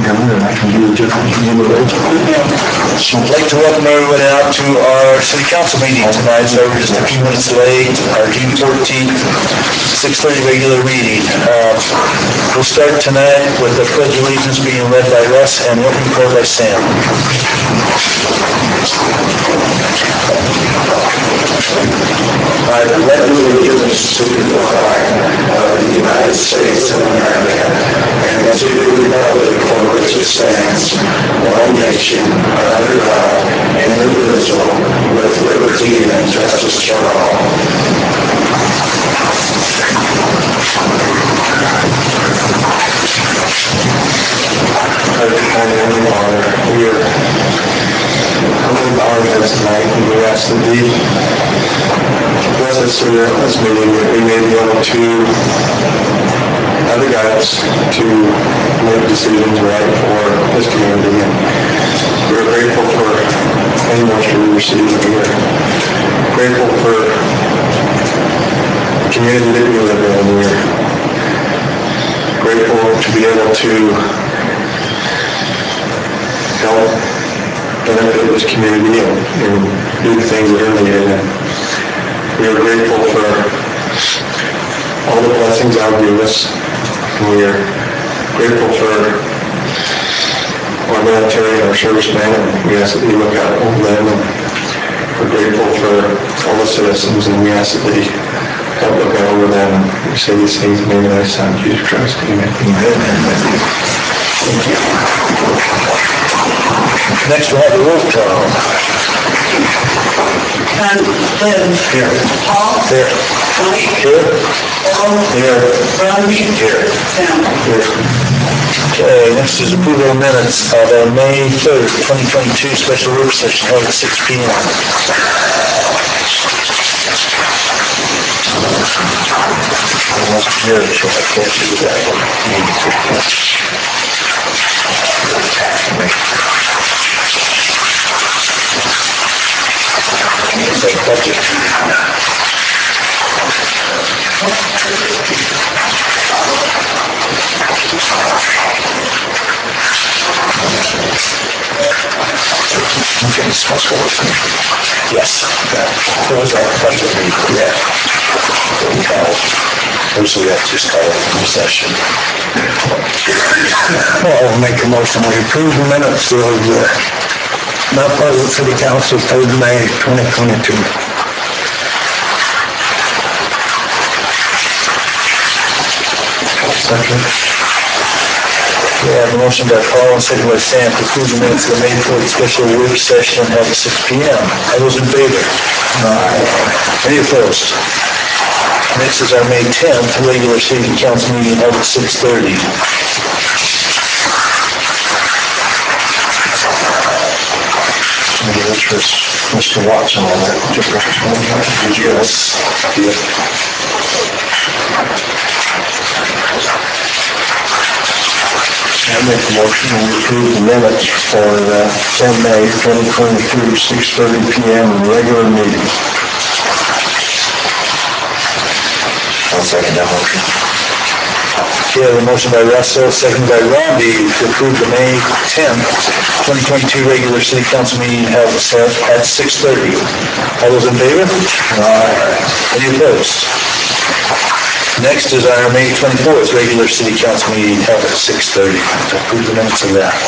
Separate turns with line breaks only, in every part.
together and I can do a different view of it.
I'd like to welcome everyone out to our city council meeting tonight. So we're just a few minutes late, our June 14th, 6:30 regular meeting. We'll start tonight with the pledge of allegiance being led by Russ and opening prayer by Sam. I pledge allegiance to the flag of the United States of America and to the republic for which it stands, one nation, under God, indivisible, with liberty and justice for all. Father, we are humbly bowing our heads tonight, and we ask that thee bless us through this meeting, that we may be able to have the guidance to make decisions right for this community. And we're grateful for any motion we receive, and we are grateful for the community that we live in, and we're grateful to be able to help benefit this community and do the things that are needed. And we are grateful for all the blessings God gave us. And we are grateful for our military and our servicemen, and we ask that they look out over them. And we're grateful for all the citizens, and we ask that they help look out over them. And we say these things in the name of thy Son, Jesus Christ. Amen. Amen. Thank you. Next we'll have a roll call.
Lynn.
Here.
Paul.
Here.
Mike.
Here.
Al.
Here.
Rodney.
Here.
Sam.
Here. Okay, next is approval of minutes of our May 3rd, 2022 special work session held at 6 p.m. I wasn't here, so I can't do that. It's a budget. Okay, special work. Yes. It was a budget meeting. Yeah. Usually that's just called a session.
Well, I'll make a motion. We approve the minutes of Mount Pleasant City Council, 3rd May, 2022.
Second. We have a motion by Paul and second by Sam to approve the minutes of the May 4th special work session held at 6 p.m. All those in favor? Aye. Any opposed? Next is our May 10th regular city council meeting held at 6:30. Which was Mr. Watson on that. Yes. I make a motion and we approve the minutes for the 10 May 2022, 6:30 p.m. regular meeting. I'll second that motion. Okay, the motion by Russell, second by Robbie to approve the May 10th, 2022 regular city council meeting held at 6:30. All those in favor? Aye. Any opposed? Next is our May 24th regular city council meeting held at 6:30. To approve the minutes of that.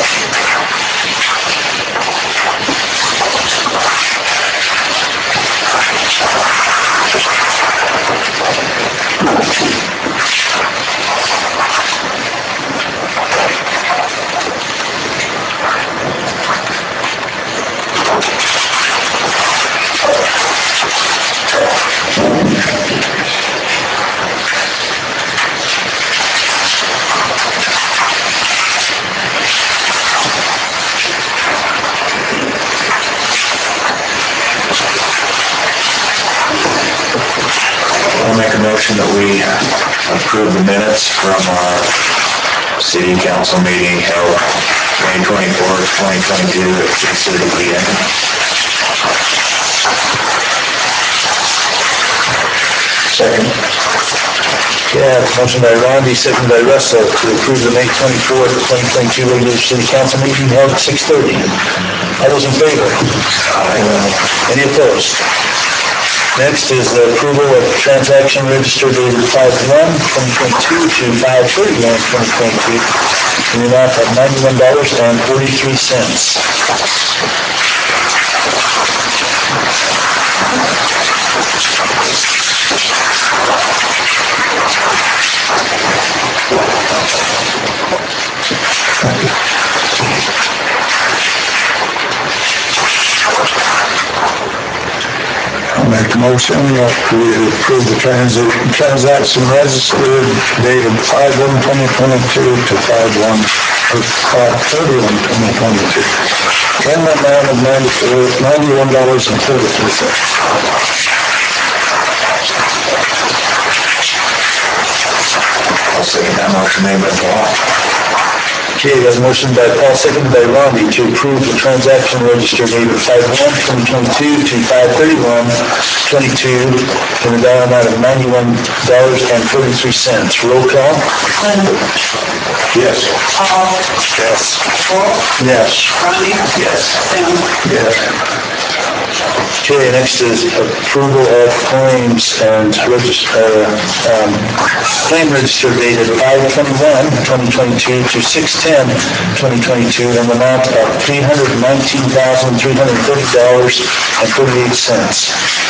I'll make a motion that we approve the minutes from our city council meeting held May 24th, 2022 at 6:30 p.m. Second. Yeah, motion by Rondi, second by Russell, to approve the May 24th, 2022 regular city council meeting held at 6:30. All those in favor? Any opposed? Next is the approval of transaction register dated 5/1/2022 to 5/31/2022 in the amount of $91.43.
I'll make the motion that we approve the transaction registered dated 5/1/2022 to 5/31/2022. In the amount of $91.43.
I'll second that motion made by Paul. Okay, there's a motion by Paul, seconded by Rondi, to approve the transaction register dated 5/1/2022 to 5/31/22 in the dollar amount of $91.43. Roll call?
Glenn,
Yes.
Paul,
Yes.
Paul,
Yes.
Ronnie,
Yes.
Sam.
Yes. Okay, next is approval of claims and claim register dated 5/21/2022 to 6/10/2022 in the amount of $319,330.48.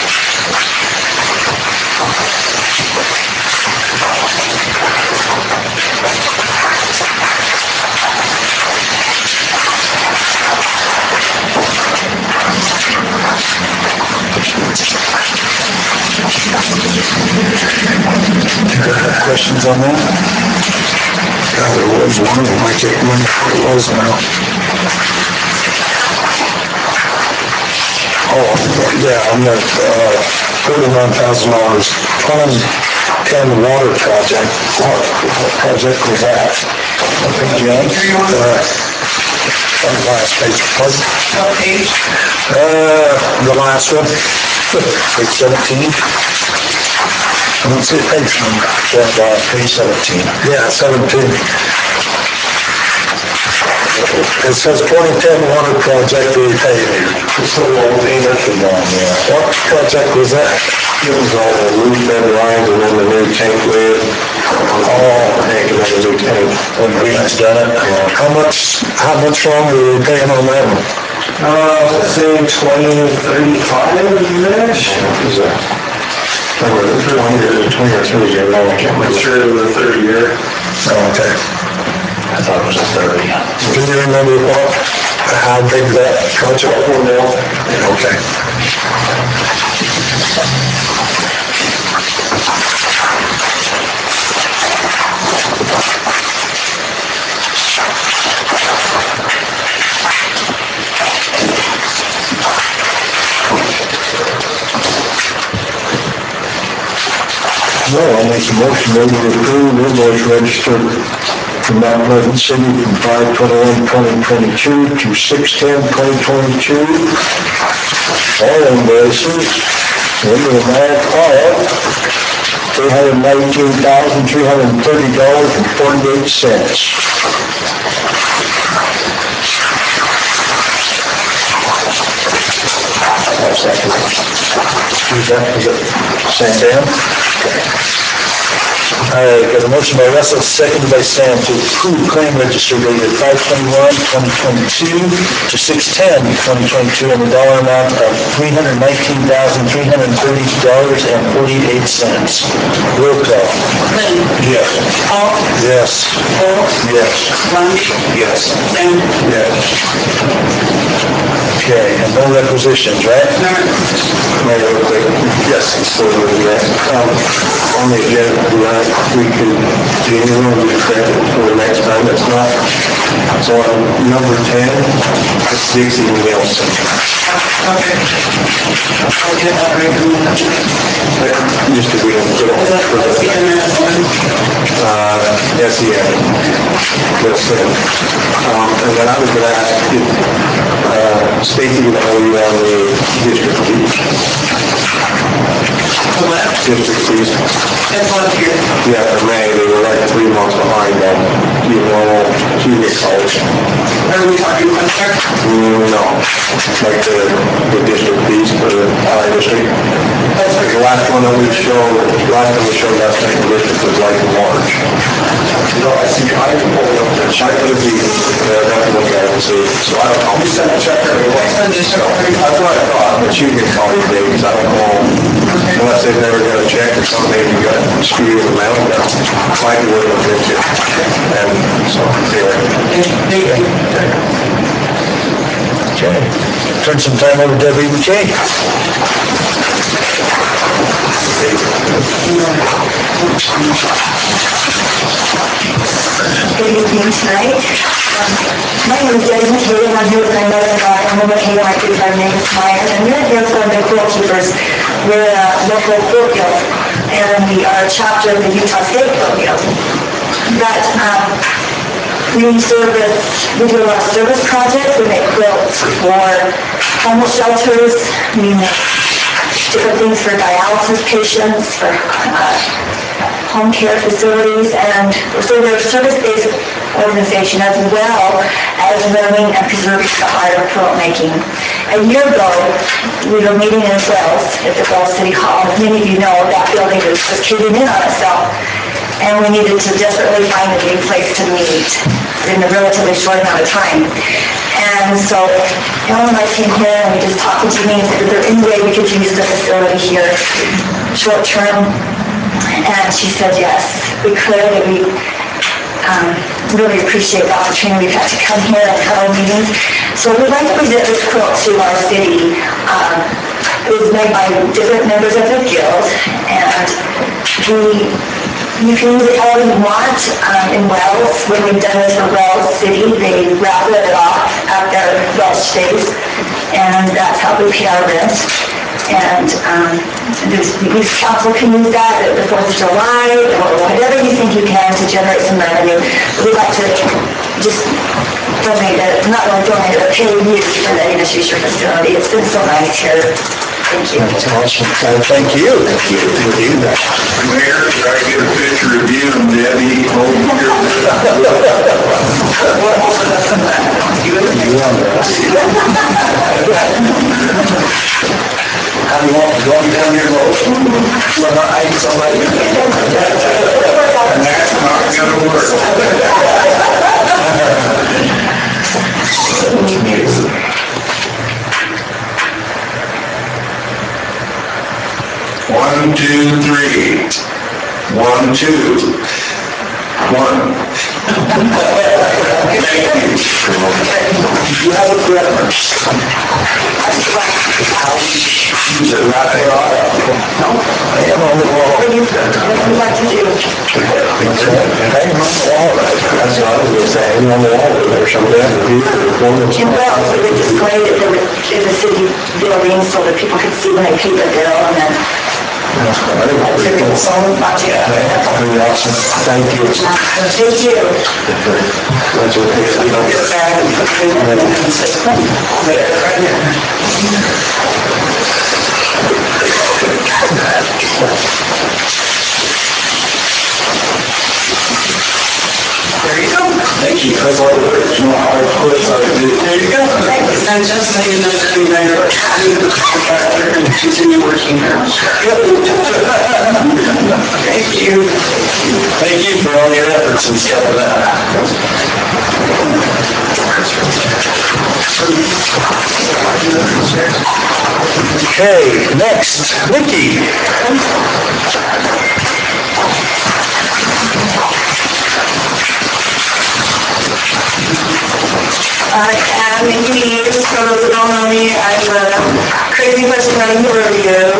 Questions on that?
Yeah, there was one of them, I can't remember what it was now. Oh, yeah, on the, $31,000, 2010 water project. What project was that?
Okay, John?
On the last page, pardon?
What page?
The last one.
Page 17?
I don't see a page number.
Yeah, page 17.
Yeah, 17. It says 2010 water project repaving.
It's a long payment for long, yeah.
What project was that?
It was all the roof bed lines and then the new tank lid. Tank and then the new tank.
When Green's done it?
How much longer are we paying on that one?
Say 2035-ish. Is that? 20 or 30 year long, I can't remember. Sure, it was a 30 year.
Oh, okay.
I thought it was a 30.
Can you remember how big that project was? Okay.
Well, I'll make a motion that we approve invoice register from Mount Pleasant City from 5/21/2022 to 6/10/2022. All invoices in the amount of $319,330.48.
I'll second it. Who's that? Is it Sam? Okay. All right, got a motion by Russell, seconded by Sam to approve claim register dated 5/21/2022 to 6/10/2022 in the dollar amount of $319,330.48. Roll call.
Glenn,
Yes.
Paul,
Yes.
Paul,
Yes.
Ronnie,
Yes.
Sam.
Yes.
Okay, and no requisitions, right?
Yes, so, on the agenda, we could do one for the next time, it's not. So on number 10, it's Dixie Nielsen.
Okay. I'll get that right.
Just to be able to put on for
What's the
the,
internet one?
SEM. Yes, and then I was gonna ask if, Stacy would hold you on the district beach.
The left,
district fees.
that's left here.
Yeah, for May, they were like 3 months behind on, junior college.
Are we talking about there?
No, like the district fees for the district.
That's
The last one that we showed, that second district was like March.
No, I see, I can pull it up there.
I could be, I'd have to look at it and see, so I don't know.
You sent a check every week.
That's what I thought, but you can call me Dave, because I don't know, unless they've never got a check or something, maybe you got screwed in the mail, but might be worth a visit. And so, anyway.
Okay. Turn some time over to Debbie McKay.
Good evening tonight. My name is Debbie McKay, and I'm here with my mother-in-law, Emma McKay, and my good friend Mavis Myers, and we're here for the Quilt Keepers. We're a local quilt guild, and we are a chapter of the Utah State Quilt Guild. But we do a lot of service projects. We make quilts for homeless shelters. We make different things for dialysis patients, for home care facilities, and so we're a service-based organization as well as learning and preserving the art of quilt making. A year ago, we were meeting in Wells at the Wells City Hall. As many of you know, that building was just caving in on itself, and we needed to desperately find a new place to meet in a relatively short amount of time. And so Ellen and I came here and we just talked to me and said, is there any way we could use the facility here short term? And she said yes, we could, and we really appreciate the opportunity we've had to come here and have our meetings. So we'd like to present this quilt to our city. It was made by different members of the guild, and you can use it however you want. In Wells, when we've done this for Wells City, they raffle it off at their Wells stays, and that's how we pay our rent. And the youth council can use that at the 4th of July, or whatever you think you can to generate some revenue. We'd like to just donate it, not only donate it, but pay you for letting us use your facility. It's been so nice here. Thank you.
That's awesome. Thank you. Thank you.
Mayor, could I get a picture of you and Debbie holding your...
How do you want me going down your road? Well, I ain't somebody.
And that's not gonna work. One, two, three. 1, 2. 1.
You have a preference.
Is it right there?
I am on the wall.
What do you like to do?
I am on the wall right there.
That's what I was gonna say, hang on the wall or something,
In Wells, we would display it in the city building so that people could see when they pay the bill, and then so much.
Pretty awesome, thank you.
Thank you.
That's
There you go.
Thank you. That's all the original hard quiz I did.
There you go. And just so you know, Debbie and I are having the contractor and continue working here. Thank you.
Thank you for all your efforts and stuff like that. Okay, next, Nikki.
I am Nikki. For those that don't know me, I'm a crazy person running the rodeo.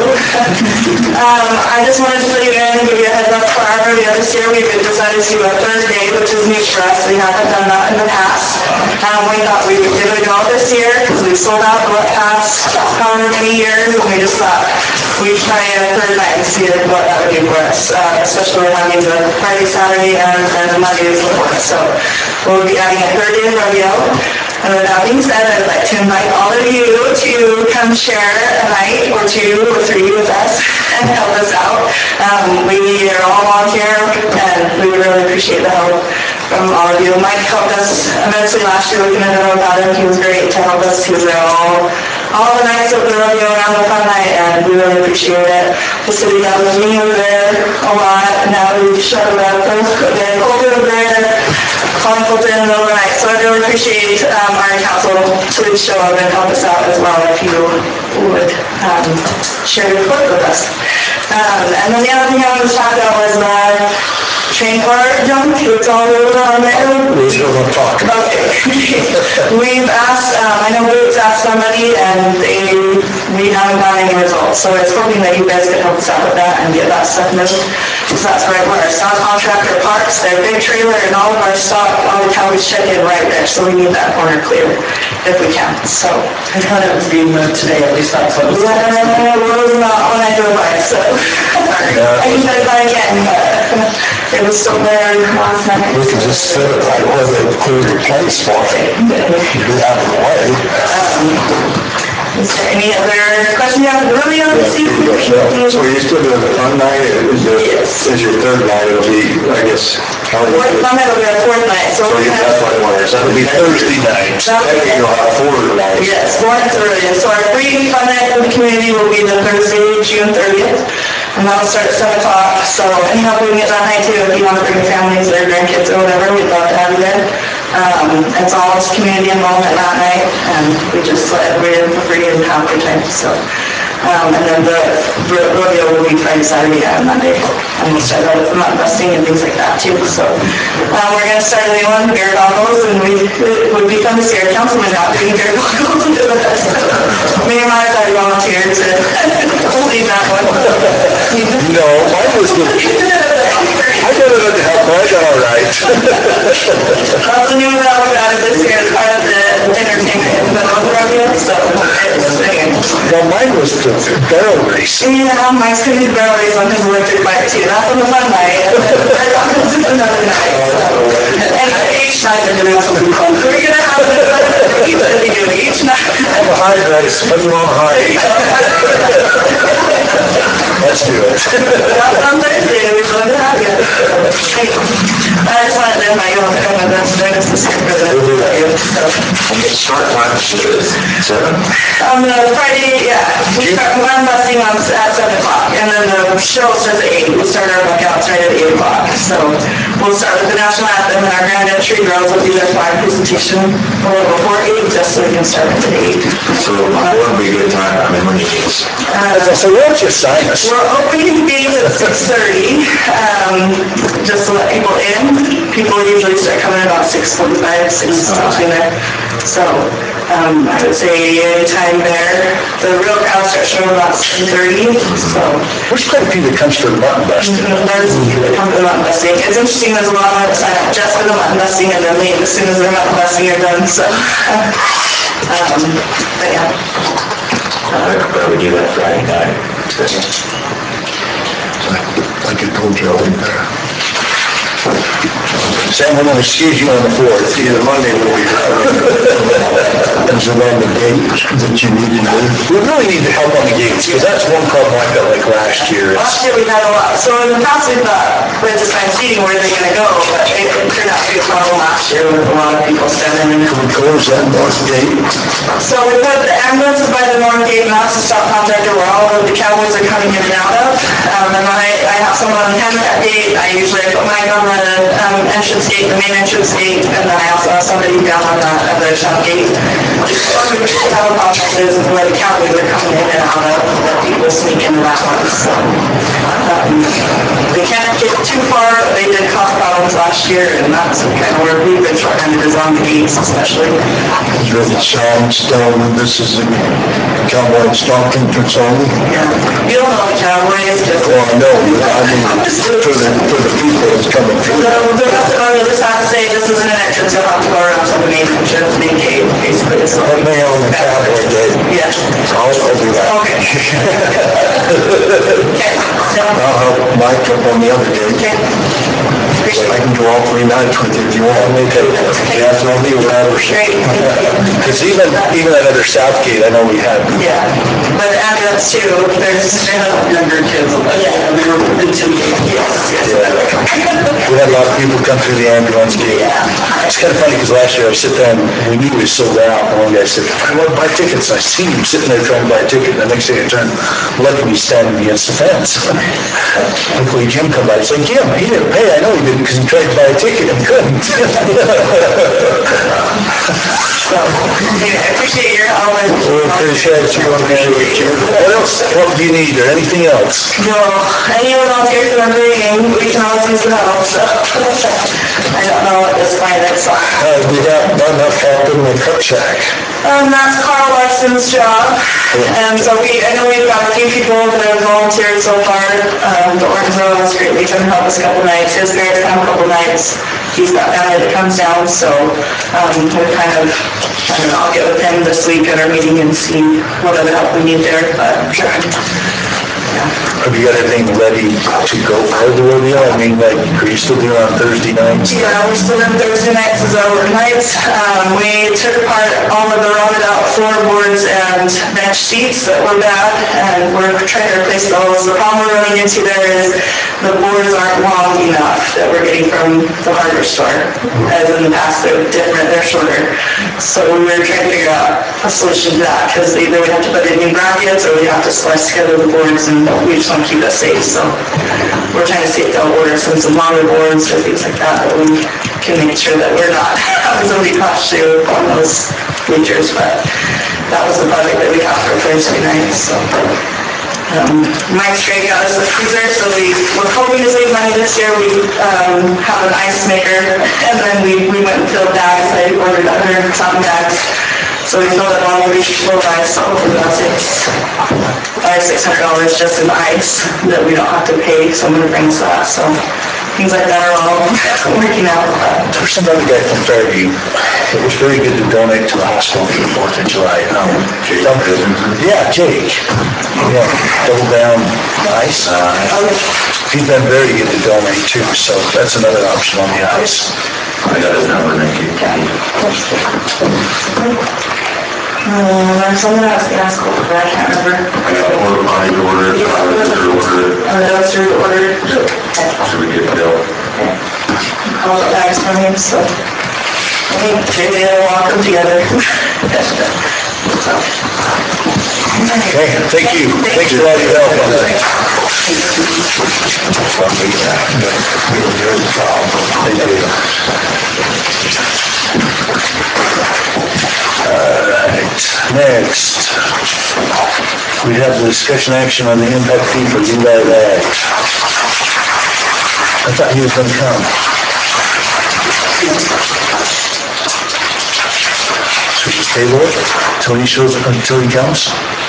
I just wanted to let you in and give you a heads up for our rodeo this year. We've decided to do a Thursday, which is new for us. We haven't done that in the past. We thought we would give it a go this year because we've sold out the past however many years, and we just thought we'd try a third night and see what that would do for us. Especially we're having the Friday, Saturday, and the Monday before. So we'll be having a third day rodeo.
And with that being said, I'd like to invite all of you to come share a night or 2 or 3 with us and help us out. We are all volunteer, and we would really appreciate the help from all of you. Mike helped us immensely last year. We can know about him. He was great to help us. He was there all the nights of the rodeo around the fun night, and we really appreciate it. The city of me was there a lot. Now we shut it up. Then Colton was there. Calling Colton overnight. So I really appreciate our council to show up and help us out as well if you would share your report with us. And then the other thing I wanted to talk about was train car junk. It's all over on there.
We're going to talk about it.
We've asked, I know we've asked somebody and we haven't got any results. So I was hoping that you guys could help us out with that and get that stuff moved. So that's right where our stock contractor parks, their big trailer and all of our stock, all the counties check in right there. So we need that corner clear if we can. So
I thought it was being moved today, at least that's what it was.
yeah, it was not when I drove by, so I can try to buy again, but it was still there last night.
We can just fit it right where they cleared the place for it. Be out of the way.
Is there any other questions you have? Really,
So you still doing the fun night, is your third night, it'll be, I guess,
Fourth night will be our 4th night, so we
that's what I wanted, so it'll be Thursday night, and you'll have 4 nights.
yes, 4th and so our free fun night for the community will be the Thursday, June 30th, and that'll start at 7 o'clock, so any help we can get that night too, if you want to bring your families or grandkids or whatever, we'd love to have you there. It's all just community involvement that night, and we just let everybody in for free and have a good time, so. And then the rodeo will be Friday, Saturday, and Monday, and we'll start out with mutton busting and things like that too, so. We're gonna start a new one, bear goggles, and it would be fun to see our councilman out doing bear goggles with us. Me and Mike had volunteered to lead that one.
No, mine was the, I got it at the help, but I got all right.
Also new that we added this year as part of the entertainment in the rodeo, so it's
Well, mine was the barrel race.
yeah, Mike's gonna do the barrel race on his electric bike too. That's on the fun night. That's another night. And each night they're gonna have something fun. We're gonna have each night.
I'm a high race, put you on a high. Let's do it.
That's on Thursday. We'd love to have you. I just wanted to invite you all to come with us. Join us this year for the rodeo.
And the start time is 7?
On the Friday, yeah, we start mutton busting at 7 o'clock, and then the show starts at 8. We start our buckouts right at 8 o'clock. So we'll start with the national anthem, and our grand entry girls will do their flag presentation a little before 8, just so we can start at 8.
So that'll be a good time. I mean, when you need us.
So why don't you sign us?
We're opening gates at 6:30, just to let people in. People usually start coming about 6:45, 6 something there. So I would say anytime there. The real crowd starts showing about 7:30. So
There's quite a few that comes for mutton busting.
there's people that come to the mutton busting. It's interesting, there's a lot of sign up just for the mutton busting and then leave as soon as their mutton busting are done. So, but yeah.
I could probably do that Friday night.
Like I told you, Sam, I'm gonna excuse you on the 4th, either Monday will be Is it on the date that you need to move? We really need the help on the gates, because that's one problem I felt like last year.
Last year we had a lot. So in the past we thought we had to sign seating, where are they gonna go? But it turned out to be a problem last year with a lot of people standing in.
Can we close that north gate?
So we put the ambulances by the north gate, and that's the stop contractor where all of the cowboys are coming in and out of. And I have someone on that gate. I usually put mine on the entrance gate, the main entrance gate, and then I also have somebody down on the other south gate. Cattle processes where the cowboys are coming in and out of, let people sneak into that one. So they can't get too far, but they did cause problems last year, and that's kind of where we've been shorthanded, is on the gates especially.
Is there the sign still, this is a cowboy stalking patrol?
Yeah. You don't know the cowboys, just...
Well, no, I mean, for the people that's coming through.
The rest of them, you'll just have to say, this isn't an entrance, you'll have to go around to the main entrance, main gate, basically. So,
Let me on the cowboy gate.
yeah.
I'll do that.
Okay. Okay, so
I'll help Mike up on the other day.
Okay.
I can do all 3 nights with you if you want me to. Definitely whatever.
Great.
Because even that other Southgate, I know we had.
Yeah, but ambulance too, there's,
Younger kids, they were intimidated.
We had a lot of people come through the ambulance gate. It's kind of funny because last year I sit there and we knew we sold out. And one guy said, I want to buy tickets. And I see him sitting there trying to buy a ticket. And the next day I turned, luckily he's standing against the fence. Luckily Jim come by and said, Jim, he didn't pay. I know he didn't because he tried to buy a ticket and couldn't.
so, I appreciate your help.
We appreciate you. What else? What do you need or anything else?
No, anyone else here for the meeting, we can always use the help, so. I don't know at this point, it's,
We got not enough help in the cook shack.
that's Carl Larson's job. And so I know we've got a few people that have volunteered so far. The Ortonville has greatly come help us a couple nights. His parents come a couple nights. He's got family that comes down, so, we're kind of, I don't know, I'll get with him this week at our meeting and see what other help we need there, but I'm sure.
Have you got everything ready to go for the rodeo? I mean, like, are you still doing on Thursday nights?
Yeah, we're still in Thursday nights as overnights. We took apart all of the rotted out floorboards and bench seats that were bad, and we're trying to replace those. The problem we're running into there is the boards aren't long enough that we're getting from the hardware store. As in the past, they're different, they're shorter. So we were trying to figure out a solution to that, because either we have to put in new brackets or we have to splice together the boards, and we just want to keep that safe. So we're trying to see if they'll order some longer boards or things like that we can make sure that we're not having somebody crash through on those bleachers. But that was the project that we have for Thursday night. So Mike Strait got us a freezer, so we're hoping to save money this year. We have an ice maker, and then we went and filled bags. I ordered 100-something bags. So we filled up all of these full ice, so hopefully that'll save $500-600 just in ice that we don't have to pay someone to bring us that. So things like that are all working out.
There's another guy from Fairview. It was very good to donate to the hospital for the 4th of July. Yeah, Jake. Yeah, double down ice. He's been very good to donate too, so that's another option on the ice. I got his number, thank you.
There's something else to ask, but I can't remember.
I got the porta potty ordered,
That was through order.
should we get Bill?
All the bags from him, so I think maybe they'll walk them together.
Okay, thank you. Thanks for all your help on that. All right, next. We have the discussion action on the impact fee for Levi Ag. I thought he was going to come. Should we just table it until he shows, until he comes?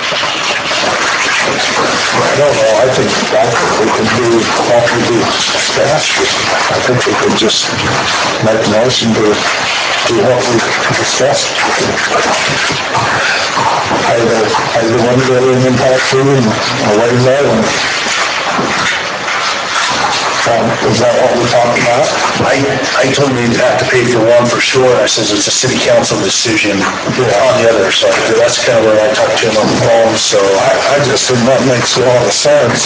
I don't know, I think we could do what we do discussed. I think we could just make a motion to do what we discussed. I the one that in impact fee and away that one. Is that what we talked about?
I told him he'd have to pay for one for sure. I says it's a city council decision on the other side. That's kind of where I talked to him on the phone, so
I just think that makes a lot of sense.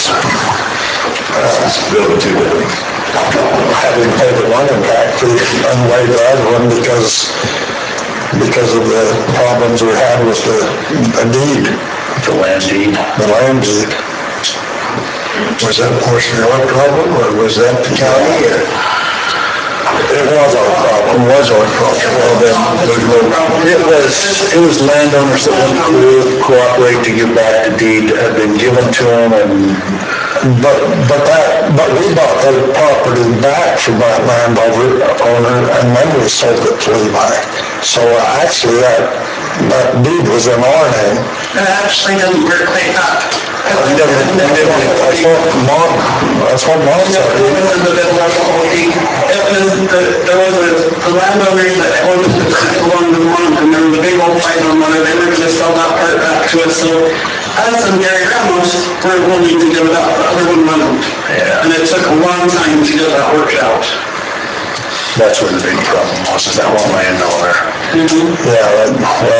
Bill, too,
Having paid the one impact fee and waived the other one because of the problems we had with the deed.
the land deed.
The land deed. Was that a portion of our problem, or was that the county, or? It was our problem. It was our problem. Well, then, there's no problem.
It was landowners that wouldn't cooperate to give back the deed that had been given to them, and
But we bought the property back from that landowner, and then we sold it to Levi. So actually, that deed was in our name.
It actually didn't work like that.
That's what Mom said.
There was a landowner that owned the along the one, and there was a big old fight on whether they were going to sell that part back back to us, so us and Gary Ramos were willing to give it up, the other one wasn't.
Yeah.
And it took a long time to get that worked out.
That's where the big problem was, is that one landowner.
Yeah,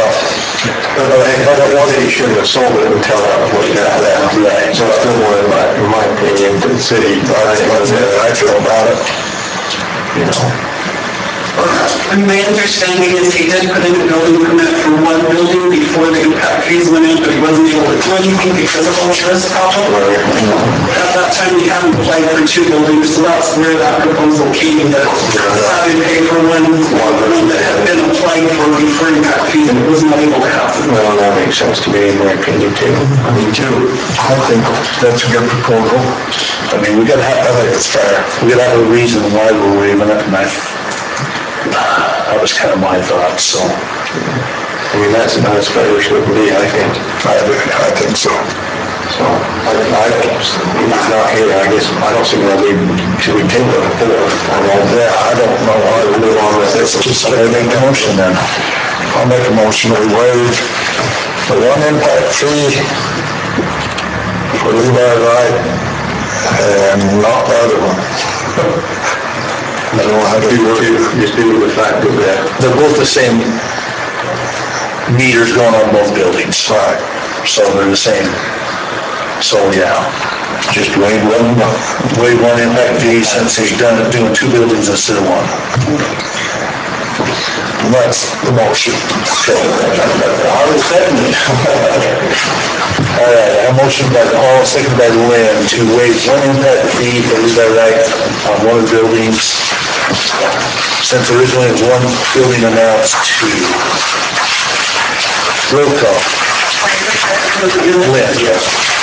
but one day you shouldn't have sold it until that was that.
Right.
So it's still more, in my opinion, to the city, I feel about it. You know.
And my understanding is he did put in a building permit for one building before the impact fees went in, but he wasn't able to do anything because of all this problem. At that time, he hadn't applied for two buildings, so that's where that proposal came, that having to pay for one that had been applied for before impact fees, and it was not able to happen.
Well, that makes sense to me, in my opinion, too. Me too. I think that's a good proposal.
I mean, I think it's fair. We gotta have a reason why we're waiving it, and that was kind of my thought, so.
I mean, that's about as fair as it would be, I think. I think so. So, he's not here, I guess, I don't see why should we table it for? I don't know why we move on with this.
Just make a motion then.
I'll make a motion to waive the one impact fee for Levi Wright and not the other one. I don't know how to do it. Just do the fact that
They're both the same meters going on both buildings.
Right.
So they're the same. So, yeah.
Just waive
one impact fee since he's doing two buildings instead of one.
That's the motion.
I will second it. All right, a motion by Paul, seconded by Lynn to waive one impact fee for Levi Wright on one of the buildings. Since originally it was one building and now it's two. Roll call. Lynn, yes.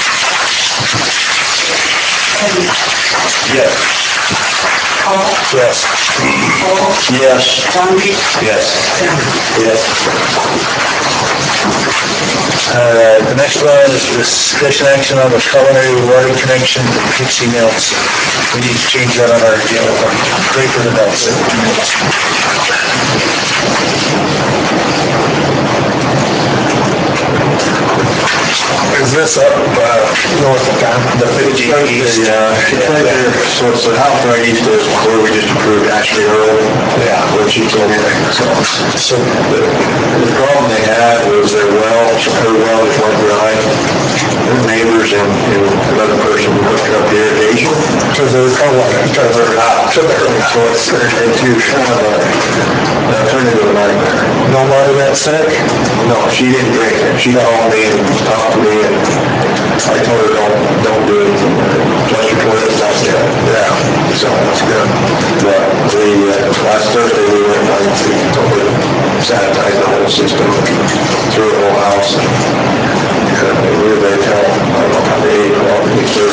Yes.
Paul?
Yes.
Paul?
Yes.
John?
Yes. Yes. All right, the next one is discussion action on the culinary water connection to Dixie Nelson. We need to change that on our agenda from Draper to Nelson.
Is this up north of town?
The 15 east.
Yeah, it's right there. So it's the house right east of where we just approved Ashley Earl. Yeah, where she came in. So the problem they had was her well just went dry. Her neighbors and another person hooked up the irrigation. To their house. So it's turned into a nightmare. Nobody that sick? No, she didn't drink it. She called me and talked to me, and I told her don't do anything. Just your toilet, that's it. Yeah, so that's good. But last Thursday we went and totally sanitized the whole system through the whole house. We were there till, I don't know, probably 8 o'clock,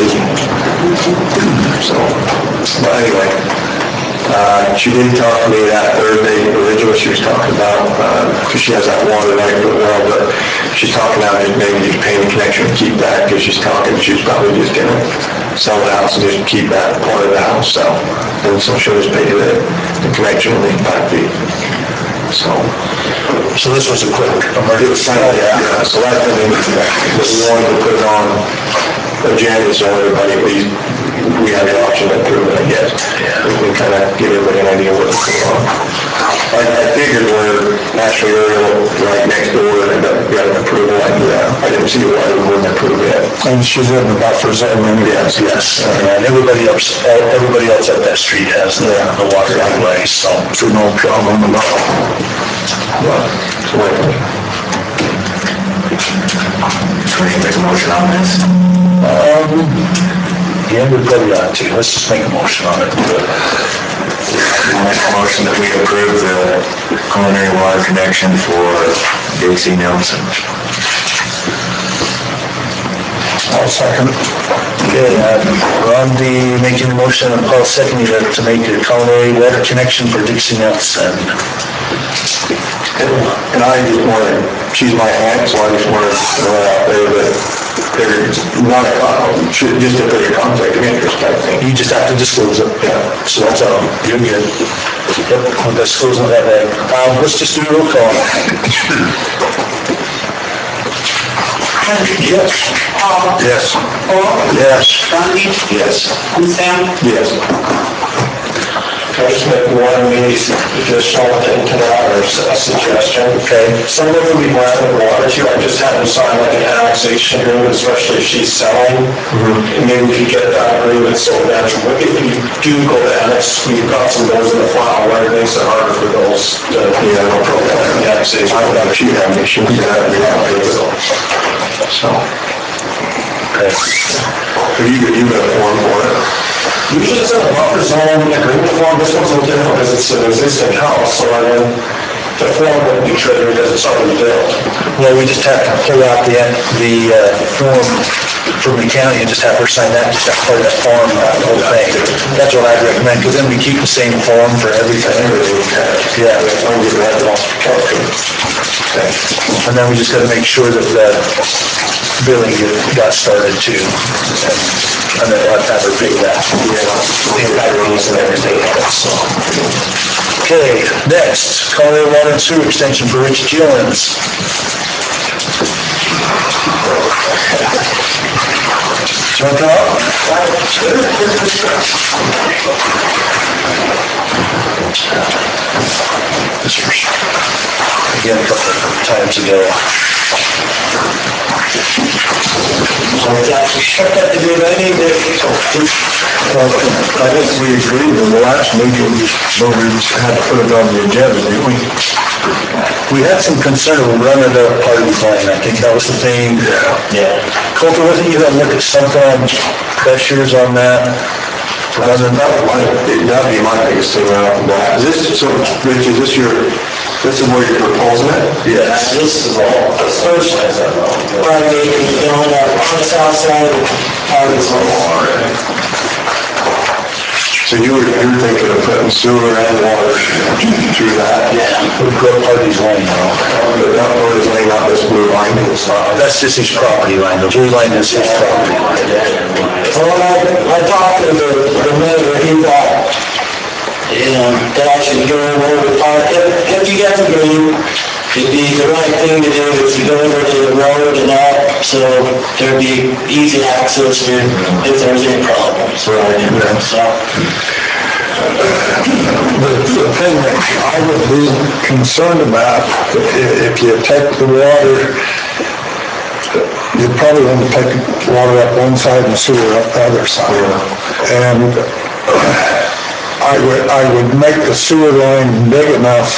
8:30. So, but anyway, she did talk to me that Thursday. Originally, she was talking about, because she has that water right for the well, but she's talking about maybe just paying the connection and keep that, because she's probably just going to sell the house and just keep that part of the house, so. And so she'll just pay the connection and the impact fee. So
this was a quick emergency.
Yeah, so that's the main thing. But we wanted to put it on agenda so everybody, at least, we have the option to approve it, I guess.
Yeah.
We can kind of give everybody an idea what's going on. I figured we're Ashley Earl right next door and got an approval. I didn't see why we wouldn't approve it. And she's in the buffer zone.
Yes. And everybody else at that street has the water anyway, so
no problem at all.
So we can make a motion on this? Yeah, we probably ought to. Let's just make a motion on it.
I'll make a motion that we approve the culinary water connection for Dixie Nelson.
I'll second.
Okay, Ron D. making the motion and Paul seconding it to make a culinary water connection for Dixie Nelson.
And I just wanted, she's my aunt, so I just wanted to throw it out there, but there's not just if there's a conflict of interest, I think.
You just have to disclose it.
Yeah.
So that's all. You're good. Yep, we'll disclose it that way. Let's just do a roll call.
Yes. Paul.
Yes.
Paul.
Yes.
Rodney.
Yes.
And Sam.
Yes.
I just make one additional thing to that, or a suggestion.
Okay.
Some of them we want to water to, I just have them sign like an annexation agreement, especially if she's selling. And maybe we could get that agreement so that if you do go to annex, we've got some of those in the file, where it makes it harder for those to, no problem. The annexation. I thought you had an issue with that. So.
Okay.
You got a form for it? Usually it's a buffer zone agreement form. This one's a little different because it's an existing house, so I mean, the form wouldn't be triggered because it's already built.
Well, we just have to pull out the form from the county and just have her sign that, just that part of that form, the whole thing. That's what I'd recommend, because then we keep the same form for everything. Yeah. And then we just gotta make sure that the billing got started too. And then we'll have her pay that. The impact fees and everything else, so. Okay, next, Colorado Water and Sewer Extension for Rich Gillens. Do you want to come up? Again, a couple of times ago.
I think we agreed in the last meeting, so we had to put it on the agenda, didn't we?
We had some concern of running a party line. I think that was the thing.
Yeah.
Coulter, wasn't you gonna look at something on pressures on that?
That'd be my biggest thing right off the bat. Is this, so, Rich, this is where you're proposing it?
Yes.
This is all, the first,
Right, on the south side of
so you're thinking of putting sewer and water through that?
Yeah, we'll go Party's Lane now.
But not Party's Lane, not this blue line.
That's just his property line. The blue line is his property line.
Well, I talked to the mayor, he thought, that I should go over the park. If you guys agree, it'd be the right thing to do if you go over to the road and that, so there'd be easy access here if there's any problems. Right. So.
The thing that I would be concerned about, if you take the water, you'd probably want to take water up one side and sewer up the other side. And I would make the sewer line big enough.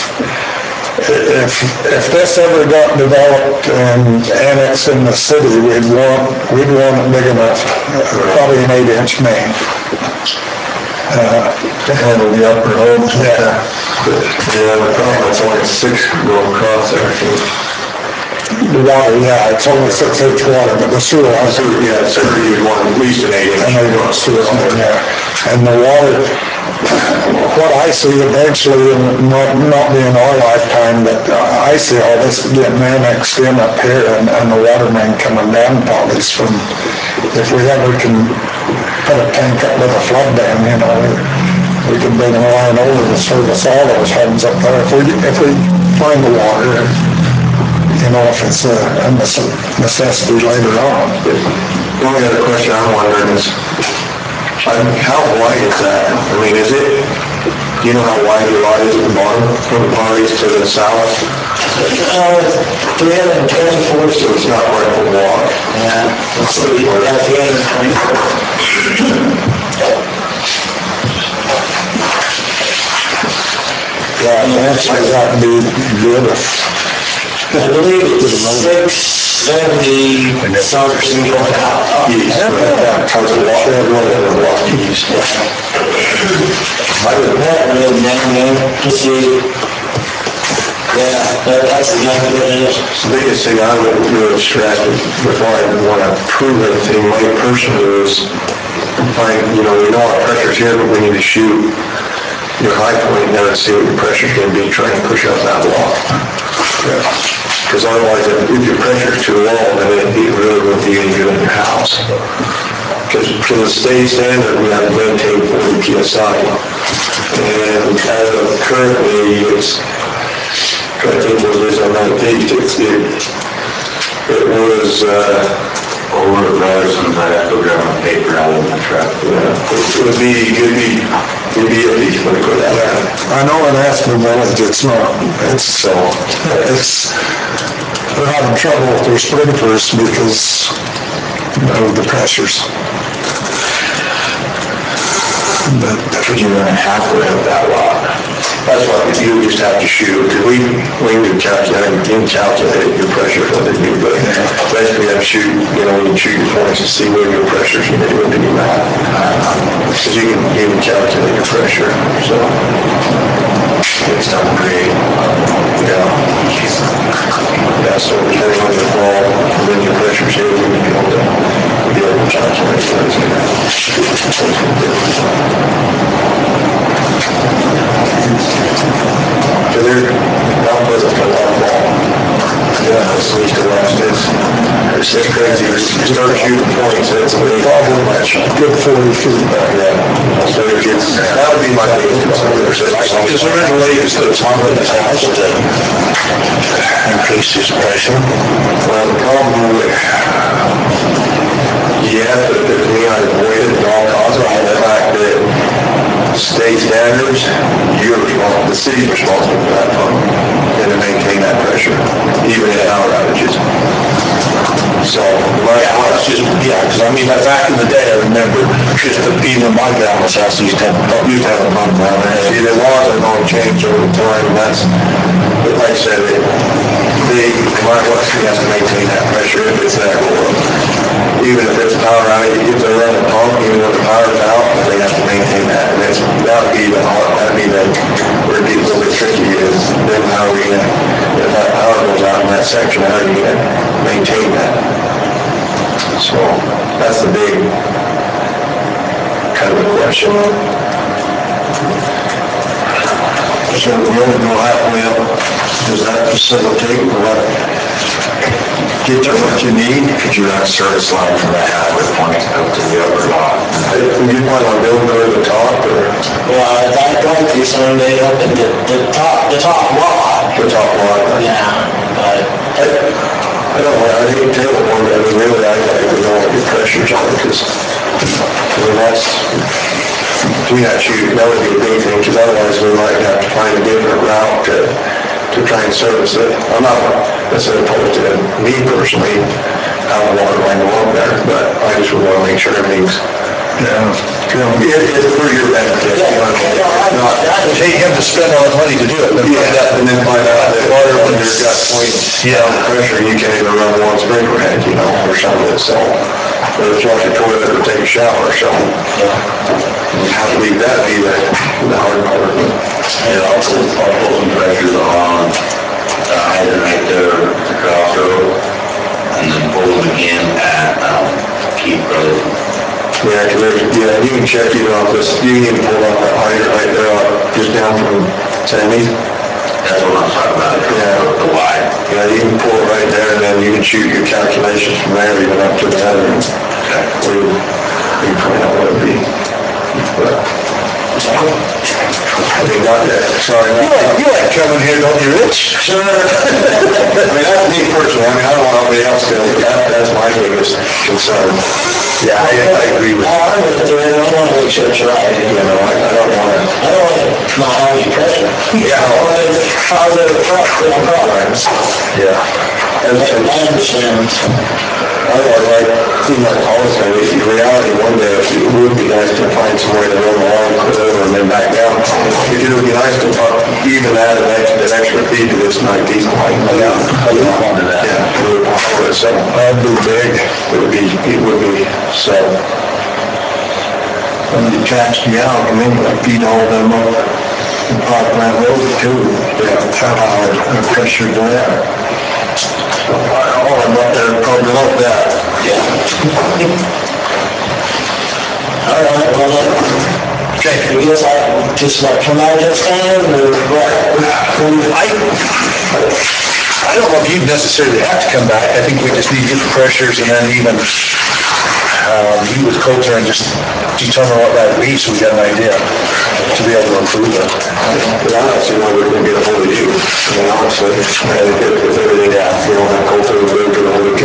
If this ever got developed and annexed in the city, we'd want it big enough, probably an 8-inch main. To handle the upper homes.
Yeah, the problem is only 6 going across there.
The water, yeah, it's only 6-inch water, but the sewer line.
Yeah, sewer you'd want at least an 8-inch.
And they want sewer line, yeah. And the water, what I see eventually, and not be in our lifetime, but I see all this getting annexed in up here and the water main coming down probably from, if we ever can put a tank up with a flood dam, we can bring a line over to service all those homes up there. If we find the water, if it's a necessity later on.
The only other question I'm wondering is, how wide is that? I mean, is it, do you know how wide your lot is at the bottom from the Parties to the south?
324.
So it's not quite a walk.
Yeah, that's 324.
Yeah, eventually that would be good if.
I believe it's 670 something going out.
East, towards the walk. East.
I would bet really down there to see. Yeah, that's exactly what it is.
The biggest thing I would really stress before I want to prove anything, my personal is, we know our pressure's here, but we need to shoot your high point there and see what your pressure's going to be, trying to push up that wall. Because otherwise, if your pressure's too low, then it really won't be any good in your house. Because to the state standard, we have to maintain 40 PSI. And as of currently, I think what it is on that page, It was,
Over rather than I have to grab my paper out of the truck.
it'd be at least, let me put that down.
I know it has to be managed, they're having trouble with their sprinklers because of the pressures. But
Could you run it halfway up that lot?
That's what you just have to shoot, because we can calculate your pressure for the new, but basically you have to shoot, when you shoot your points to see where your pressure's going to do into your map. Because you can calculate your pressure, so.
It's not great.
Yeah. Yeah, so depending on your fall, and then your pressure's here, you'll be able to calculate what it's going to So they're not pleasant for a lot of ball. Yeah, that's the least of last is. It's crazy. You start shooting points, it's a big problem.
good 40 feet.
Yeah. So that would be my biggest concern.
Is there any way to put some of the house to increase his pressure?
Well, the problem with, but to me, I avoid it at all costs. The fact that state standards, the city's responsible for that pump and to maintain that pressure, even in power outages. So,
Because back in the day, I remember just even my grandma's house used to have a pump down there.
see, the laws are going to change over time, and that's, but like I said, no matter what, she has to maintain that pressure if it's that low. Even if it's power outage, if they're running a pump, even when the power's out, they have to maintain that. And that would be where it gets a little bit tricky is, then how are we gonna, if that power goes out in that section, how are you gonna maintain that? So, that's the big kind of a question.
So the road go halfway up, does that facilitate what, get you what you need?
Could you run a service line from that halfway point up to the upper lot?
Would you plan on building over the top, or?
Well, I'd like to someday up at the top lot.
The top line?
Yeah, but
I don't know, I hate table board, really, I like to know what your pressure's on, because, that's, to me, that would be a big thing, because otherwise we might have to find a different route to try and service it. I'm not necessarily opposed to me personally, having water line go up there, but I just would want to make sure everything's, it's for your benefit, you know what I mean?
I'd hate him to spend all that money to do it,
And then find out that water, when there's got pressure, you can't even run one sprinkler head, or something, so. Or flush a toilet or take a shower, so. How to leave that be the hard part.
And also, I'll pull some pressures on the hydrant right there at the crossroad, and then pull them again at Keith Brothers.
Yeah, you can check even off this, you can even pull off that hydrant right there, just down from Sammy's.
That's what I'm talking about, the wide.
Yeah, you can pull it right there, and then you can shoot your calculations from there, even up to the other. Or you can find out what it'd be. But, sorry.
You like coming here, don't you, Rich?
Sure. That's me personally, I don't want anybody else to, that's my biggest concern.
Yeah, I agree with you.
I'm with you, I want to make sure it's right.
I don't want
to not have any pressure.
Yeah.
I want to cause a problems.
Yeah.
And
I understand.
like Paul said, in reality, one day, it would be nice to find some way to run along, put over, and then back down. It would be nice to even add an extra feet to this 19 line.
I'd be fond of that.
Yeah, it would be so.
That'd be big.
It would be, so.
When you catch me out, and then feed all them up in Parkland Road too. The pressure there. All of them up there probably love that.
All right, well, okay. I guess I just come out this time, or what?
I don't know if you'd necessarily have to come back. I think we just need to get the pressures and then even meet with Coulter and just determine what that would be so we got an idea to be able to improve it.
I don't see why we couldn't get a hold of you, honestly. If everything, that Coulter would get a hold of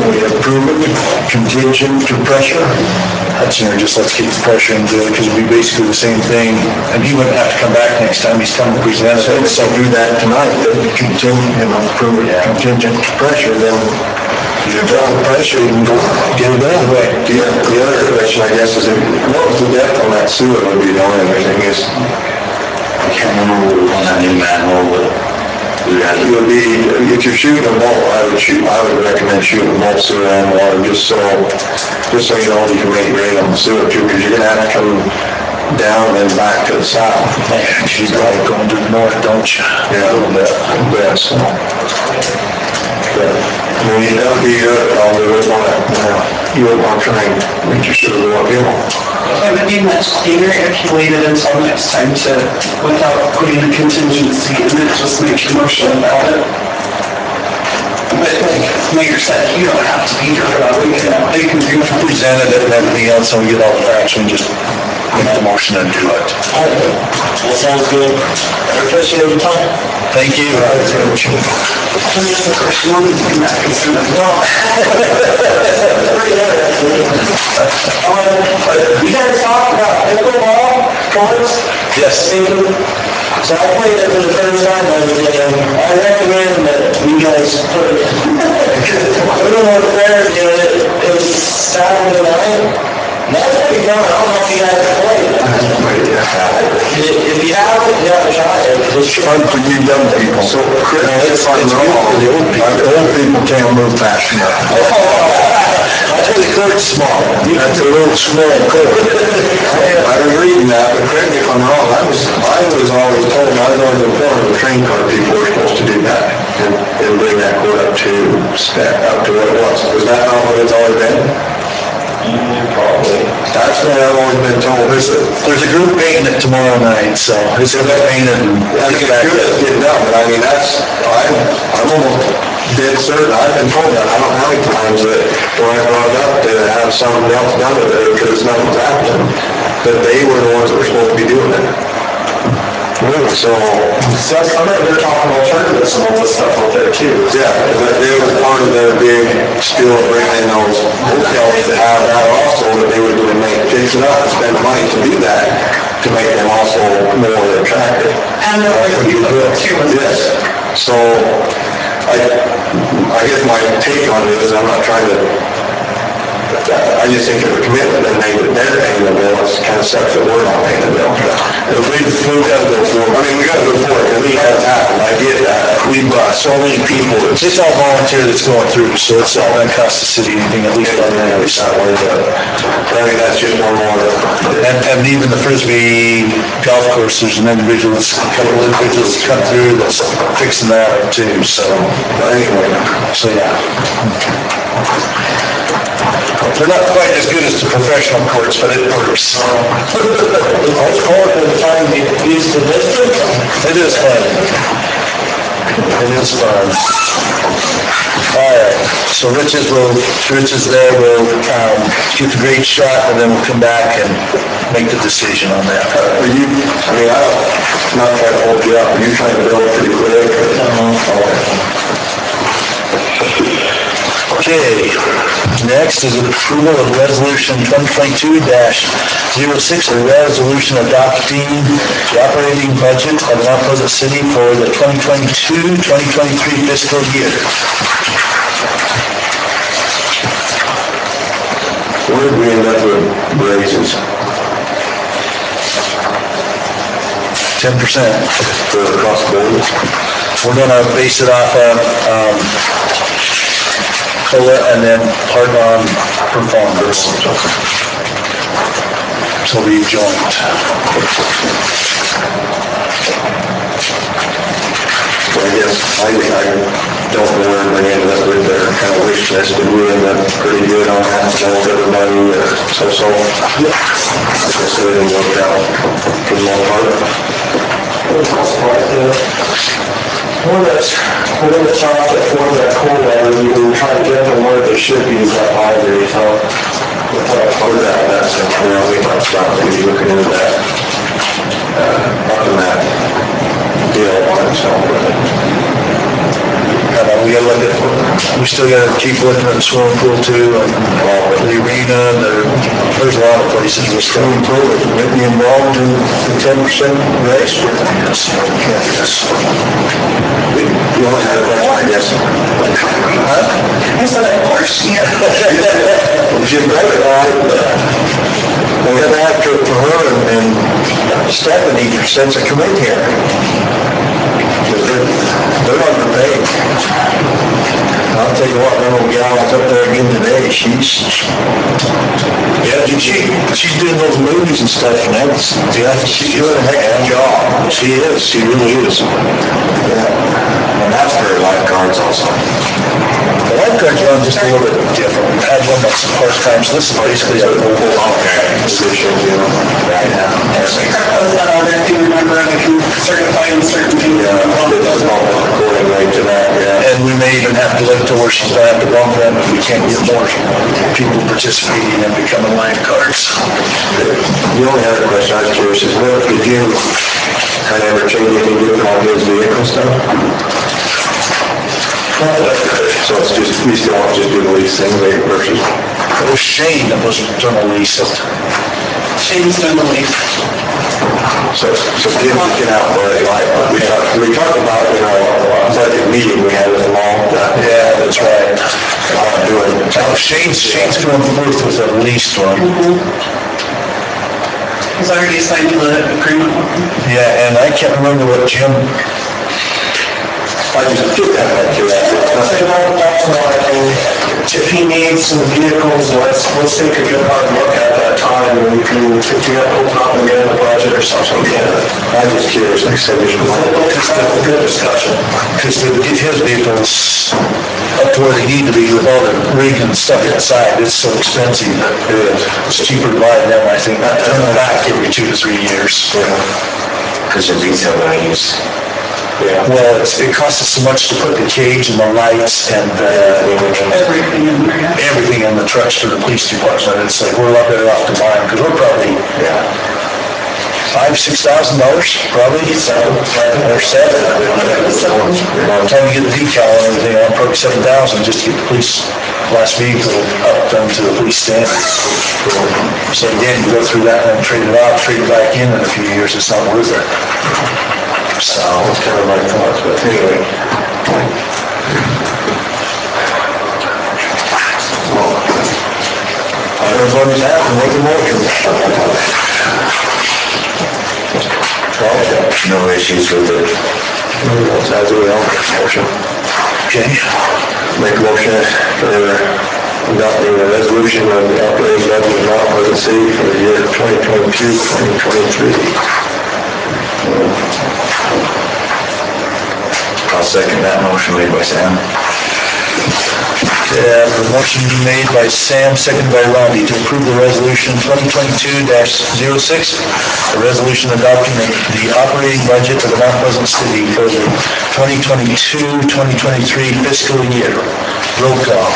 contingent to pressure?
Hudson, or just let's keep the pressure and do it, because it'll be basically the same thing, and he wouldn't have to come back next time, he's coming to present
So
it.
if they do that tonight, then approve it contingent to pressure, then you draw the pressure, you can go get it done.
The other question, I guess, is what was the depth on that sewer would be the only other thing is,
I can't remember what was on that new manhole, but
it would be, if you're shooting a bolt, I would recommend shooting both sewer and water, just so you know you can make grade on the sewer too, because you're gonna have to come down and back to the south.
Man, she's probably going to the north, don't you?
Yeah, a little bit, so. But, I mean, that would be good, probably, you would want to try and make your sewer go uphill.
It would be much cleaner if you waited until next time to, without putting a contingency in it, just make your motion about it. But like Mayor said, you don't have to be here for that weekend. They can do it.
Presented it and everything else, and we get all the facts, we just make the motion and do it.
That sounds good. I appreciate your time.
Thank you.
You guys talked about pickleball courts?
Yes.
So I played it for the first time the other day, and I recommend that you guys put it. We don't know the fair, it was Saturday night. That's pretty fun. I don't know if you guys have played it. If you haven't, you gotta try it.
It's fun for you young people. So, it's fun for the old people. The old people can't move fast enough.
I tell the court's small.
That's a little small court.
I was reading that, but correct me if I'm wrong, I was always told, I was always informed the train car people were supposed to do that and bring that court up to what it was. Is that not what it's always been?
Probably.
That's what I've always been told.
There's a group painting it tomorrow night, so it's gonna be painted and
I think it's good it's getting done, but I mean, I'm almost dead certain, I've been told that, I don't know how many times that when I brought it up to have something else done with it, because nothing's happening, that they were the ones that were supposed to be doing it. Really? So
I remember they're talking alternatives and all this stuff out there too.
yeah, but they were part of their big spiel of bringing in those hotels to have that also, that they would do and fix it up and spend the money to do that, to make them also more attractive.
And they're like, you put it too.
Yes, so I guess my take on it is, I'm not trying to, I just think there's a commitment and they're paying the bill, it's kind of sucks that we're not paying the bill. We've got to go forward, I mean, we got to go forward, and we have happened, I get that.
we've got so many people, it's all volunteer that's going through, so it's not gonna cost the city anything, at least on the other side.
I mean, that's just one more.
And even the Frisbee golf course, there's a couple of individuals that come through that's fixing that up too, so.
But anyway,
So, yeah. They're not quite as good as the professional courts, but it works.
It's hard to try and get used to this.
It is fun. It is fun. All right, so Rich is there, we'll get the grade shot, and then we'll come back and make the decision on that.
are you, I mean, I'm not trying to hold you up, are you trying to build pretty quick?
Okay, next is approval of resolution 2022-06, a resolution adopting the operating budget of Mount Pleasant City for the 2022-2023 fiscal year.
Where did we end up with raises?
10%.
For across the board?
We're gonna base it off of, COLA and then part on performance. So we joint.
Well, I guess, I don't know where everybody ended up with their kind of wish list, but we ended up pretty good on that, most everybody, so. I guess everything worked out for the most part.
We're gonna talk at for that COLA, and we can try to get them where they should be, is that library, so.
That's, we talked about, maybe looking into that, up in that deal on it, so.
We gotta look at We still gotta keep looking at the swimming pool too, and the arena, there's a lot of places we still.
Swimming pool, is it be involved in the 10% raise?
Yes.
You only had a question, I guess.
I said, of course, yeah.
Jim Becker, we had to ask her for her and Stephanie since I come in here. They're underpaid. I'll tell you what, that little gal was up there again today, she's doing those movies and stuff, and she's doing a heck of a job. She is, she really is. Yeah.
And that's for lifeguards also.
The lifeguards run just a little bit different. We've had one that's part-time, so this is basically a
Position, you know, right now.
Propose that on there, if you remember, we can certify in certain things.
Accordingly to that, yeah.
and we may even have to look to where she's gonna have to bump them if we can't get more people participating and becoming lifeguards.
The only other question I was curious is, what did you kind of ever change anything different on his vehicle stuff? So it's just, we still want to just do the lease thing versus...
It was Shane that was gonna lease it.
Shane's done the lease.
So Jim can out for it, like, we talked about, you know, budget meeting we had with them all.
Yeah, that's right.
Doing.
Now, Shane's going forth with a leased one.
He's already signed the agreement.
Yeah, and I can't remember what Jim,
I just get that back to
If he needs some vehicles, let's take a good hard look at that time, and we can, if you have to open up again the budget or something,
I'm just curious, like I said, just
good discussion.
because to get his vehicles up to where they need to be with all the rig and stuff inside, it's so expensive that it's cheaper to buy them, I think, not turn them back every 2 to 3 years.
Because of retail values.
Yeah. Well, it costs us so much to put the cage and the lights and
Everything in there.
everything in the trucks for the police department. It's like, we're a lot better off to buy them, because we're probably $5,000-6,000, probably, or $7,000. By the time you get the decal and everything, probably $7,000 just to get the police last vehicle up to the police standard. So again, you go through that and then trade it out, trade it back in a few years, it's not worth it. So
that's kind of my thoughts, but anyway.
Everybody's happy, make a motion.
No issues with it.
As we all motion.
okay.
Make a motion for adopting a resolution of the operating budget of Mount Pleasant City for the year 2022-2023.
I'll second that motion made by Sam.
The motion made by Sam, seconded by Robbie, to approve the resolution 2022-06, a resolution adopting the operating budget of the Mount Pleasant City for the 2022-2023 fiscal year. Roll call.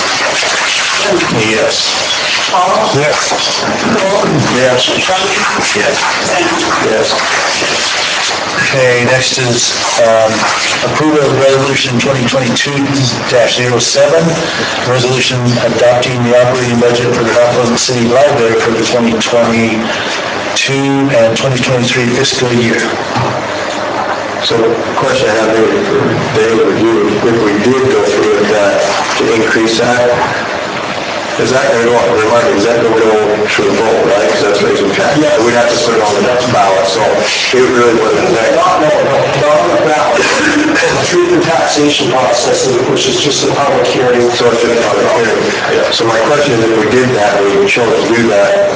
Yes.
Paul?
Yes.
Cole?
Yes.
Robbie?
Yes.
Sam?
Yes.
Okay, next is approval of resolution 2022-07, resolution adopting the operating budget for the Mount Pleasant City Library for the 2022 and 2023 fiscal year.
So the question I have maybe for David or you, if we did go through with that, to increase that, is that going to go, remind me, is that going to go to the vote, right? Because that's raising tax. Yeah. We'd have to put it on the next ballot, so it really wasn't that.
Not on the ballot, through the taxation process, which is just a public hearing.
So it's just a public hearing. Yeah. So my question is, if we did that, we chose to do that,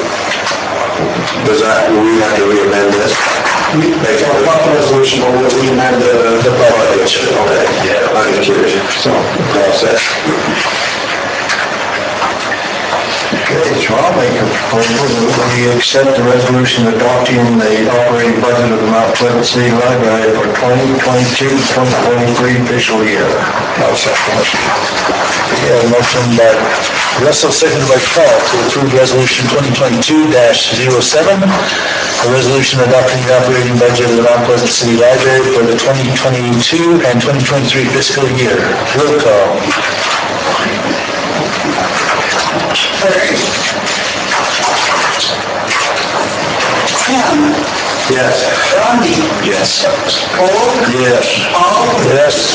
will we have to re-amend this?
Basically, not the resolution, but we amend the budget.
Okay, yeah, I'm just curious, so, process.
Okay, so I'll make a proposal that we accept the resolution adopting the operating budget of the Mount Pleasant City Library for 2022-2023 fiscal year.
I'll second it. Okay, a motion by Russell, seconded by Paul, to approve resolution 2022-07, a resolution adopting the operating budget of the Mount Pleasant City Library for the 2022 and 2023 fiscal year. Roll call.
Yes.
Rodney?
Yes.
Cole?
Yes.
Paul?
Yes.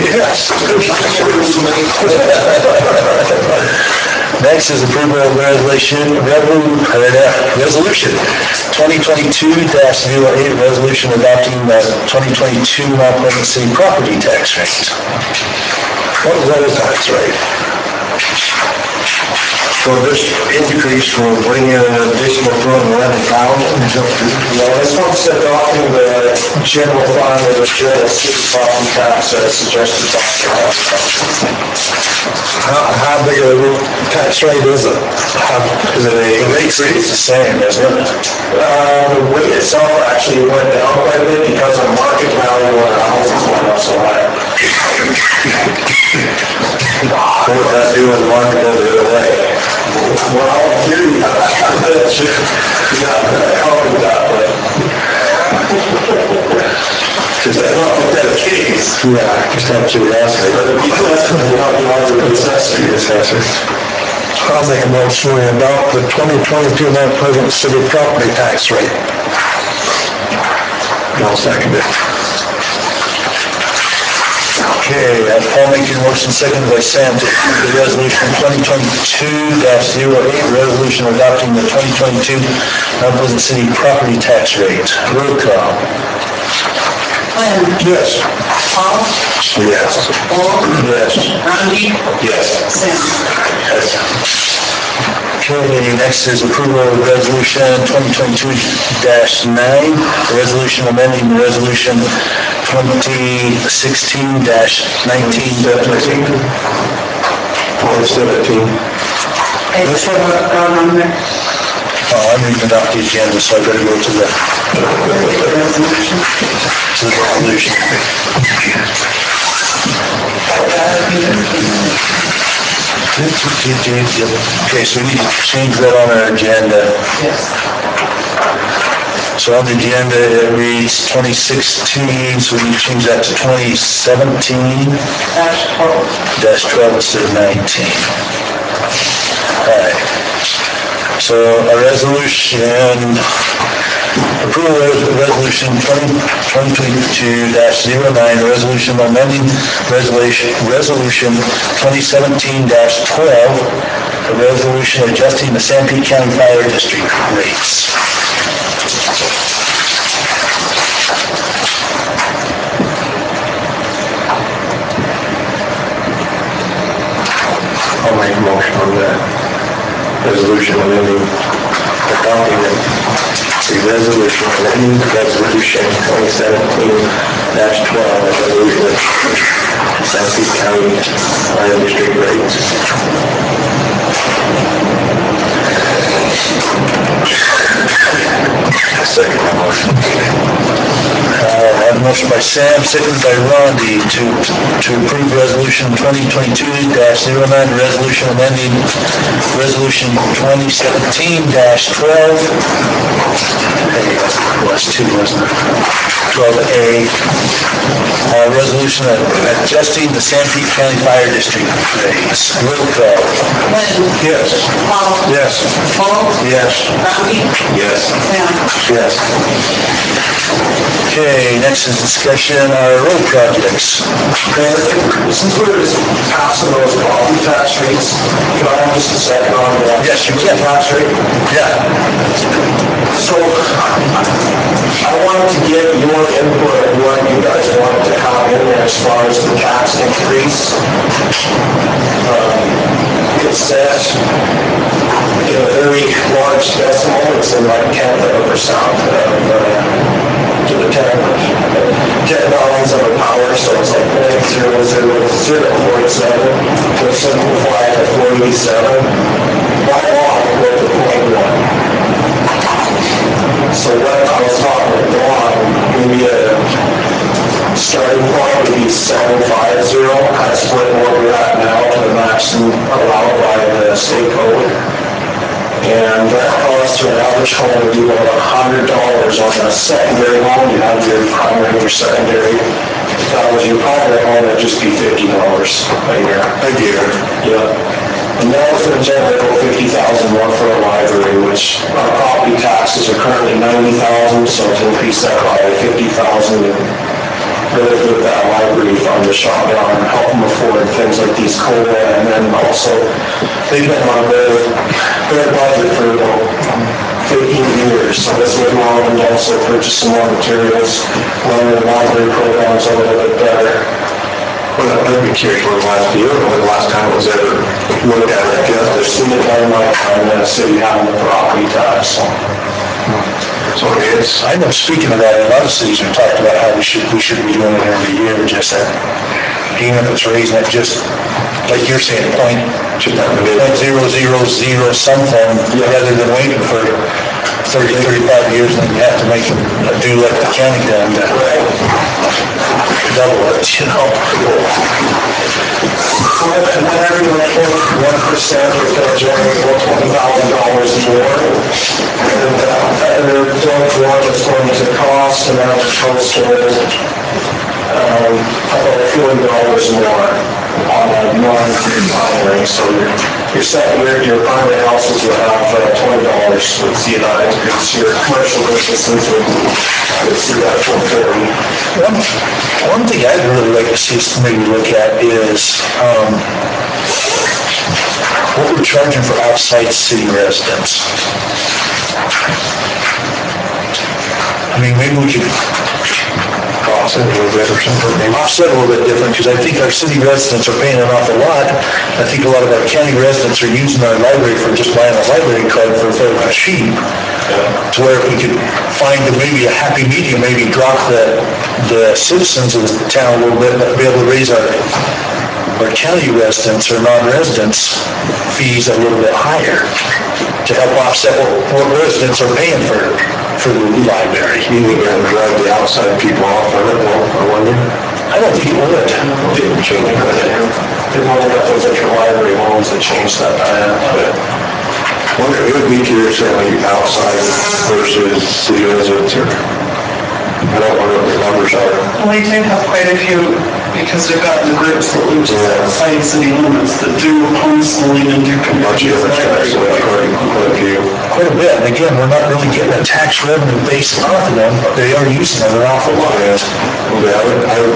Next is approval of resolution 2022-08, resolution adopting the 2022 Mount Pleasant City property tax rate.
What is that tax rate? So this increase will bring in an additional $211,000.
Yeah, this one's adopting the general fund of the city property tax as suggested by
How big of a tax rate is it? Is it
The rate stays the same, isn't it?
the rate itself actually went down quite a bit because of market value of our houses went up so high.
What would that do in the market the other way?
Well, here you go. Help with that, but.
Just that,
That case.
yeah, just out of curiosity.
But if you less than the
Assessor. I'll make a motion we adopt the 2022 Mount Pleasant City property tax rate. I'll second it.
Okay, Paul making a motion, seconded by Sam to approve the resolution 2022-08, resolution adopting the 2022 Mount Pleasant City property tax rate. Roll call.
Glenn?
Yes.
Paul?
Yes.
Paul?
Yes.
Rodney?
Yes.
Sam?
Okay, next is approval of resolution 2022-9, the resolution amending the resolution 2016-19.
2017.
This one, on there.
Oh, I'm reading about the agenda, so I better go to the
Resolution.
resolution. Okay, so we need to change that on our agenda.
Yes.
So on the agenda, it reads 2016, so we need to change that to 2017-12
-12.
instead of 19. All right. So a resolution, approval of resolution 2022-09, a resolution amending resolution 2017-12, a resolution adjusting the Sanpete County Fire District rates.
I'll make a motion on that resolution amending, adopting the resolution amending resolution 2017-12, a resolution of Sanpete County Fire District rates.
Second motion. I have a motion by Sam, seconded by Rondi to approve resolution 2022-09, resolution amending resolution 2017-12. Hey, that's two, wasn't it? 12A. Resolution adjusting the Sanpete County Fire District rates. Roll call.
Glenn?
Yes.
Paul?
Yes.
Paul?
Yes.
Rodney?
Yes.
Sam?
Yes.
Okay, next is discussion on our road projects.
Since we're just passing those property tax rates, can I have just a second on the
Yes, you can.
tax rate?
Yeah.
So I wanted to get your input of what you guys wanted to have in there as far as the tax increase. It says in a very large decimal, it's in like 10% to the 10 dollars of a power, so it's like 0.0047 to simplify it at 47. By law, we go to 0.1. So what I was talking with Dawn, maybe a starting point would be 750, kind of split where we're at now to the maximum allowed by the state code. And that cost to an average home would be about $100 on a secondary home. You have your primary, your secondary. If that was your primary home, it'd just be $50 a year.
A year.
Yeah. And that was going to generate about $50,000 more for a library, which our property taxes are currently $90,000, so to increase that by $50,000, really give that library fund a shot down and help them afford things like these COLA, and then also, they've been on their budget for about 15 years, so this would allow them to also purchase some more materials, run their library programs a little bit better.
Well, I'd be curious when the last time it was ever looked at, I guess.
I've seen it done my time in the city having the property tax, so.
So it's,
I know, speaking of that, a lot of cities have talked about how we should be doing it every year, just that, even if it's raising it just, like you're saying, point 0.000 something, rather than waiting for 30, 35 years, and then you have to make a do like the county done, double it, you know?
Whenever you make 1%, it's going to generate about $20,000 more. And they're going for what it's going to cost, and then it's close to about $40 more on a non-primary. So your primary houses will have $20. So you see that increase. Your commercial businesses would see that for $40.
One thing I'd really like to see us maybe look at is what we're charging for outside city residents. I mean, maybe we could offset a little bit or something. Offset a little bit different, because I think our city residents are paying an awful lot. I think a lot of our county residents are using our library for just buying a library card for fairly cheap. To where if we could find maybe a happy medium, maybe drop the citizens of the town a little bit, but be able to raise our county residents or non-residents fees a little bit higher to help offset what residents are paying for the library.
you think that would drive the outside people off of it, I wonder?
I don't think it would.
Didn't change it, but
They've only got those interlibrary loans that changed that dynamic.
wonder, it would be curious, certainly outside versus city residents, or I don't know what the numbers are.
Well, they do have quite a few, because they've got the groups that live just outside city limits that do homeschooling and do
Bunch
community
of different
libraries.
stuff, so quite a few.
Quite a bit. And again, we're not really getting a tax revenue based off of them, but they are using it an awful lot.
Yeah, I would,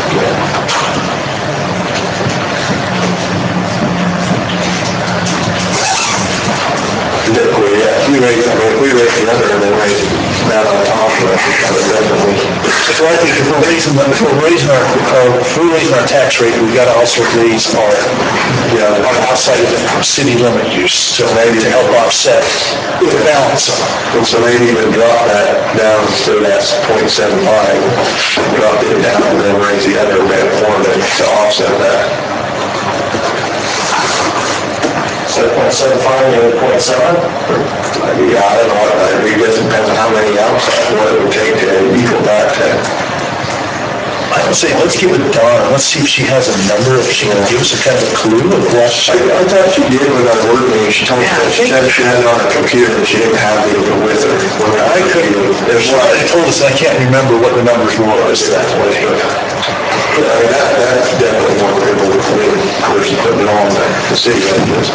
typically, yeah, if we raise the other and then raise that on top of it, that would definitely.
So I think if we're raising our tax rate, we've got to also raise our outside of the city limit use, so maybe to help offset the balance.
And so maybe even drop that down, so that's 0.75, drop it down and then raise the other rate for it to offset that.
So 0.75, maybe 0.7?
Yeah, I don't know, it just depends on how many outside, what it would take to equal back to.
I would say, let's give it to Dawn, let's see if she has a number, if she can give us a kind of a clue of what.
I thought she did with our work meeting, she told me that she said she had it on her computer, but she didn't have it with her.
I couldn't, there's one they told us, and I can't remember what the numbers were.
That's what it is. I mean, that's definitely more critical for me, versus putting it on the city residents.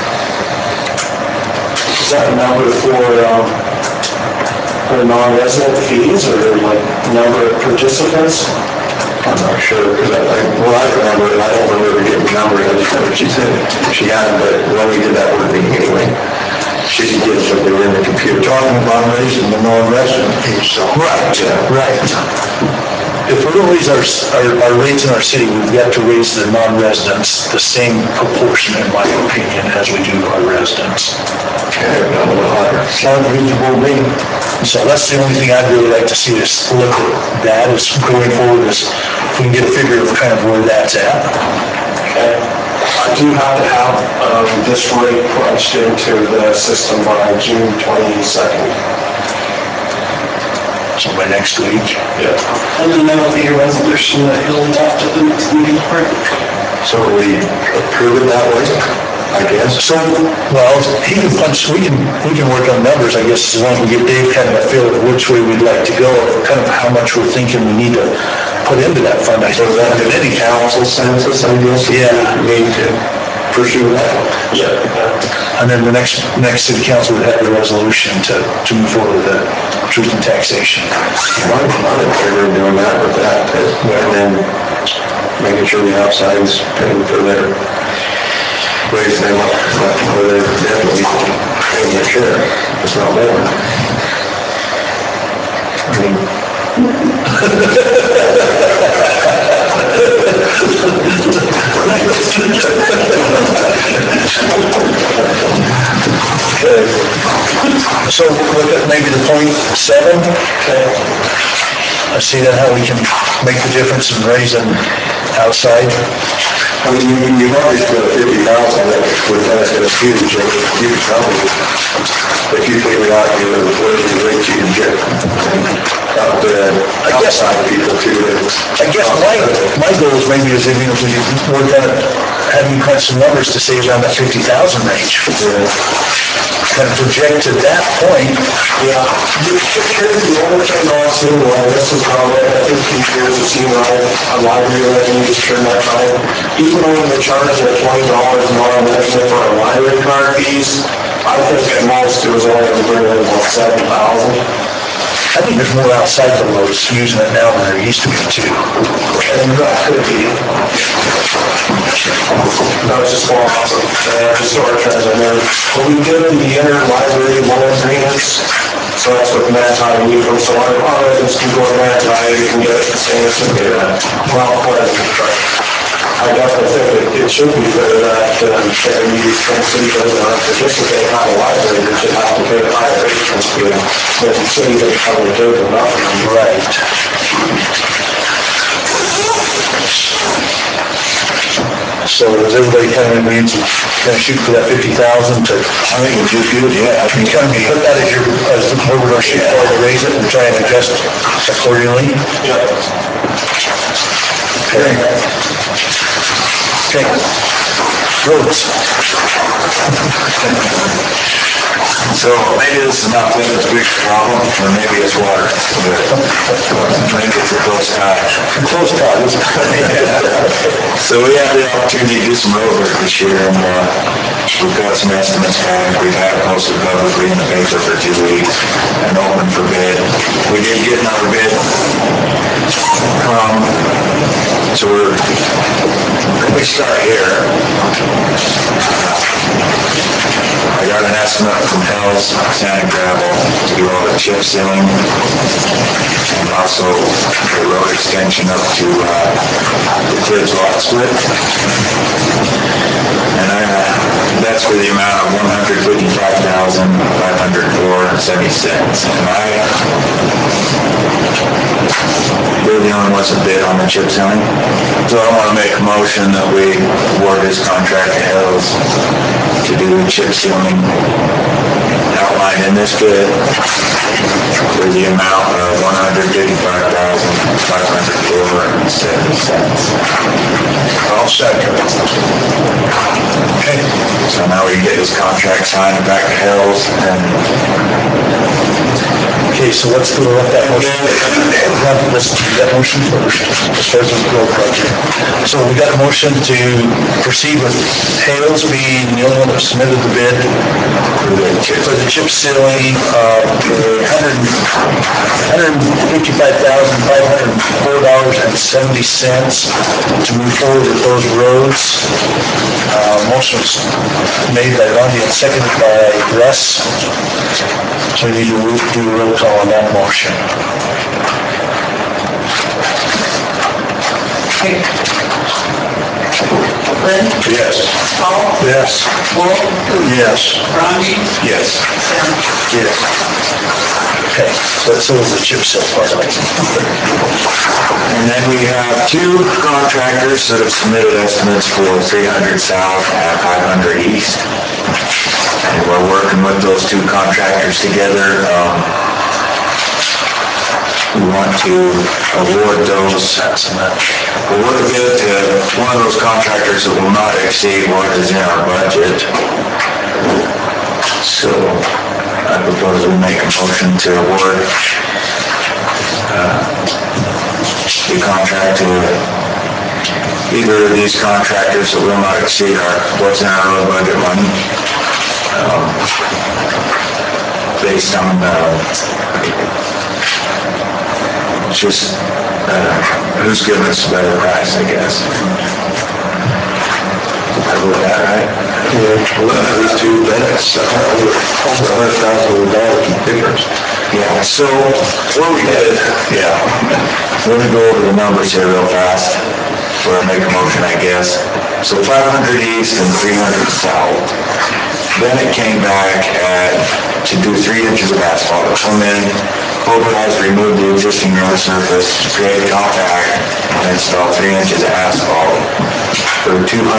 Is that a number for non-resident fees, or like number of participants?
I'm not sure, because I remember it, I don't remember getting the number, I just remember she said she had it, but when we did that work meeting anyway, she did get something in the computer.
Talking about raising the non-resident fees, so.
Right. If we're going to raise our rates in our city, we've got to raise the non-residents the same proportion, in my opinion, as we do our residents.
Sounds reasonable to me.
So that's the only thing I'd really like to see us look at, that is going forward, is if we can get a figure of kind of where that's at.
Okay. I do have to have this rate punched into the system by June 22nd.
So by next week.
Yeah.
And then that'll be a resolution that you'll adopt at the next meeting.
So we approve it that way, I guess.
So, well, we can work on numbers, I guess, as long as we give Dave kind of a feel of which way we'd like to go, kind of how much we're thinking we need to put into that fund. I think that in any
Council census, I guess.
Yeah.
Need to. pursue that.
Yeah.
And then the next city council would have the resolution to move forward with the truth in taxation.
I'm in favor of doing that with that, and then making sure the outside's paying for their, raise them up, where they're definitely paying their share, it's not more. I mean,
Okay. So look at maybe the .7. Okay. I see that how we can make the difference in raising outside.
I mean, you've already spent 50,000, that would pass a huge, you could probably, if you figure out your, what is the rate you can get out there, outside people too.
I guess my goal is maybe is if we could work on it, having crunch some numbers to say around that 50,000 range. Kind of project to that point.
Yeah, here's the only thing I've seen, this is probably, I think 2 years of seeing a library revenue just turn that time. Even though they charge their $20 more than for our library card fees, I think at most it was only going to bring in about 7,000.
I think there's more outside the roads using it now than there used to be too.
And that could be. That was just one awesome, historic trends I know. But we did the inter-library loan agreements, so that's what Matt High we from, so our residents can go to Matt High, you can get it, and it's going to be that. Well, I definitely think it should be fair that every city doesn't have to participate on a library, they should have to pay a higher rate than the city that probably does enough.
Right. So does everybody kind of agree to kind of shoot for that 50,000 to? I think it's just good, yeah. I mean, kind of put that as where we're going to shoot for to raise it and try and adjust accordingly.
Yeah.
Okay. Okay. Roads.
So maybe this is not Plymouth's big problem, or maybe it's water. Maybe it's a close tie.
Close call.
So we had the opportunity to do some road work this year, and we've got some estimates back. We've had it posted publicly in the paper for 2 weeks and open for bid. We did get another bid. So we start here. I got an estimate from Hell's Sand and Gravel to do all the chip sealing and also the road extension up to the Tibbs lot split. And that's for the amount of $155,504.70. And we're the only ones that bid on the chip sealing. So I want to make a motion that we award this contract to Hells to do the chip sealing outlined in this bid for the amount of $155,504.70.
I'll second.
Okay. So now we can get this contract signed and back to Hells and
Okay, so let's go with that motion. Let's do that motion first, as far as the road project. So we got a motion to proceed with Hales being the only one that submitted the bid for the chip sealing of $155,504.70 to move forward with those roads. Motion was made by Randy and seconded by Russ. So we need to do a roll call on that motion.
Lynn?
Yes.
Paul?
Yes.
Wolf?
Yes.
Ronnie?
yes.
Sam?
Yes. Okay, so that's the chip seal part of it.
And then we have 2 contractors that have submitted estimates for 300 south and 500 east. And we're working with those 2 contractors together. We want to award those. Award a bid to one of those contractors that will not exceed what is in our budget. So I propose we make a motion to award the contract to either of these contractors that will not exceed what's in our road budget money. Based on, just, who's giving us a better price, I guess. I wrote that right? Yeah, these two Bennett's, over $100,000 difference. Yeah, so, what we did, let me go over the numbers here real fast, before I make a motion, I guess. So 500 east and 300 south. Then it came back to do 3 inches of asphalt. Come in, pulverize, remove the existing road surface, create a compact, and install 3 inches of asphalt for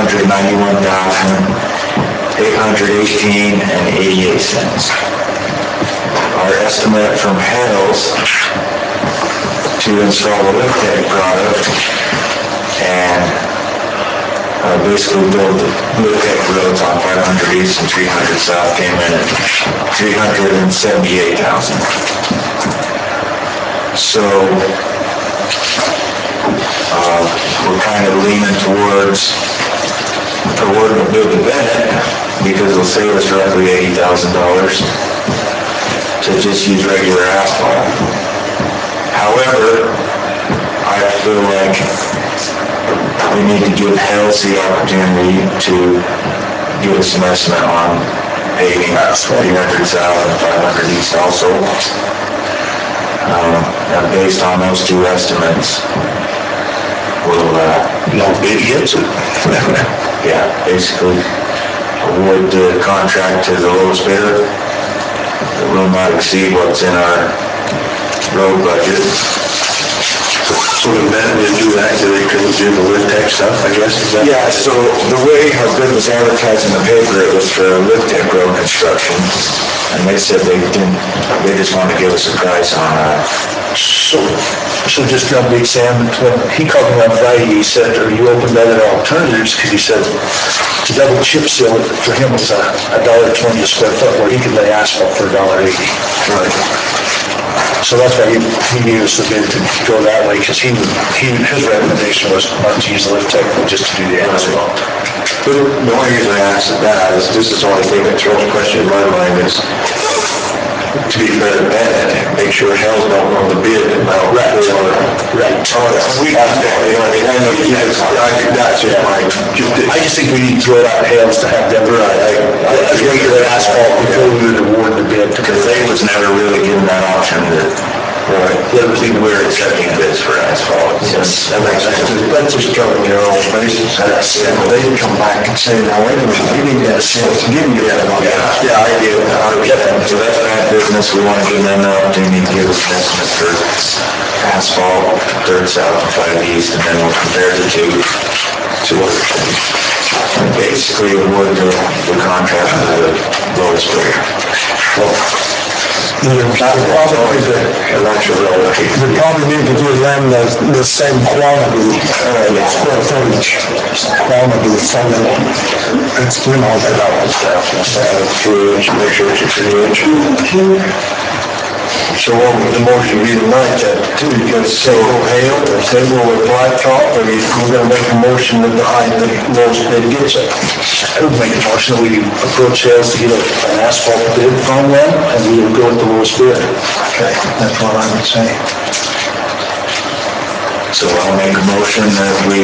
$291,818.88. Our estimate from Hales to install the Lift Tech product and basically build Lift Tech roads on 500 east and 300 south came in at $378,000. So we're kind of leaning towards awarding the bid to Bennett because it'll save us roughly $80,000 to just use regular asphalt. However, I feel like we need to give Hales the opportunity to give us an estimate on paving 300 south and 500 east also. And based on those two estimates, we'll bid hits it. Yeah, basically award the contract to the lowest bidder. It will not exceed what's in our road budget.
So the Bennett didn't do that, so they couldn't do the Lift Tech stuff, I guess?
Yeah, so the way our bid was advertised in the paper, it was for Lift Tech road construction. And they said they just wanted to give us a price on
So just tell Big Sam, when he called me on Friday, he said, are you open to other alternatives? Because he said to double chip seal it for him was $1.20 a square foot, where he could lay asphalt for $1.80.
Right.
So that's why he gave us the bid to go that way, because his recommendation was not to use the Lift Tech, but just to do the asphalt.
But the only reason I asked that is, this is the only thing that throws a question in my mind is, to be fair to Bennett, make sure Hales don't know the bid about.
Right.
Right. We understand, you know what I mean? I think that's just my.
I just think we need to throw it out Hales to have them as regular asphalt before we would award the bid.
because they was never really given that option that we're accepting bids for asphalt.
Yes, that makes sense. That's just covering their own bases. They can come back and say, no, wait a minute, we need that sense, give me that.
Yeah, I do. So that's bad business. We want to give them the opportunity to give us an estimate for asphalt, 3rd south and 5 east, and then we'll compare the two. Basically award the contract to the lowest bidder.
The problem need to give them the same quantity, square footage quantity, so that it's, you know,
Make sure it's a 3 inch.
so what would the motion be tonight, that you can say go Hale, or say go with Blacktop, or we're gonna make a motion with the lowest bid gets it?
I would make a motion that we approach Hales to get an asphalt bid from them, and we will go with the lowest bid.
Okay, that's what I would say.
So I'll make a motion that we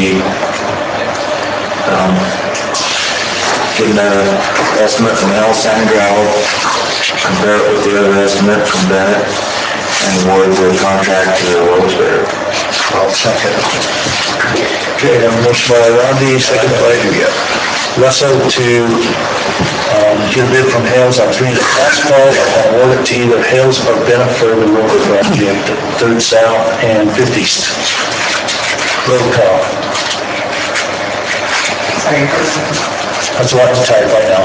get an estimate from Hales Sand and Gravel, compare it with the other estimate from Bennett, and award the contract to the lowest bidder.
I'll second. Okay, I have a motion by Randy, second by Russell to get a bid from Hales on 3 inch asphalt, and award it to either Hales or Bennett for the road project, 3rd south and 5th east. Roll call. That's a lot to type right now.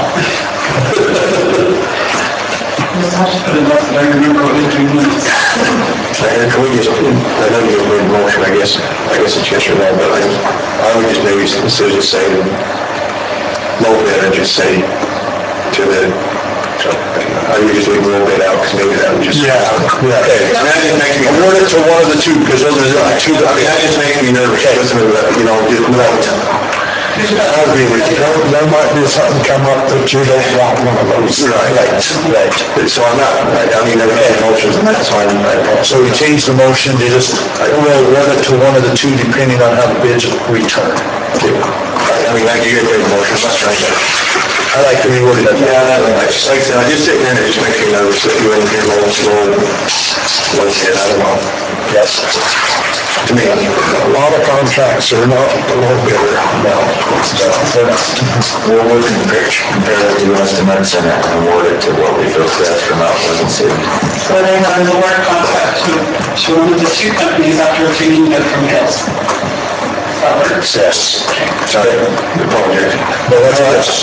And can we just, I know you just made a motion, I guess it's yes or no, but I would just maybe instead of just saying low bid, I'd just say to the I usually roll it out, because maybe that would just.
Yeah.
Okay, and that just makes me.
Award it to one of the two, because those are the two.
I mean, that just makes me nervous, listen to that, you know, just, no.
I agree with you. There might be something come up that you don't want one of those. Right.
So I'm not, I mean, there are motions, and that's fine.
So we changed the motion to just, we'll award it to one of the two depending on how the bids return.
I mean, like, you get the motion, that's right.
I like to reword it.
Yeah, like I said, I just sit there and it just makes me nervous that you ain't here long, slow, what's it, I don't know.
Yes.
To me,
A lot of contracts are not a little bit around now.
We'll compare the two estimates and award it to what we feel best from Mount Pleasant City.
So they have an award contract to one of the two companies after obtaining it from Hills. That works?
Yes.
sorry, the project.
Well, that's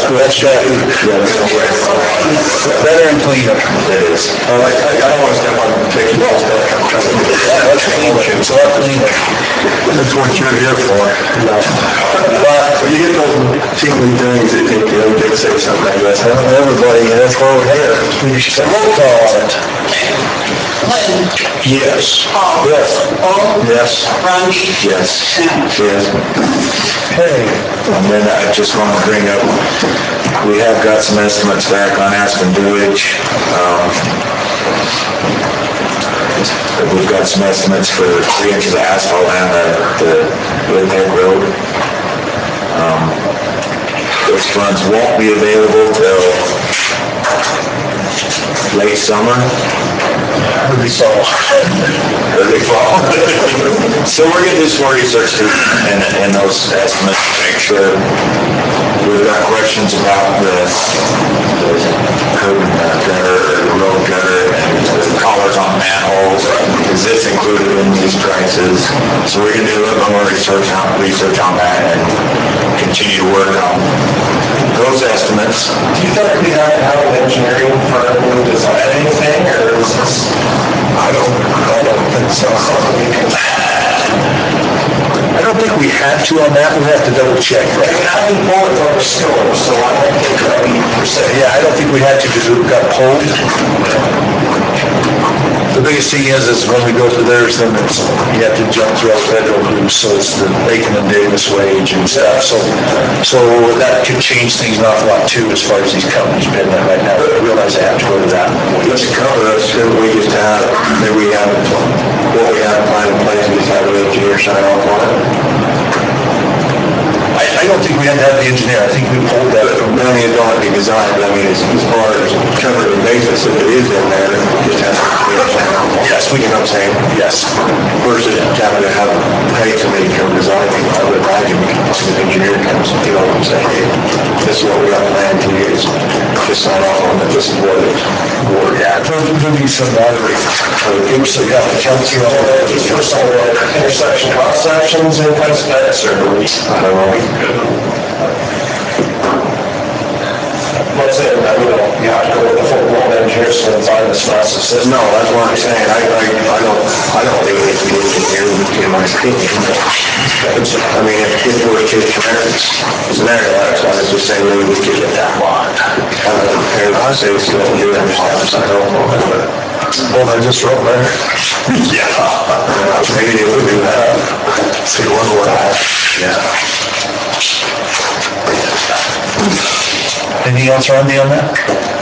better and cleaner.
It is.
I don't want to step on Vicky's stuff, I'm trying to.
That's cleaner. It's a lot cleaner. That's what you're here for.
But when you get those tingly things, that think, you know, they say something like that.
Everybody, that's why we're here. We should roll call on it.
Clinton.
Yes.
Paul.
Yes.
Paul.
Yes.
Rodney.
Yes.
Sam.
Yes.
Hey.
And then I just want to bring up, we have got some estimates back on Aspen Village. We've got some estimates for 3 inches of asphalt and the Lake Road. Those funds won't be available till late summer.
Early fall.
Early fall. So we're going to do some more research too, and those estimates to make sure. We've got questions about the curb gutter, or the road gutter, and the collars on manholes. Is this included in these prices? So we're going to do a little bit more research on that and continue to work on those estimates.
Do you think we have to have an engineering firm design anything, or is this?
I don't think so. I don't think we had to on that. We have to double check.
I mean, I've been pulling from the store, so I don't think that we per se.
Yeah, I don't think we had to because it got pulled. The biggest thing is when we go to theirs, then it's, you have to jump through all the federal hoops, so it's the Bacon and Davis wage and stuff. So that could change things an awful lot too, as far as these companies bidding it right now. I realize they have to go to that.
Let's cover us, and we just have, maybe we have, what we have planned in place, we just have an engineer sign off on it.
I don't think we had to have the engineer. I think we pulled that from.
I mean, it don't have to be designed, but I mean, as far as covering the basis, if it is in there, just have to.
Yes, we
You know what I'm saying?
Yes.
Versus having to have, pay somebody to come design it, I would imagine, the engineer comes, you know what I'm saying? Hey, this is what we got planned, can you guys just sign off on it, this is what it's for.
Yeah, there'll be some lottery. So you have to jump through all that.
Just for some intersection cross sections and kind of specs, or?
I don't know.
Let's say, you have to go with the full-blown engineer to find this massive system.
No, that's what I'm saying, I don't think we can get engineer, in my opinion. I mean, if worst case scenario, I was just saying, maybe we could get that lot. I say we still do it, just have to sign off on it, but.
Hold on, just right there.
Yeah. Maybe they would do that. See one more. Yeah.
Anything else, Randy, on that?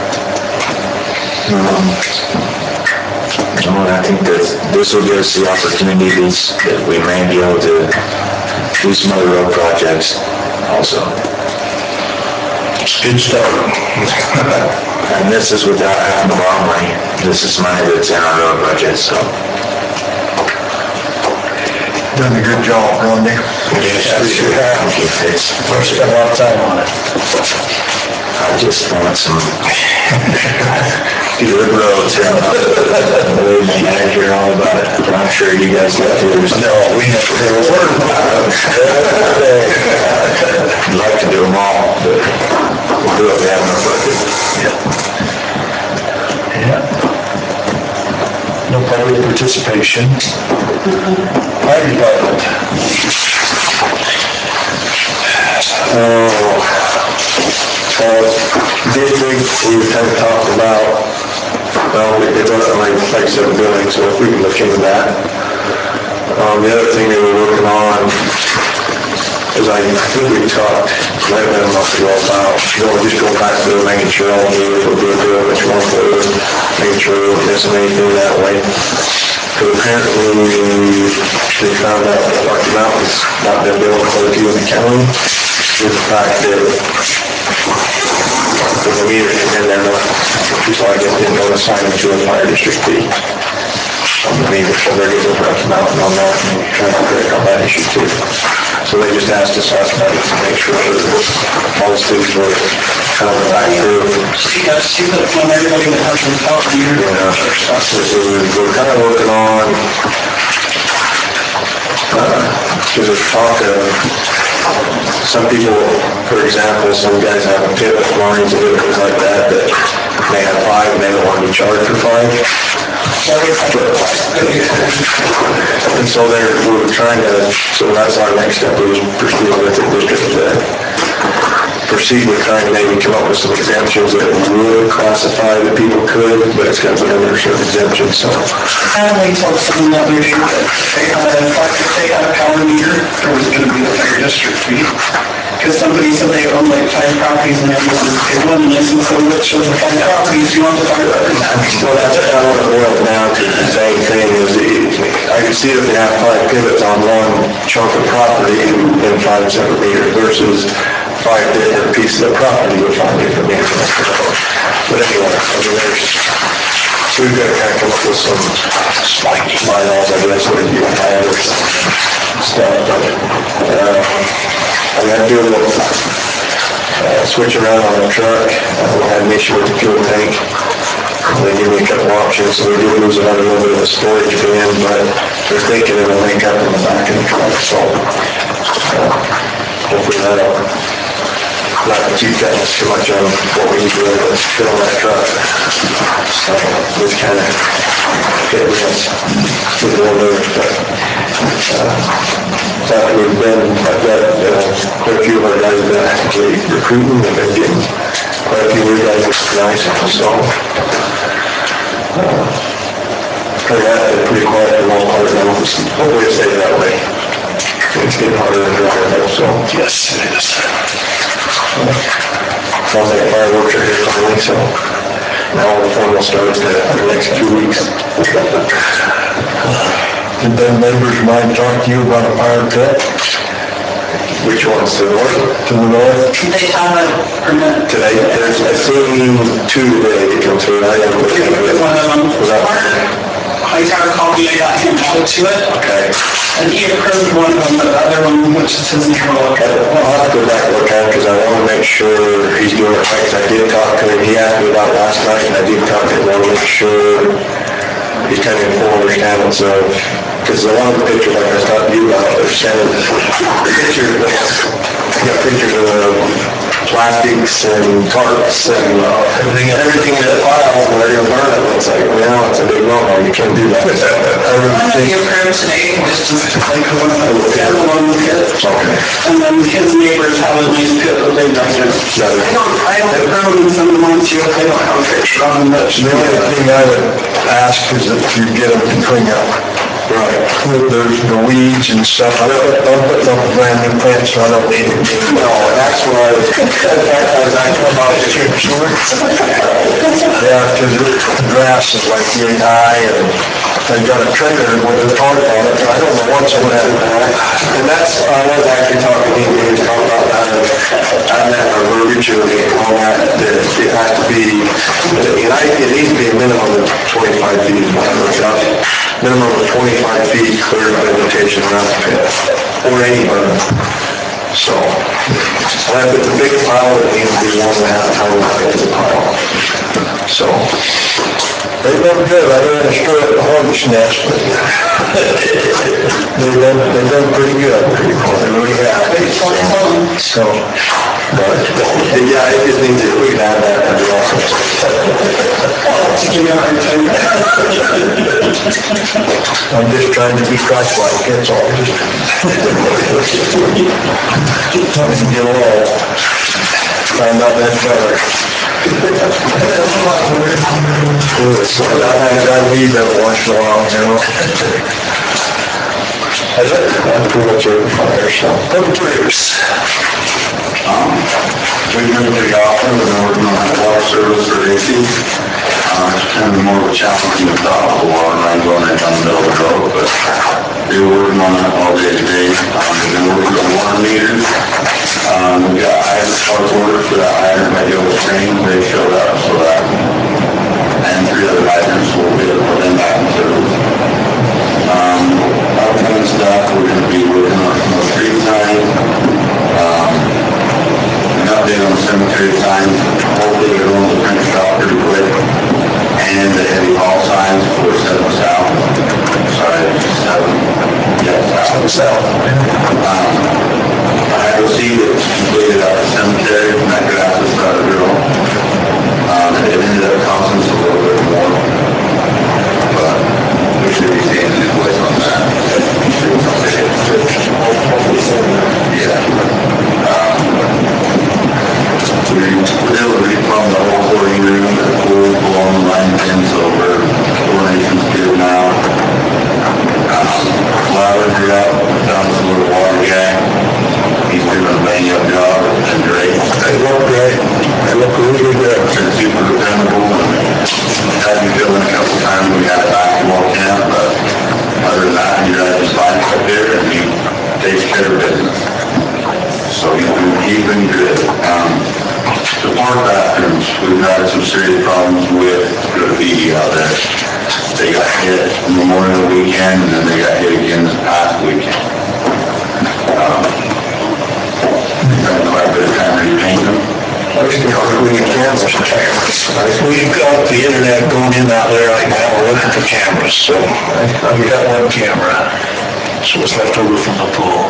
No, I think this will give us the opportunities that we may be able to do some other road projects also.
Good stuff.
And this is without having to borrow money. This is money that's in our road budget, so.
Done a good job, Randy. Yes, you have.
Thank you, Fitz.
We've spent a lot of time on it.
I just want some good roads here. Believe me, I hear all about it. I'm sure you guys got yours.
No, we never hear a word about it.
I'd like to do them all, but we'll do it, we have no budget.
Yeah. No public participation. Fire department.
District we kind of talked about, well, they brought up, like I said, the building, so if we can look into that. The other thing they were working on is I think we talked, might have been a month ago, about, just going back to making sure all the meters were good, which one for, making sure we weren't missing anything that way. Because apparently they found out that Rocky Mountain's not been built quite a few in the county, with the fact that when the meters come in, they're not, people I guess didn't want to sign them to a fire district fee. The meters, so they're getting Rocky Mountain on that and trying to correct on that issue too. So they just asked us last night to make sure that all the cities were kind of back through.
Yeah, see that when everybody that has them out here.
We're kind of working on, because there's talk of, some people, for example, some guys have pivot lines and things like that, that may have 5 and they don't want to be charged for 5. And so we're trying to, so that's our next step, is proceed with the district, proceed with trying to maybe come up with some exemptions that would classify that people could, but it's going to put under certain exemptions, so.
I told someone the other day that if they had a power meter, there was gonna be a fire district fee. Because somebody said they own like 5 properties and everyone paid one, and they said, so which of the 5 properties do you want the fire department?
Well, that's kind of what it boils down to, the same thing is, I can see if they have 5 pivots on one chunk of property in 5 separate meters versus 5 different pieces of property with 5 different meters. But anyway, I mean, so we've got to kind of come up with some bylaws, I guess, or you have stuff. I had to do a little switch around on the truck. We had an issue with the fuel tank. They gave me a couple options, so we did lose another little bit of the storage bin, but they're thinking it'll make up in the back of the truck, so hopefully that'll not keep cutting us too much on what we need to fit on that truck. So just kind of hit this with a little bit, but we've been, I've got quite a few of our guys have been actively recruiting, and been getting quite a few new guys, which is nice, so pretty quiet for the most part now. Hopefully it stays that way. It's getting harder and harder, so. Yes, it is. Sounds like fireworks are here finally, so now all the fun will start in the next 2 weeks.
Did the neighbors mind talk to you about a fire pit?
Which ones, to the north?
To the north?
They have a permit.
Today, I've seen 2 today come through. I haven't looked at it.
One of them, Hightower called me, I got him out to it.
Okay.
And he approved one of them, but the other one, which is his name,
I'll have to go back and look at it, because I want to make sure he's doing it right. I did talk to him, he asked me about it last night, and I did talk to him, I want to make sure he's kind of in full understanding of, because a lot of the pictures, like I was talking to you about, they're sending pictures, you got pictures of plastics and tarps and everything in that pile, and they're going to burn it. It's like, well, it's a big no-no, you can't do that.
one that he approved today, was just like one of the pit. And then his neighbors have a nice pit that they dug in. I don't approve some of the ones you, I don't have a picture on them, but.
The only thing I would ask is that you get them to clean up.
Right.
There's the weeds and stuff. I'm putting up a brand new fence, so I don't need it.
No, and that's what I was actually about to share.
Yeah, because the grass is like yay high, and they got a trailer with a tarp on it, I don't know what's in that.
And that's, I was actually talking to him, he was talking about that, our verbiage and all that, that it has to be, it needs to be a minimum of 25 feet, minimum of 25 feet clear of vegetation around the pit, or any burn. So, if it's a big pile, it needs to be 1.5 times to the pile. So,
They've done good, I ran a stir at the hornet's nest, but they've done pretty good. They really have. So,
but, yeah, it just needs, if we could add that, that'd be awesome.
To give you a hard time.
I'm just trying to be Christ-like, that's all. Trying to get along. Find out that better. I need that once in a while, you know? That's pretty much it for there, so. Public works.
We've been pretty often, we've been working on that water service for AC. It's kind of more of a challenge than we thought, the water line going right down the middle of the road, but they were working on that all day today. They've been working on water meters. We got hydrant part order for that hydrant by Gilbert Spring. They showed up, so that, and 3 other hydrants, we'll be able to put them back in service. Other kind of stuff, we're gonna be working on some of the street signs. An update on the cemetery signs. Hopefully they're going to print shop pretty quick. And the heavy haul signs for 7 South. Sorry, 7 South. I will see that completed out the cemetery, and that grass has started to grow. It ended up costing us a little bit more. But we should be seeing an invoice on that. Yeah. We were able to replumb the whole quarry room, the pool, along the line pins over, chlorination's good now. Flowers are up, found us a little water guy. He's doing a bang-up job, it's been great. They look great, they look really good. They're super dependable, and had me fill in a couple times when we had a basketball camp, but other than that, he drives his bike up there and he takes care of business. So he's been good. The park bathrooms, we've had some serious problems with graffiti out there. They got hit Memorial Weekend, and then they got hit again this past weekend. Spent quite a bit of time repainting them.
We
We've got the internet going in out there right now, we're looking for cameras, so we got 1 camera. So it's left over from the pool.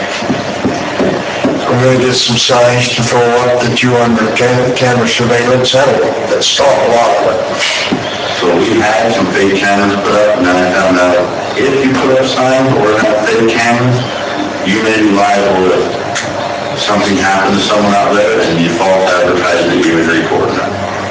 We're gonna get some signs to throw up that you on the camera surveillance, that'll stop a lot of it.
So we had some fake cameras put up, and then I found out if you put up signs or have fake cameras, you may be liable if something happens to someone out there and you false advertise that you was recording it.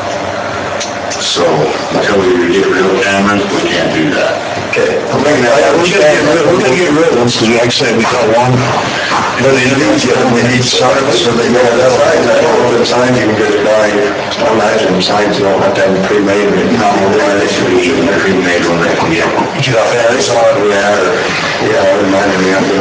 So until we get real cameras, we can't do that.
Okay.
We're gonna get rid of them, because like I said, we got one.
We need signs, so they know that. Signs you can just buy, I imagine signs don't have to have pre-made.
No, they should be pre-made when they can get off Amazon.
Yeah, I would imagine we have to.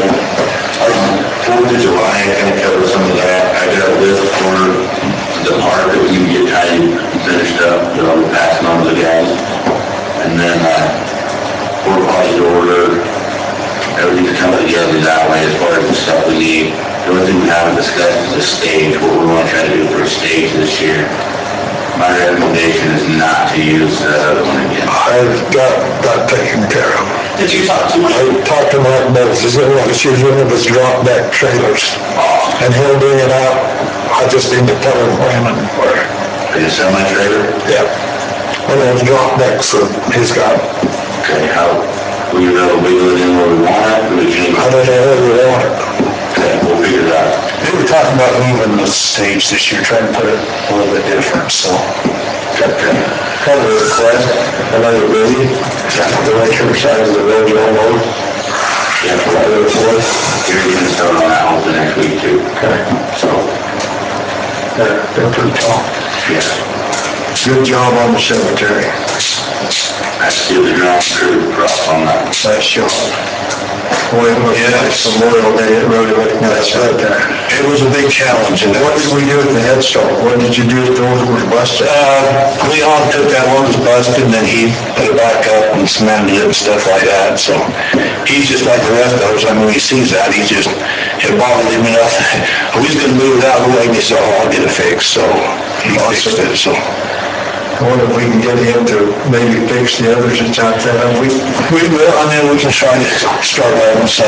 4th of July, I kind of covered some of that. I got a list for the park that we need to get kind of finished up, that I'll be passing on to the guys. And then, porta potty order, everything's coming together that way as far as the stuff we need. The only thing we haven't discussed is the stage, what we're going to try to do for a stage this year. My recommendation is not to use that other one again.
I've got that taken care of.
Did you talk to
I talked to Mark Mills, he's in what she's one of his drop deck trailers. And he'll bring it out, I just need to tell him when and where.
Are you semi-trailer?
Yeah. And those drop decks that he's got.
Okay, how, we be able to wiggle it in where we want it, or we can...
I don't know where we want it.
Okay, we'll figure that out.
They were talking about moving the stage this year, trying to put it a little bit different, so.
Okay.
Kind of a request, another baby, the winter size of the road almost.
Yeah, you're getting started on that hopefully next week too.
Okay.
So,
They're pretty tall.
yeah.
Good job on the cemetery.
I see the ground crew drop on that.
Nice job. Boy, it was nice Memorial Day, it really looked nice out there.
It was a big challenge. And
What did we do at the headstone? What did you do if the one was busted?
Leon took that one that was busted, and then he put it back up and cemented it and stuff like that. So he's just like the rest of us. I mean, when he sees that, it bothered him enough. We was gonna move it out of the way, and he said, "Oh, I'll get it fixed." So he fixed it. So
I wonder if we can get him to maybe fix the others that's out there.
we will. I mean, we can try to start having some.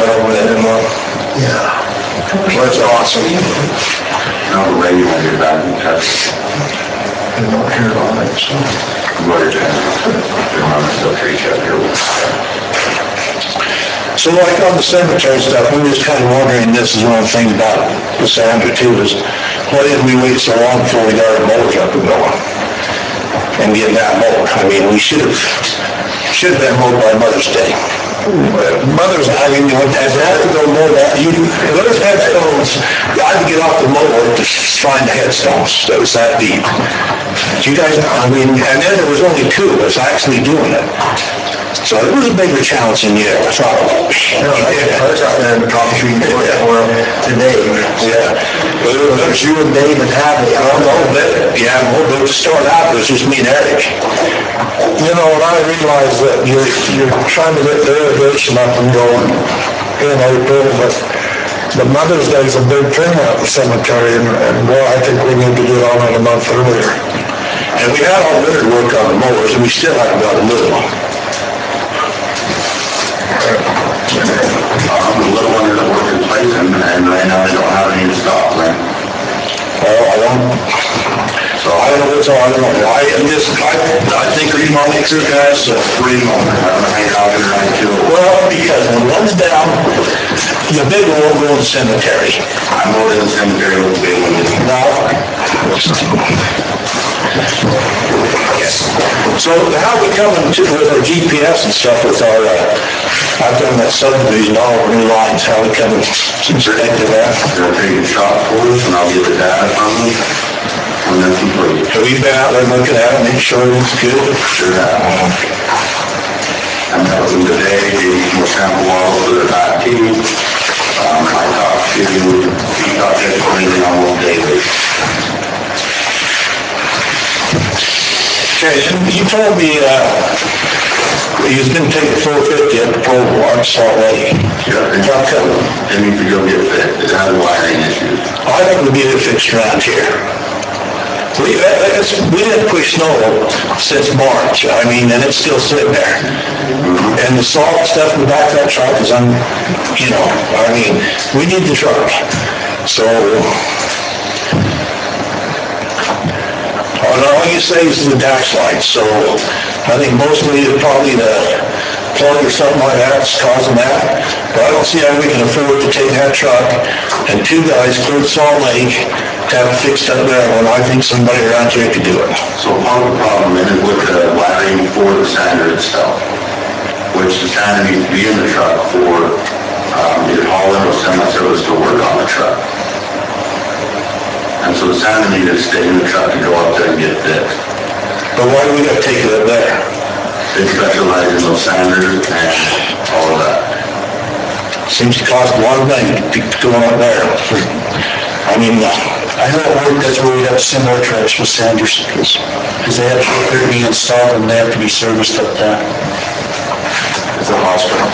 Yeah. Well, that's awesome.
No, the lady won't get back in touch.
I don't hear on it, so.
We're still reach out here.
So like on the cemetery stuff, we were just kind of wondering, this is one of the things about the Sandra too, is why did we wait so long before we got our mowers up and going? And getting that mowed. I mean, we should have been mowed by Mother's Day. Mother's, I mean, you would have to go mow that. Those headstones, I had to get off the mower to find the headstones. That was that deep. You guys, I mean, and then there was only two of us actually doing it. So it was a bigger challenge than you ever thought it would be. I was out there in the coffee tree today. Yeah. But it was you and Dave and Hadley. I don't know, but yeah, but to start out, it was just me and Eric. You know, when I realized that you're trying to get the irrigation up and going in April, but Mother's Day is a big thing at the cemetery, and boy, I think we need to get on it a month earlier. And we had all winter work on the mowers, and we still haven't got a little one.
The little one is working place, and right now they don't have any to stop, right?
Well, I don't know what's on. I think Remonics has three more. Well, because when one's down, the big one will go to the cemetery.
I'm more in the cemetery with the big one.
No. So how are we coming to with our GPS and stuff with our, I've done that subdivision, all our new lines, how we coming to protect that?
They're taking shot for us, and I'll get the data from them. And then complete.
Have you been out there looking at it, making sure it's good?
Sure have. I met with them today, gave them more sample walls for their back team. I talked to everything almost daily.
Okay, and you told me you was going to take the 450 at the pole barn, Salt Lake.
Yeah,
How come?
They need to go get fixed. It has wiring issues.
I think we'll get it fixed around here. We didn't push snow since March, I mean, and it's still sitting there. And the salt stuff in the back of that truck is we need the truck. So, all you say is the dash lights, so I think mostly it's probably the plug or something like that that's causing that. But I don't see how we can afford to take that truck and two guys clear Salt Lake to have it fixed up there when I think somebody around here could do it.
So part of the problem is with the wiring for the sander itself, which the sander needs to be in the truck for either hauling or semi-service to work on the truck. And so the sander needed to stay in the truck to go up there and get fixed.
But why do we gotta take it up there?
They specialize in those sanders and all of that.
Seems to cost a lot of money to be going up there. I mean, I know at work that's where we have to send our trucks with sanders, because they have to be installed and they have to be serviced up there.
It's a hospital.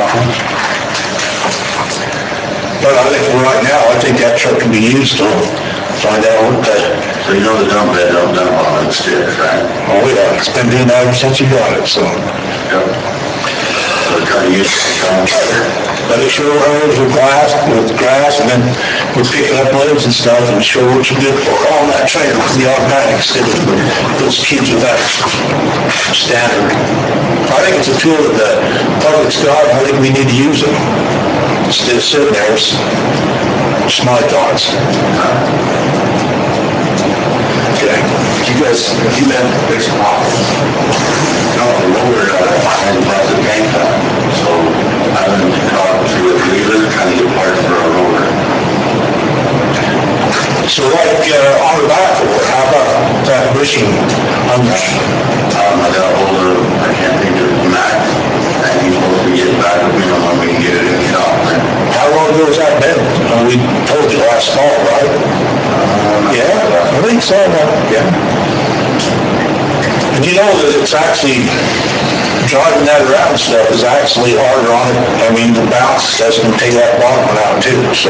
But I think right now, I think that truck can be used to find out what the...
So you know the dump bed don't dump on it sticks, right?
Oh yeah, it's been doing that ever since you got it, so...
Yep. So try to use it.
But it sure runs with grass, and then we're picking up limbs and stuff, and sure works good on that trailer with the automatic instead of those kids with that standard. I think it's a tool that the public's got, and I think we need to use it instead of sitting there. It's my thoughts. Okay.
You guys, you been fixing off? No, the lower and brought the tank up, so I've been talking to a dealer trying to get parts for our roller.
So like on the back for it, how about that bushing on the...
I got a hold of, I can't think of Max, and he's supposed to be getting back with me on when we can get it in the shop.
How long ago was that been? We told you last fall, right? Yeah, I think so. Yeah. And you know that it's actually, driving that around stuff is actually harder on it. I mean, the bounce doesn't take that bottom one out too, so.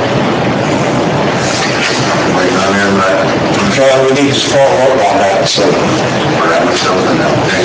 Waiting on him,
We need to follow up on that, so.
we're having something that day.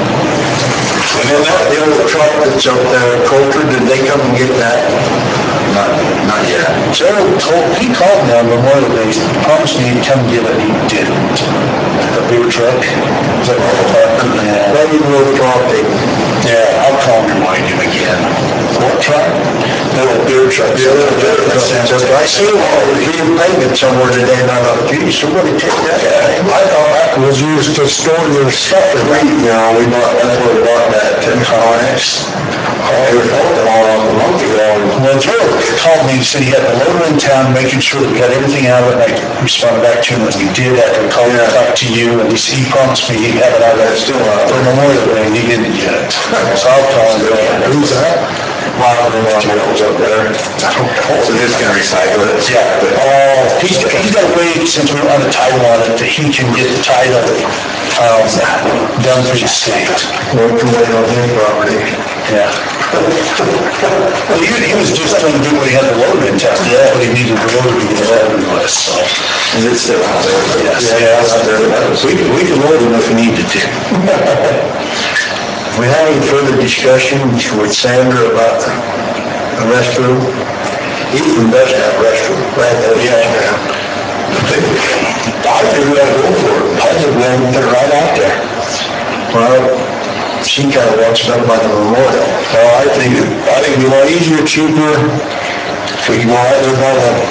And then that, the old truck that's up there, Coulter, did they come and get that?
Not yet.
He called me on Memorial Day, promised me he'd come get it, he didn't. The beer truck, is that what? Yeah.
Maybe we'll drop it.
Yeah, I'll call and remind him again. What truck? The little beer truck.
The other beer truck. I see him over here paving somewhere today, and I thought, gee, somebody take that.
Yeah, I thought that was used to store your stuff.
We bought, that's where we bought that Connex. They were holding all on the monkey going.
Well, Joe called me and said he had the loader in town, making sure that we got everything out of it, and I responded back to him that we did after I called and talked to you, and he promised me he'd have it out of it still for Memorial Day, and he didn't yet. So I'll call him. Who's that?
Well, was up there. So they're just gonna recycle it?
Yeah, but, he's got a way, since we're on the title on it, that he can get the title, done through the state.
We can wait on his property.
Yeah. Well, he was just trying to do what he had the loader in town. Yeah. But he needed the loader to get it out of the list, so.
Is it still out there?
Yes.
Yeah, it's out there.
We can load him if we needed to.
We had any further discussions with Sandra about the restroom? Ethan does have a restroom.
Yeah. I think we ought to go for it. I think we ought to put it right out there.
Well, she kind of wants it up by the memorial.
Well, I think it'd be a lot easier, cheaper, if we can go right there by the,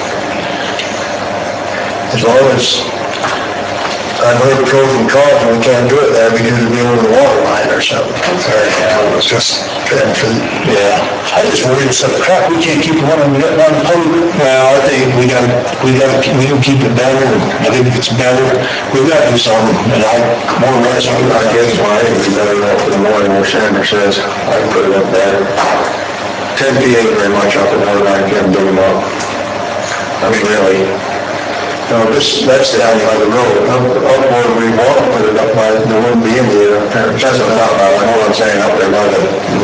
As long as I've heard pros and cons, and we can't do it there because it'd be over the water line or something.
it's just, yeah. I just worried it's some crap, we can't keep the one on the public. Well, I think we can keep it better, and I think if it's better, we've got to do something, and more or less,
I guess why it would be better off in the morning where Sandra says, I can put it up there. 10 feet ain't very much up in order, I can't big them up. I mean, really.
No, that's down by the road. Up where we want to put it up by, there wouldn't be any there.
That's what I'm talking about, I know what I'm saying, up there by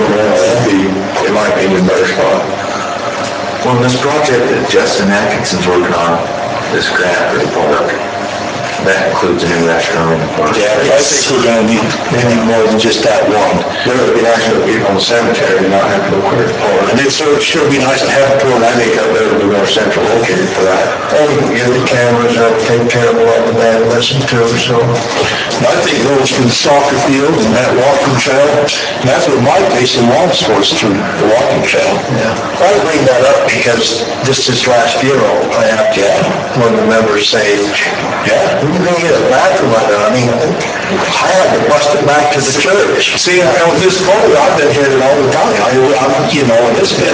in my opinion, better spot. Well, this project that Justin Atkinson's working on, this grant for the park, that includes a new restroom in the park.
yeah, I think we're gonna need more than just that one.
It would be nice for people in the cemetery to not have to look where it's for.
And it sure be nice to have a pool,
I think up there would be more central located for that.
And we can get the cameras up, take care of what the band listen to, so.
And I think those from the soccer field and that walking trail, and that's what my place in law sports through, the walking trail.
Yeah. I bring that up because this last funeral, I have to, one of the members say,
Yeah.
we can go get a bathroom like that. I mean, I had to bust it back to the church.
See, this photo, I've been hearing it all the time, it's been,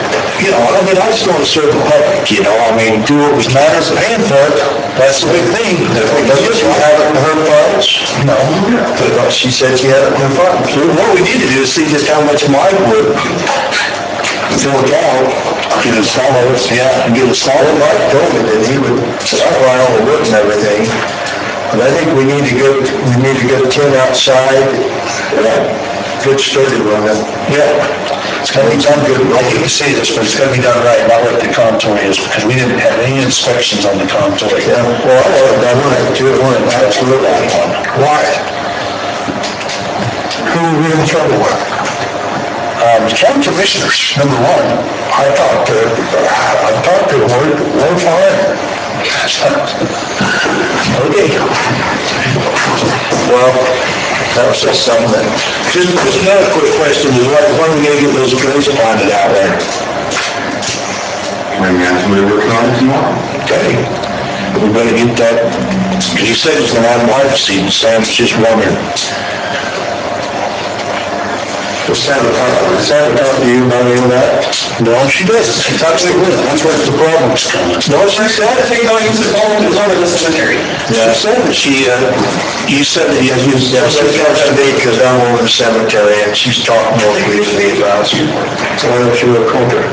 I just want to serve the public, I mean, do what was matters, paying for it, that's the big thing.
Doesn't she have it in her files?
No.
But she said she had it in her files.
What we need to do is see just how much Mike would fork out, get a installer, and get a installer.
Mike told me that he would supply all the wood and everything. But I think we need to get a tin outside, good sturdy one.
It's gotta be done good. I hate to say this, but it's gotta be done right, not like the contour is, because we didn't have any inspections on the contour.
Yeah, well, I want it done right too, absolutely.
Why?
Who are we in trouble with?
County commissioners, number one.
I talked to them, we're fine.
Okay.
Well, that was just something that,
Just another quick question is, when are we gonna get those drains planted out there?
We're working on it tomorrow.
Okay. We better get that, because you said it's gonna have life seed, Sam's just wondering.
was Sandra talking to you about any of that?
No, she doesn't. She talks to me. That's where the problem's coming.
No, she said, I think I used to call it over the cemetery.
She said that you said that you had used.
Yeah, she comes to me because I'm over the cemetery and she's talking more recently about, so why don't you approach her?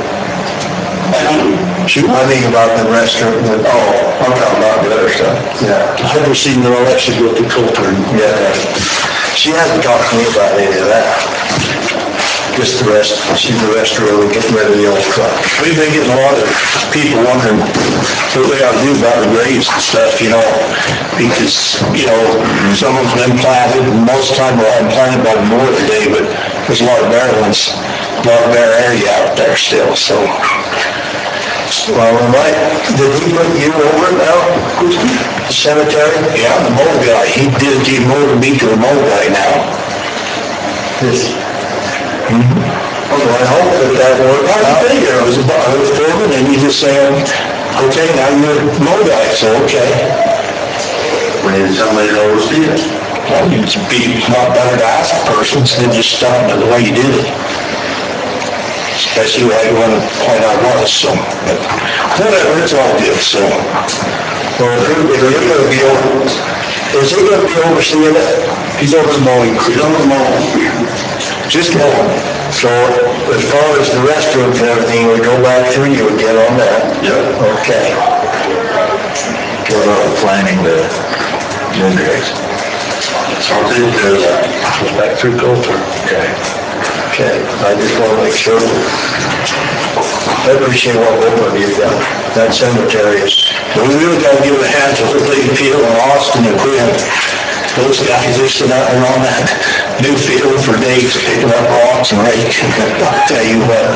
I mean about the restroom, I'm talking about the other stuff. Yeah.
I've received no election go to Coulter.
Yeah. She hasn't talked to me about any of that. Just the rest, she's the rest really getting rid of the old truck.
We've been getting a lot of people wondering what they ought to do about the graves and stuff, because, some of them been planted, and most of the time they're all planted by Memorial Day, but there's a lot of barren ones.
lot of their area out there still, so. Well, did he put you over now? The cemetery? Yeah, the mold guy. He molded me to the mold guy now. So I hope that worked out. I figured I was foreman, and you just said, okay, now you're the mold guy, so okay.
When somebody knows it.
Well, it'd be a lot better to ask a person instead of just stuff it the way you did it. Especially like when the point I was, so. But whatever, it's all good, so. Well, is he gonna be overseeing it? He's over the mowing. He's over the mowing. Just mowing. So as far as the restrooms and everything, we go back through you again on that?
Yep.
Okay.
What about planning the index?
I'll take care of that.
Goes back through Coulter.
Okay.
Okay, I just want to make sure. I appreciate what both of you got. That cemetery is, we really got to give a hand to Lee Field and Austin and Quinn. Those guys, they're sitting out there on that new field for days picking up rocks and rake. I'll tell you what,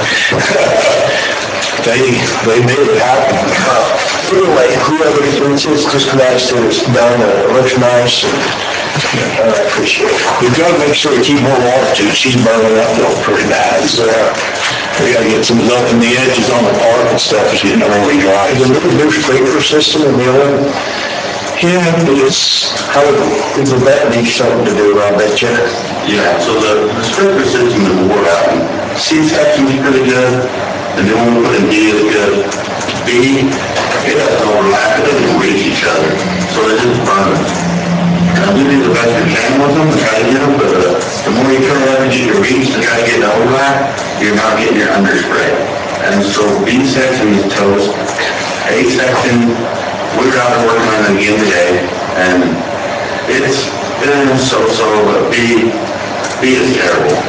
they made it happen. Anyway, whoever it's just nice that it's done, it looks nice. I appreciate it. We've got to make sure we keep more water too. She's burning up pretty bad. So we got to get some up in the edges on the park and stuff. It's getting really dry. The new sprinkler system in the old. Yeah, it's how the vet needs something to do. I bet you.
Yeah. So the sprinkler system is wore out. C section is pretty good. The new one we put in D is good. B, it doesn't overlap. It doesn't reach each other. So it just burns. You do the best you can with them to try to get them, but the more you turn around and get your reach to try to get an overlap, you're not getting your underspray. And so B section is toast. A section, we were out there working on it again today, and it's so-so, but B is terrible.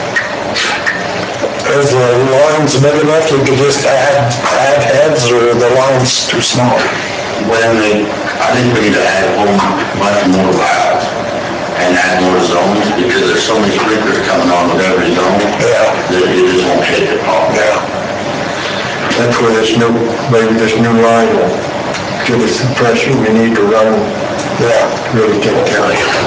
Is the lines big enough you could just add heads, or the lines too small?
I think we need to add much more valves and add more zones, because there's so many sprinklers coming on with every zone.
Yeah.
That it just won't shake it off.
Yeah. That's where maybe this new line will give us the pressure we need to run. Yeah, really take care of it.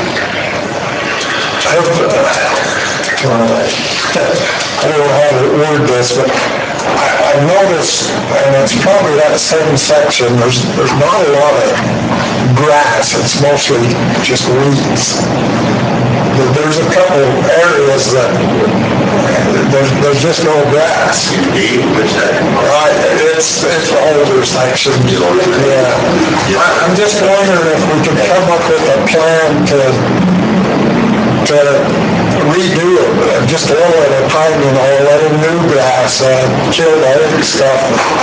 I don't know how to word this, but I noticed, and it's probably that same section, there's not a lot of grass, it's mostly just weeds. There's a couple areas that there's just no grass. Right, it's the older section. Yeah. I'm just wondering if we could come up with a plan to redo it, just a little at a time, letting new grass, kill the old stuff,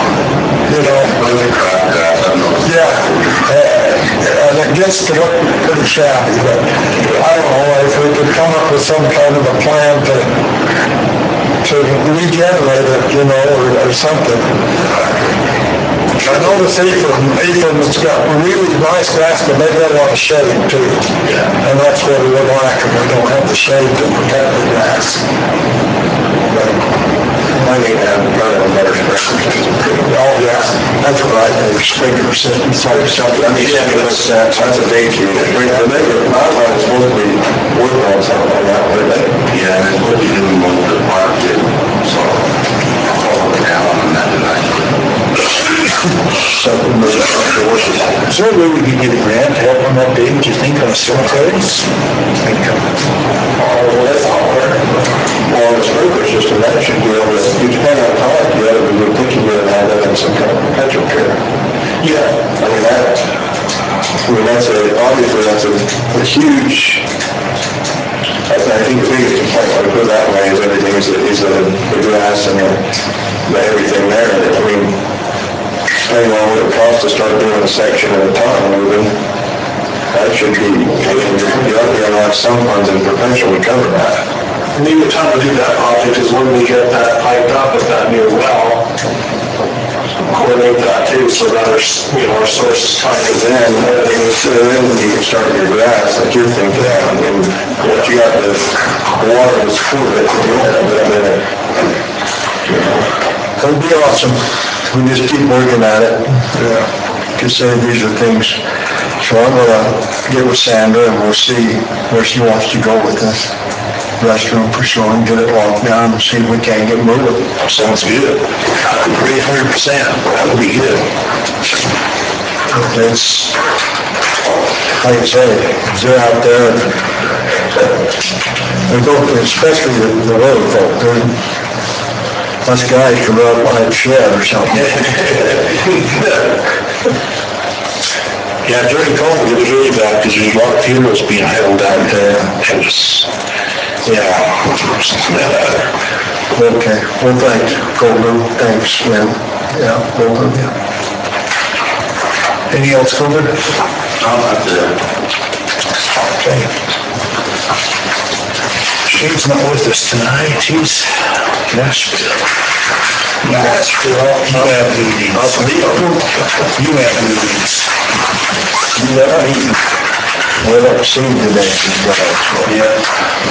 Yeah, and it gets to look pretty shabby, but I don't know if we could come up with some kind of a plan to regenerate it, or something. I noticed Ephraim's got really nice grass, but they've got a lot of shade too. Yeah. And that's what we lack, and we don't have the shade to protect the grass. But I need to have a better sprinkler. Oh, yeah, that's right, the sprinkler system type something. I mean, yeah, that's a danger. The neighbor, my line is supposed to be working on something like that, but
yeah, and it's what you're doing most of the park too. So I'll follow it down on that tonight.
Something was is there a way we could get a grant to help on that day, do you think, on the cemeteries? Well, the sprinkler system, that should be able to, depending on how you have to be thinking of that in some kind of perpetual care. Yeah. Obviously that's a huge, I think the biggest complaint, I would put it that way, is everything is the grass and the everything there. Depending on what it costs to start doing a section at a time, that should be, you ought to be allowed some funds in perpetual to cover that. Maybe the time to do that project is when we get that piped up at that new well, coordinate that too, so that our source is tied to them, so then you can start your grass, like you're thinking, and what you got, the water is full of it, It'll be awesome. We just keep working at it. Yeah. Just say these are things. So I'm gonna get with Sandra and we'll see where she wants to go with this restroom for sure and get it locked down and see if we can't get moving.
Sounds good. I agree 100%. That would be good.
It's, like I say, they're out there. They go, especially the road folk, us guys can run up behind a shed or something.
Yeah, during COVID, it was really bad because there's a lot of funerals being held out there. It was, yeah.
Okay, well, thanks, Colby, thanks, Lynn. Yeah, both of you. Anything else, Colby?
No, that's it.
Okay.
Shane's not with us tonight. He's Nashville. Nashville. You have meetings. You have meetings.
We're up to see today as well. So.
Yeah.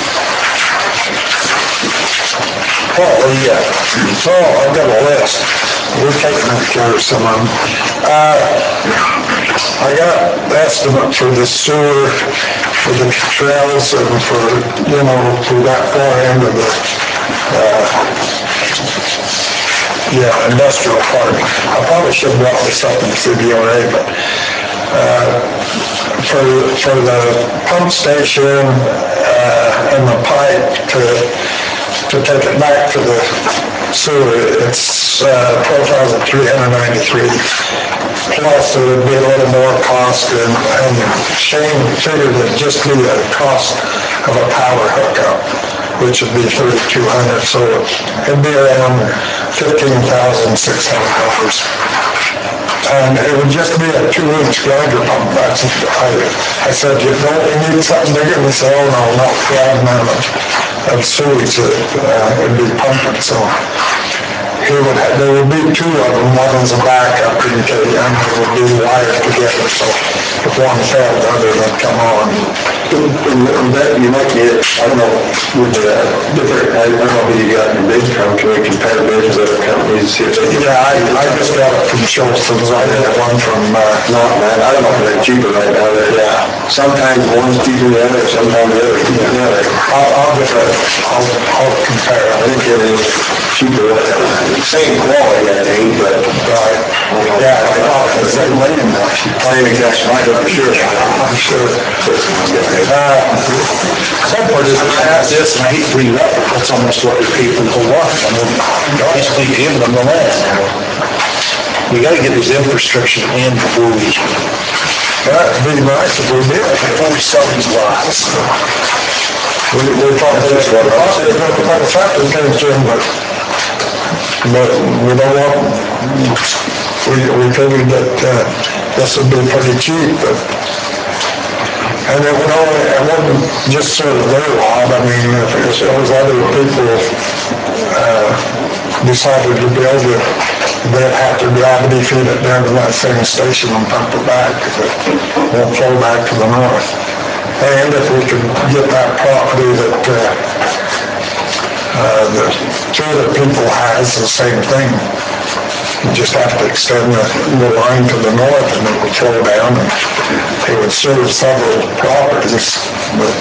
Oh, yeah. So I've got a list. We're taking care of some of them. I got an estimate for the sewer, for the trails, and for that far end of the, industrial park. I probably should have brought this up in CBRA, but for the pump station and the pipe to take it back to the sewer, it's $12,393. Plus, it would be a little more cost, and Shane figured it'd just be the cost of a power hookup, which would be $3,200, so it'd be around $15,600. And it would just be a 2-inch grinder pump. I said, don't we need something bigger? And he said, oh no, not for that amount of sewage that would be pumping. So there would be two of them. One was a backup, and they would be wired together. So if one failed, the other would come on. And that you might get, I don't know, with the different, I don't know who you got your bids from. Can we compare bids with other companies? Yeah, I just got it from Schultz's. I got one from, not man, I don't know if they're cheaper right now. Yeah. Sometimes one's cheaper than the other, sometimes the other's cheaper than the other. I'll compare. I think it is cheaper. Same quality, I think, but, yeah, it's like land. Land cash might go for sure. I'm sure.
Some part is I have this, and I hate to bring it up, but that's almost what we pay for the whole lot. I mean, you're basically giving them the land. We gotta get this infrastructure in before we...
That'd be nice if we did.
Before we sell these lots.
We're talking about the tractor comes in, but we don't want, we figured that this would be pretty cheap, but, and it wouldn't just serve their lot. I mean, if those other people decided to build it, they'd have to gravity feed it down to that same station and pump it back, because it won't flow back to the north. And if we could get that property that the two other people has, the same thing. You just have to extend the line to the north and it would flow down and it would serve several properties. But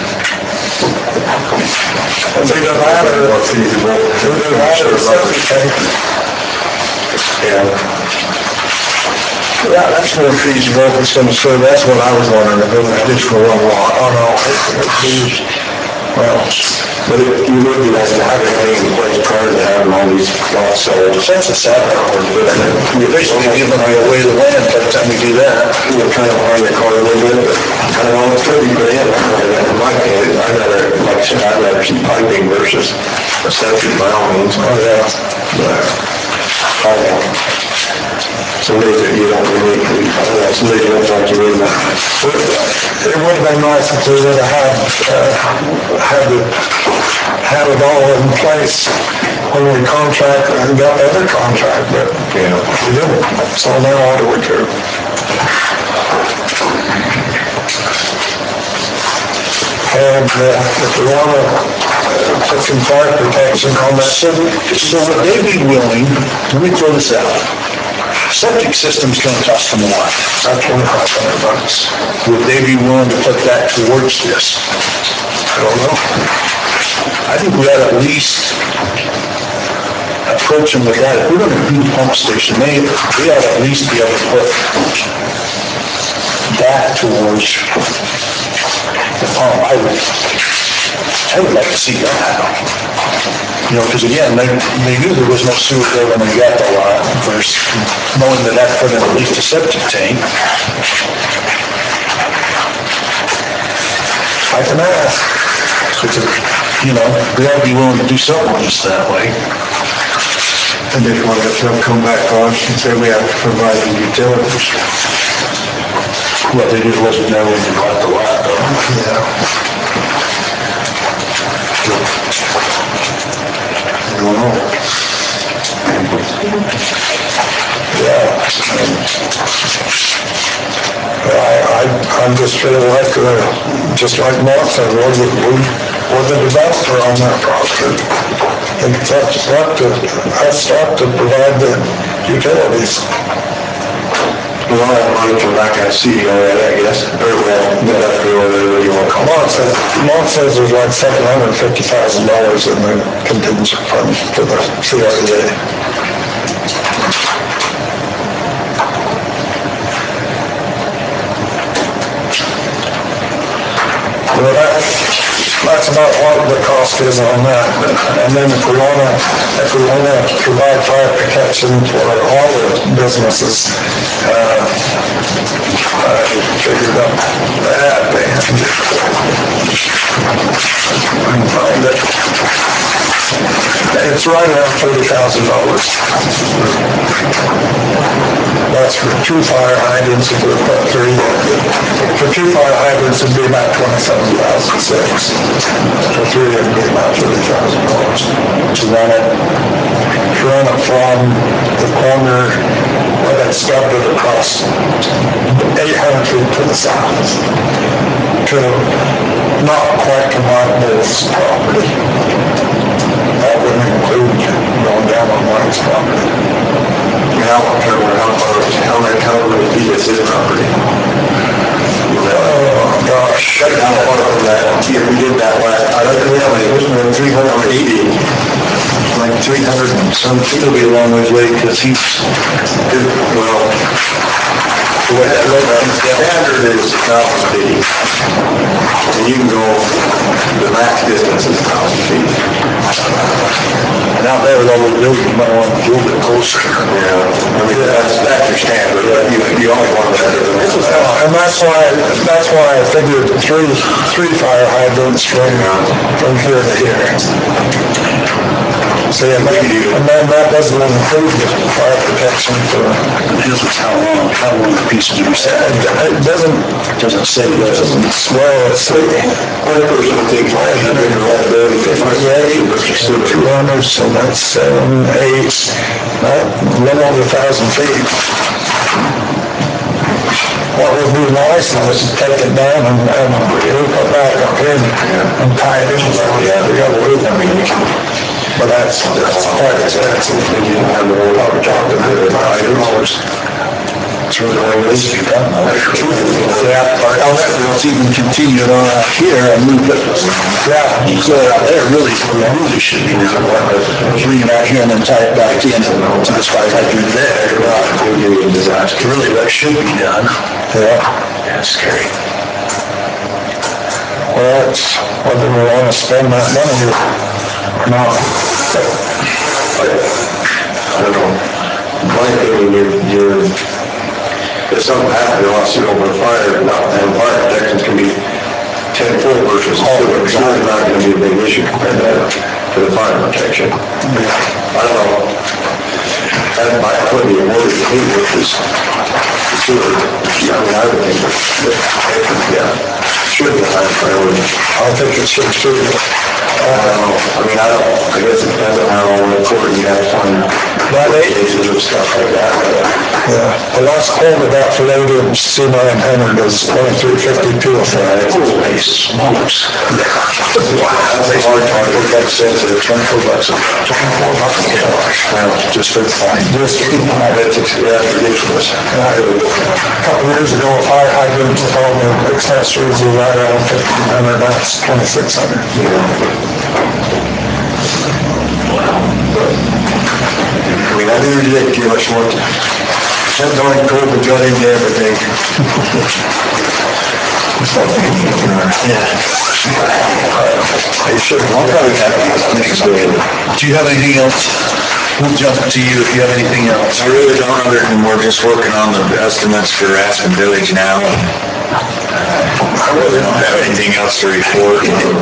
either that or more feasible. Either that or septic tank. Yeah, that's more feasible if it's going to serve. That's what I was wondering, if it was just for one lot. Oh no, well,
But it would be nice to have everything in place prior to having all these lots sold. That's a sad part, but you're basically giving away the land by the time we do that. We're trying to find the car a little bit, but I don't know, it's pretty good. In my opinion, like I said, I'd rather see piping versus septic by all means. Oh, yeah. I don't know. Some days that you don't really, some days you don't like you really.
it would have been nice if we would have had it all in place when we got the other contract, but we didn't. So now what do we do? And if we want to put some fire protection on that.
So would they be willing, let me throw this out. Septic system's gonna cost them a lot.
About $2,500.
Would they be willing to put that towards this?
I don't know.
I think we ought to at least approach them with that. If we're gonna do pump station, we ought to at least be able to put that towards the pump. I would like to see that. You know, because again, they knew there was no sewer there when they got the lot, versus knowing that that put in at least a septic tank.
I can ask.
You know, we ought to be willing to do something just that way.
And if one of them come back on and say we have to provide the utilities.
Well, they just wasn't there when they bought the lot, though.
Yeah. I don't know. Yeah. I'm just feeling like, just like Mark said, we're the developer on that property. And it's up to provide the utilities.
Well, I have money from back at CEO, I guess, or well, whatever you want to call it.
Mark says there's like $750,000 in the contingent fund for the CRA. Well, that's about what the cost is on that. And then if we wanna provide fire protection for all the businesses, I figured out that, and I can find it. It's right around $30,000. That's for 2 fire hydrants, if we put 3. For 2 fire hydrants, it'd be about $27,600. For 3, it'd be about $30,000. To run it from the corner where that started across 800 feet to the south. To not quite to Mark Bull's property. That wouldn't include going down on Mark's property.
How many feet is his property?
Oh, gosh.
How far from that, if we did that last, I don't know how many, it wasn't around 380.
Like 300 and some, it'll be a long ways away, because
Well, the standard is 1,000 feet. And you can go, the max distance is 1,000 feet.
and out there with all those buildings, you might want a little bit closer.
Yeah, I mean, that's your standard, but you only want better than this.
And that's why I figured three fire hydrants from here to here. See, and then that doesn't include the fire protection for.
This was how long the piece do you say?
It doesn't
say this.
Well, let's see.
One person would think 500 or all day,
200, so that's 7, 8, a little over 1,000 feet. What would be nice is to take it down and roof it back up here and tie it in. But that's quite expensive.
you don't have the whole top of $5.
It's really all it is to be done. Yeah, unless it's even continued on out here and move it. Yeah, you clear it out there, really should be done. Bring it out here and then tie it back in to this fire hydrant there.
Disaster.
Really, that should be done.
Yeah.
Yeah, it's scary.
Well, it's whether we want to spend that money or not.
I don't know. My opinion, if something happened, it wants to go over fire, and fire protections can be 10-foot versus it's really not going to be a big issue compared to the fire protection. I don't know. That would be a water heat versus sewer. I mean, I would think that, yeah, should be a high priority.
I I think it should too.
I guess it depends on how long the court you have on cases and stuff like that.
Yeah, the last quote I got for Lady C900 is 2352 a foot.
Holy smokes. Wow, that's a hard time to get sensitive, $24. $24? Just for the fine. That's ridiculous.
A couple years ago, a fire hydrant with all the accessories was right around 1,500, that's 2,600.
I knew you didn't give us one. That darn COVID got into everything.
They should. Do you have anything else? We'll jump to you if you have anything else.
I really don't, other than we're just working on the estimates for Aspen Village now. I really don't have anything else to report.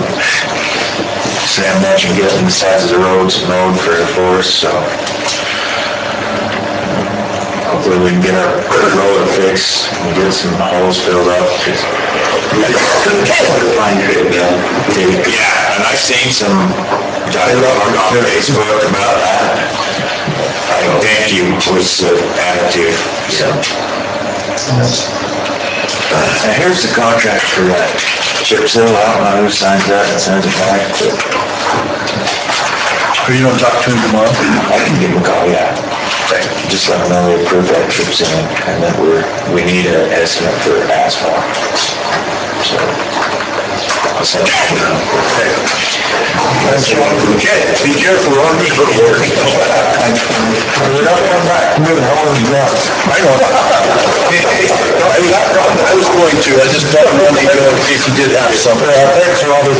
Sam mentioned getting the sides of the roads mowed for the forest, so hopefully we can get our road fixed and get some holes filled up. Yeah, and I've seen some dialogue on Facebook about that. I thank you was the attitude, so. Here's the contract for that chip seal. I don't know who signs that and sends it back, but.
Are you gonna talk to him tomorrow?
I can give him a call, yeah. Just let them know we approved that chip sealing and that we need an estimate for asphalt. So. I'll send it.
Okay, be careful on me. We're not coming back. Moving on.
I know. I was going to, I just thought you wanted to go in case you did have something.
Thanks, Robert.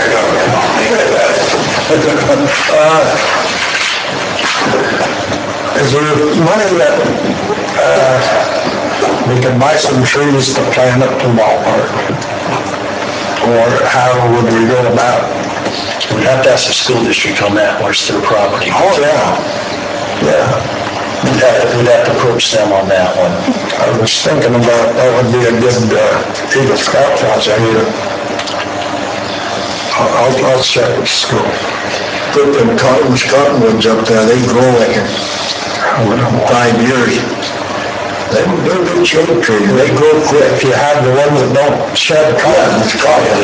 Is there money that, we can buy some trees to plant up to the ballpark? Or how would we go about?
We'd have to ask the school district on that, where's their property.
Oh, yeah. Yeah.
We'd have to approach them on that one.
I was thinking about, that would be a good, Eagle Scout project. I'll check with school. Put them cottonwoods up there, they grow like in 5 years. They're good shade trees, they grow quick. If you have the ones that don't shed cotton, they got them.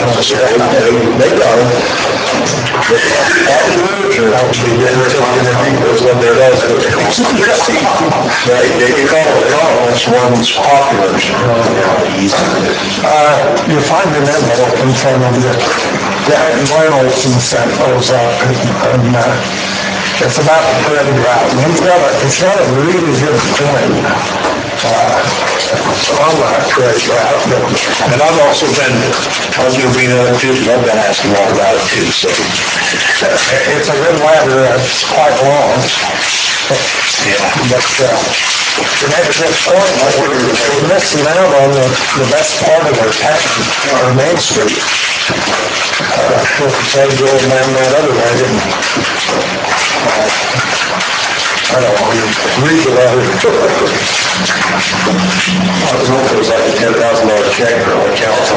That would be good. There does. They call it cottonless ones popular. You find an envelope in front of you. Glenn Olson sent those out, and it's about the thread route. And it's got a really good point on that thread route.
And I've also been, I was gonna bring that up too, because I've been asking a lot about it too, so.
It's a good ladder that's quite long.
Yeah.
But, you make a good point, but we're missing out on the best part of our town, our Main Street. Said the old man that other way, didn't he? I don't know, read the letter. I was hoping it was like a $10,000 check for our council.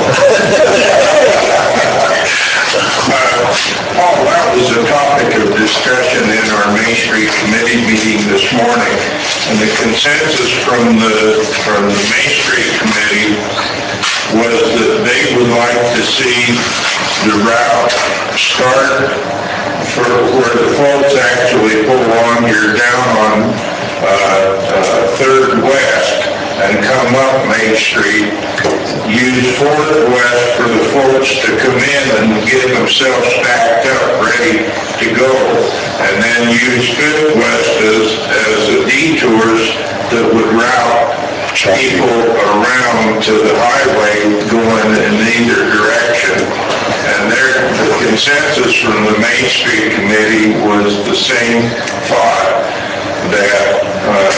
Paul, that was a topic of discussion in our Main Street Committee meeting this morning, and the consensus from the Main Street Committee was that they would like to see the route start for where the floats actually pull on. You're down on 3rd West and come up Main Street. Use 4th West for the floats to come in and get themselves stacked up, ready to go. And then use 5th West as a detours that would route people around to the highway going in either direction. And the consensus from the Main Street Committee was the same thought, that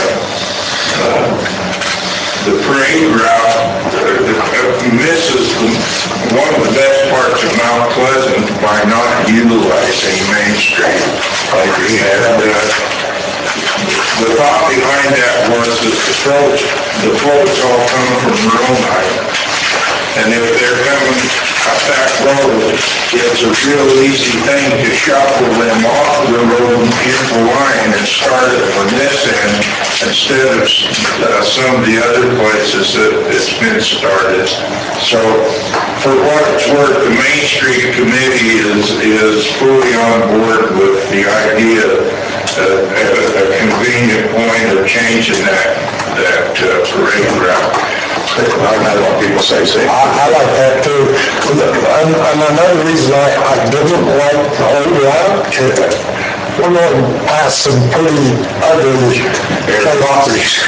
the parade route misses one of the best parts of Mount Pleasant by not utilizing Main Street. I agree. And the thought behind that was that the floats all come from Maroon Island. And if they're coming up that road, it's a real easy thing to shuffle them off the road into line and start it from this end instead of some of the other places that it's been started. So for what it's worth, the Main Street Committee is fully on board with the idea of a convenient point of changing that parade route.
I've had a lot of people say,
I like that too. And another reason I didn't like the whole route, we're going past some pretty ugly properties.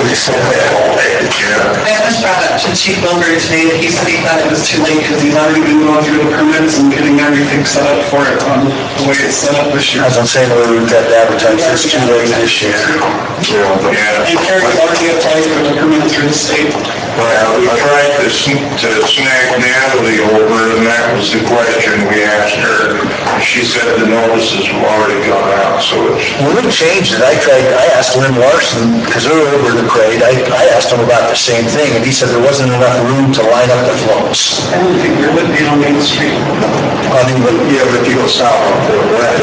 I just brought up to Chief Wilbur today that he said he thought it was too late because he's already been going through the permits and getting everything set up for it on the way it's set up this year.
As I'm saying, we've got to advertise this too late this year.
And Kerry's already applied for the permit through the state.
Well, we tried to snag Natalie over, and that was the question we asked her. She said the notices have already gone out, so it's...
When we changed it, I asked Lynn Larson, because we were over the parade, I asked him about the same thing, and he said there wasn't enough room to line up the floats.
I don't think there would be on Main Street.
I mean, but
if you go south on Fort West.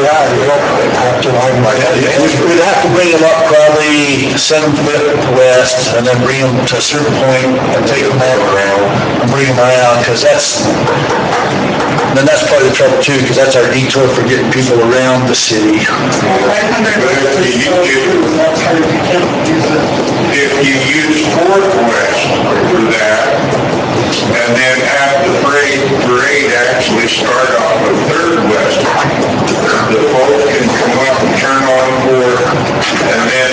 we'd have to bring them up probably 7 foot west, and then bring them to a certain point, and take them all around, and bring them around, because that's part of the trouble too, because that's our detour for getting people around the city.
If you use Fort West for that, and then have the parade actually start off with Third West, the folks can come up and turn on Fort, and then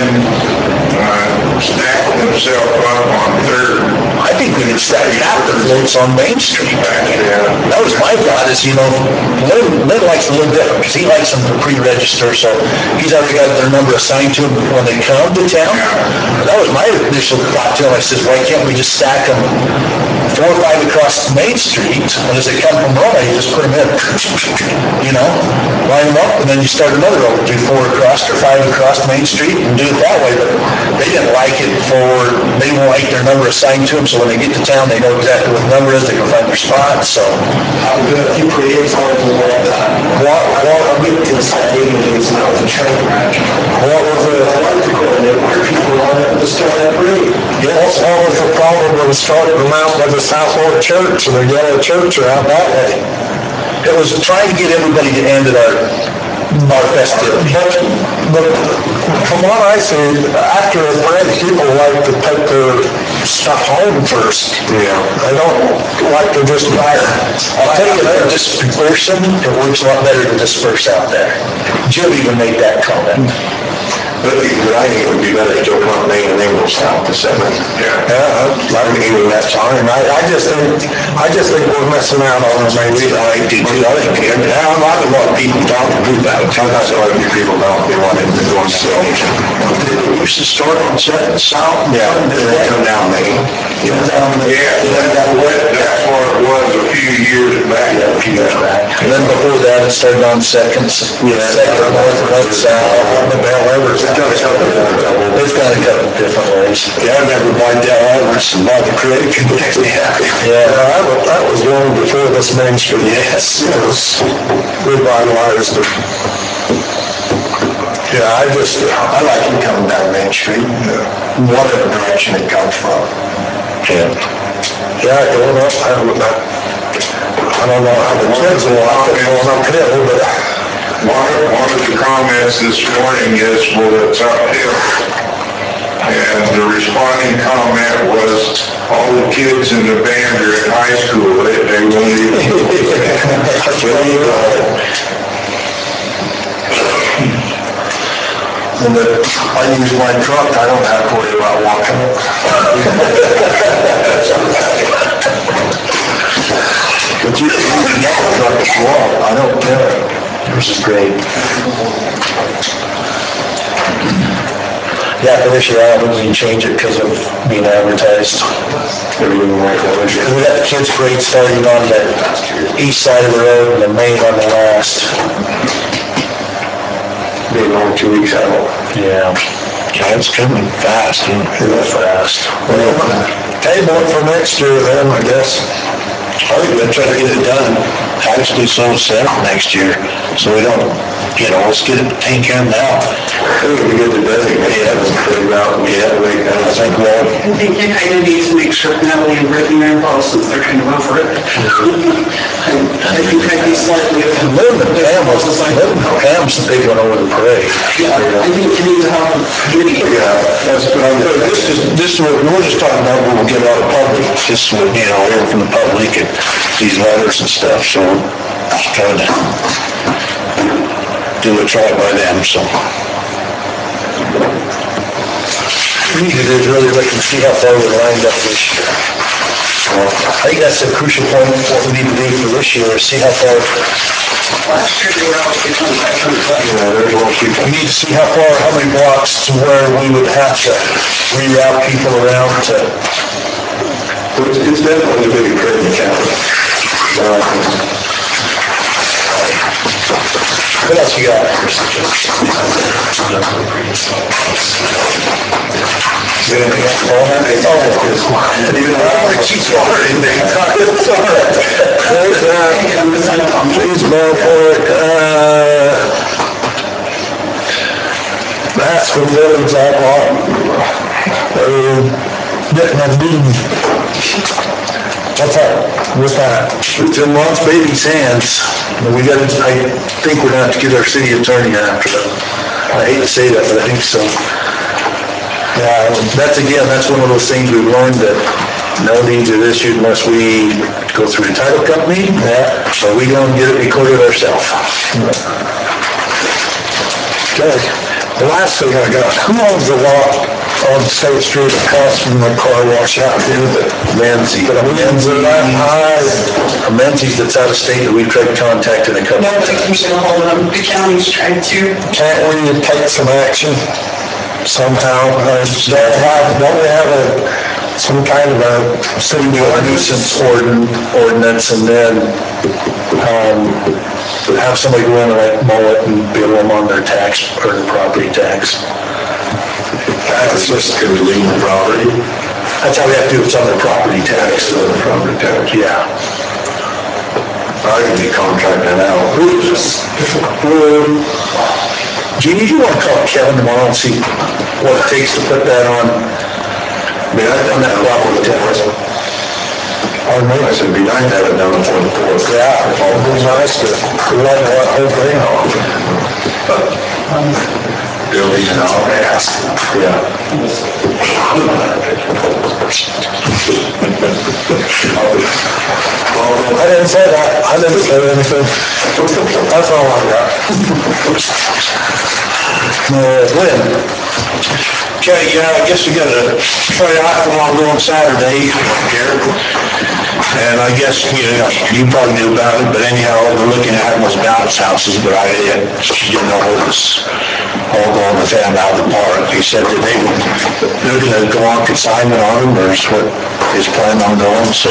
stack themselves up on Third.
I think we could stack half the floats on Main Street. That was my thought, is, Lynn likes a little different, because he likes them to pre-register, so he's already got their number assigned to them when they come to town. That was my initial thought to him. I says, why can't we just stack them 4 or 5 across Main Street, and as they come from Roma, you just put them in, line them up, and then you start another road, do 4 across or 5 across Main Street, and do it that way. But they didn't like it they didn't like their number assigned to them, so when they get to town, they know exactly what the number is, they can find their spot, so.
How good, he creates all the way that. I'll get to the side, it's now the train wreck.
What was the,
I like to coordinate where people on it to start that parade.
what was the problem when it started around by the South Fork Church, and the yellow church around that way?
It was trying to get everybody to end at our festivity.
But from what I see, after a parade, people like to take their stuff home first.
Yeah.
They don't like to just buy it.
I'll tell you, for dispersion, it works a lot better to disperse out there. Jim even made that comment.
But I think it would be better to still come Main and then go south to 7th.
I mean, that's fine. I just think we're messing out on the Main Street.
I think a lot of people don't do that. Sometimes a lot of people don't. They want it to go on station.
We should start on south.
Yeah, and then come down Main.
That's what it was a few years back.
And then before that, it started on Second, north, north, south, the Bell Evers. It's got a couple different ways.
Yeah, I never liked that Everest and not the creek.
Yeah.
That was long before this Main Street.
Yes.
It was revitalized. Yeah, I like it coming down Main Street, whatever direction it comes from.
Yeah.
Yeah, going up, I don't know how the kids will like it going uphill, but
One of the comments this morning is, well, it's uphill. And the responding comment was, all the kids in the band are in high school, they won't even...
and I use my truck, I don't have to worry about walking. But you can use your truck as well, I don't care.
Yours is great. Yeah, for this year, I don't think we can change it because of being advertised. Because we got the kids' parade starting on the east side of the road and the Main on the last.
Being only 2 weeks out.
Yeah. Yeah, it's coming fast, isn't it? Fast.
Well, table it for next year then, I guess.
I think we're trying to get it done, actually, so it's set next year, so we don't, let's get it taken care of now.
We get the designation, figure out,
Yeah, I think we'll.
I think you kind of need to make sure Natalie and Brittany are involved since they're kind of over it. I think I'd be slightly.
Linda Pam's the big one over the parade.
Yeah, I think you need to have a committee.
yeah, that's what I'm,
This is what we're just talking about, when we'll get out of public, this is what, hearing from the public and these letters and stuff, so just trying to do what's right by them, so. We need to do is really look and see how far we're lined up this year. I think that's a crucial point, what we need to do for this year, is see how far.
Last year they were out to 2500.
We need to see how many blocks to where we would have to reroute people around to.
it's definitely a big trading county.
What else you got? She's already there. It's all right. Please vote for it. That's from Williams Outlaw. Getting a meeting. What's that? What's that? It's in Ron's baby's hands. We got to, I think we're gonna have to get our city attorney after them. I hate to say that, but I think so. Yeah, that's one of those things we've learned, that no deeds are issued unless we go through the title company. Yeah. Or we go and get it recorded ourselves. Okay. The last thing I got, who owns the lot on State Street across from the car wash out here? Menzie. Menzies that's out of state that we've tried contacting a couple.
No, I think we should hold them. The county's trying to.
Can't we take some action somehow? Don't we have some kind of a city
Nuisance ordinance, and then have somebody go in and like mow it and bill them on their tax or their property tax.
That's just gonna leave the property.
That's how we have to do it, it's on their property tax.
So the property tax.
Yeah.
I can be contracting out.
Jeannie, do you want to call Kevin tomorrow and see what it takes to put that on?
I mean, I've done
that
that
property tax.
I said, it'd be nice to have it done before the fourth.
Yeah, it'd be nice to let that whole thing off.
Building and all that.
Yeah.
I didn't say that. I didn't say anything. That's all I got.
Lynn. Okay, yeah, I guess we got a triathlon going Saturday here. And I guess, you probably knew about it, but anyhow, we're looking at having those bounce houses, but I didn't know it was all going with them out of the park. He said that they're gonna go on consignment on them, or is what is planned on going, so.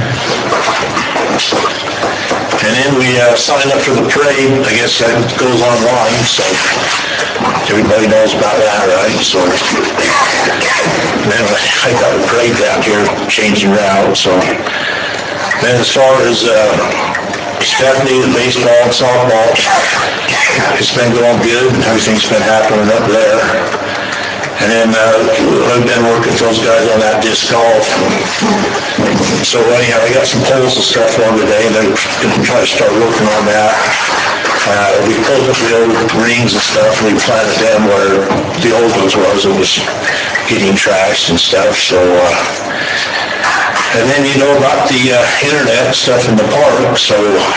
And then we signed up for the parade. I guess that goes online, so everybody knows about that, right? So then I got the parade down here changing route, so. Then as far as Stephanie, the baseball and softball, it's been going good. Everything's been happening up there. And then I've been working with those guys on that disc golf. So anyhow, I got some poles and stuff on today, and they're going to try to start working on that. We pulled up the old rings and stuff, and we planted them where the old ones was. It was getting trashed and stuff, so. And then about the internet stuff in the park, so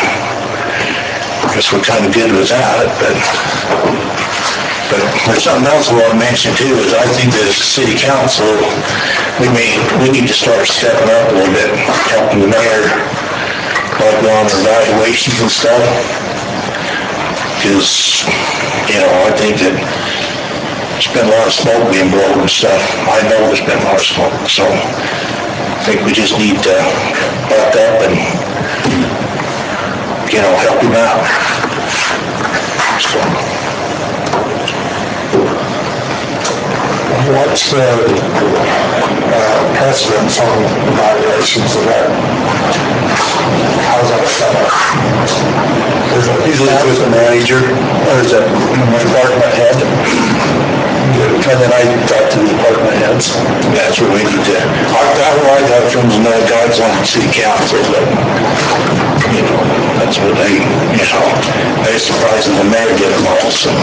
I guess we're kind of good with that, but there's something else I want to mention too, is I think that as a city council, we need to start stepping up a little bit, helping the mayor, like on evaluations and stuff. Because, I think that there's been a lot of smoke being blown and stuff. I know there's been a lot of smoke, so I think we just need to back up and, help him out. So.
What's the precedence on evaluations of that?
Usually it's with the manager, or is that department head? And then I talk to the department heads.
That's what we need to, I got from the guys on the city council, but, you know, that's what they, you know, they're surprising the mayor get them all, so.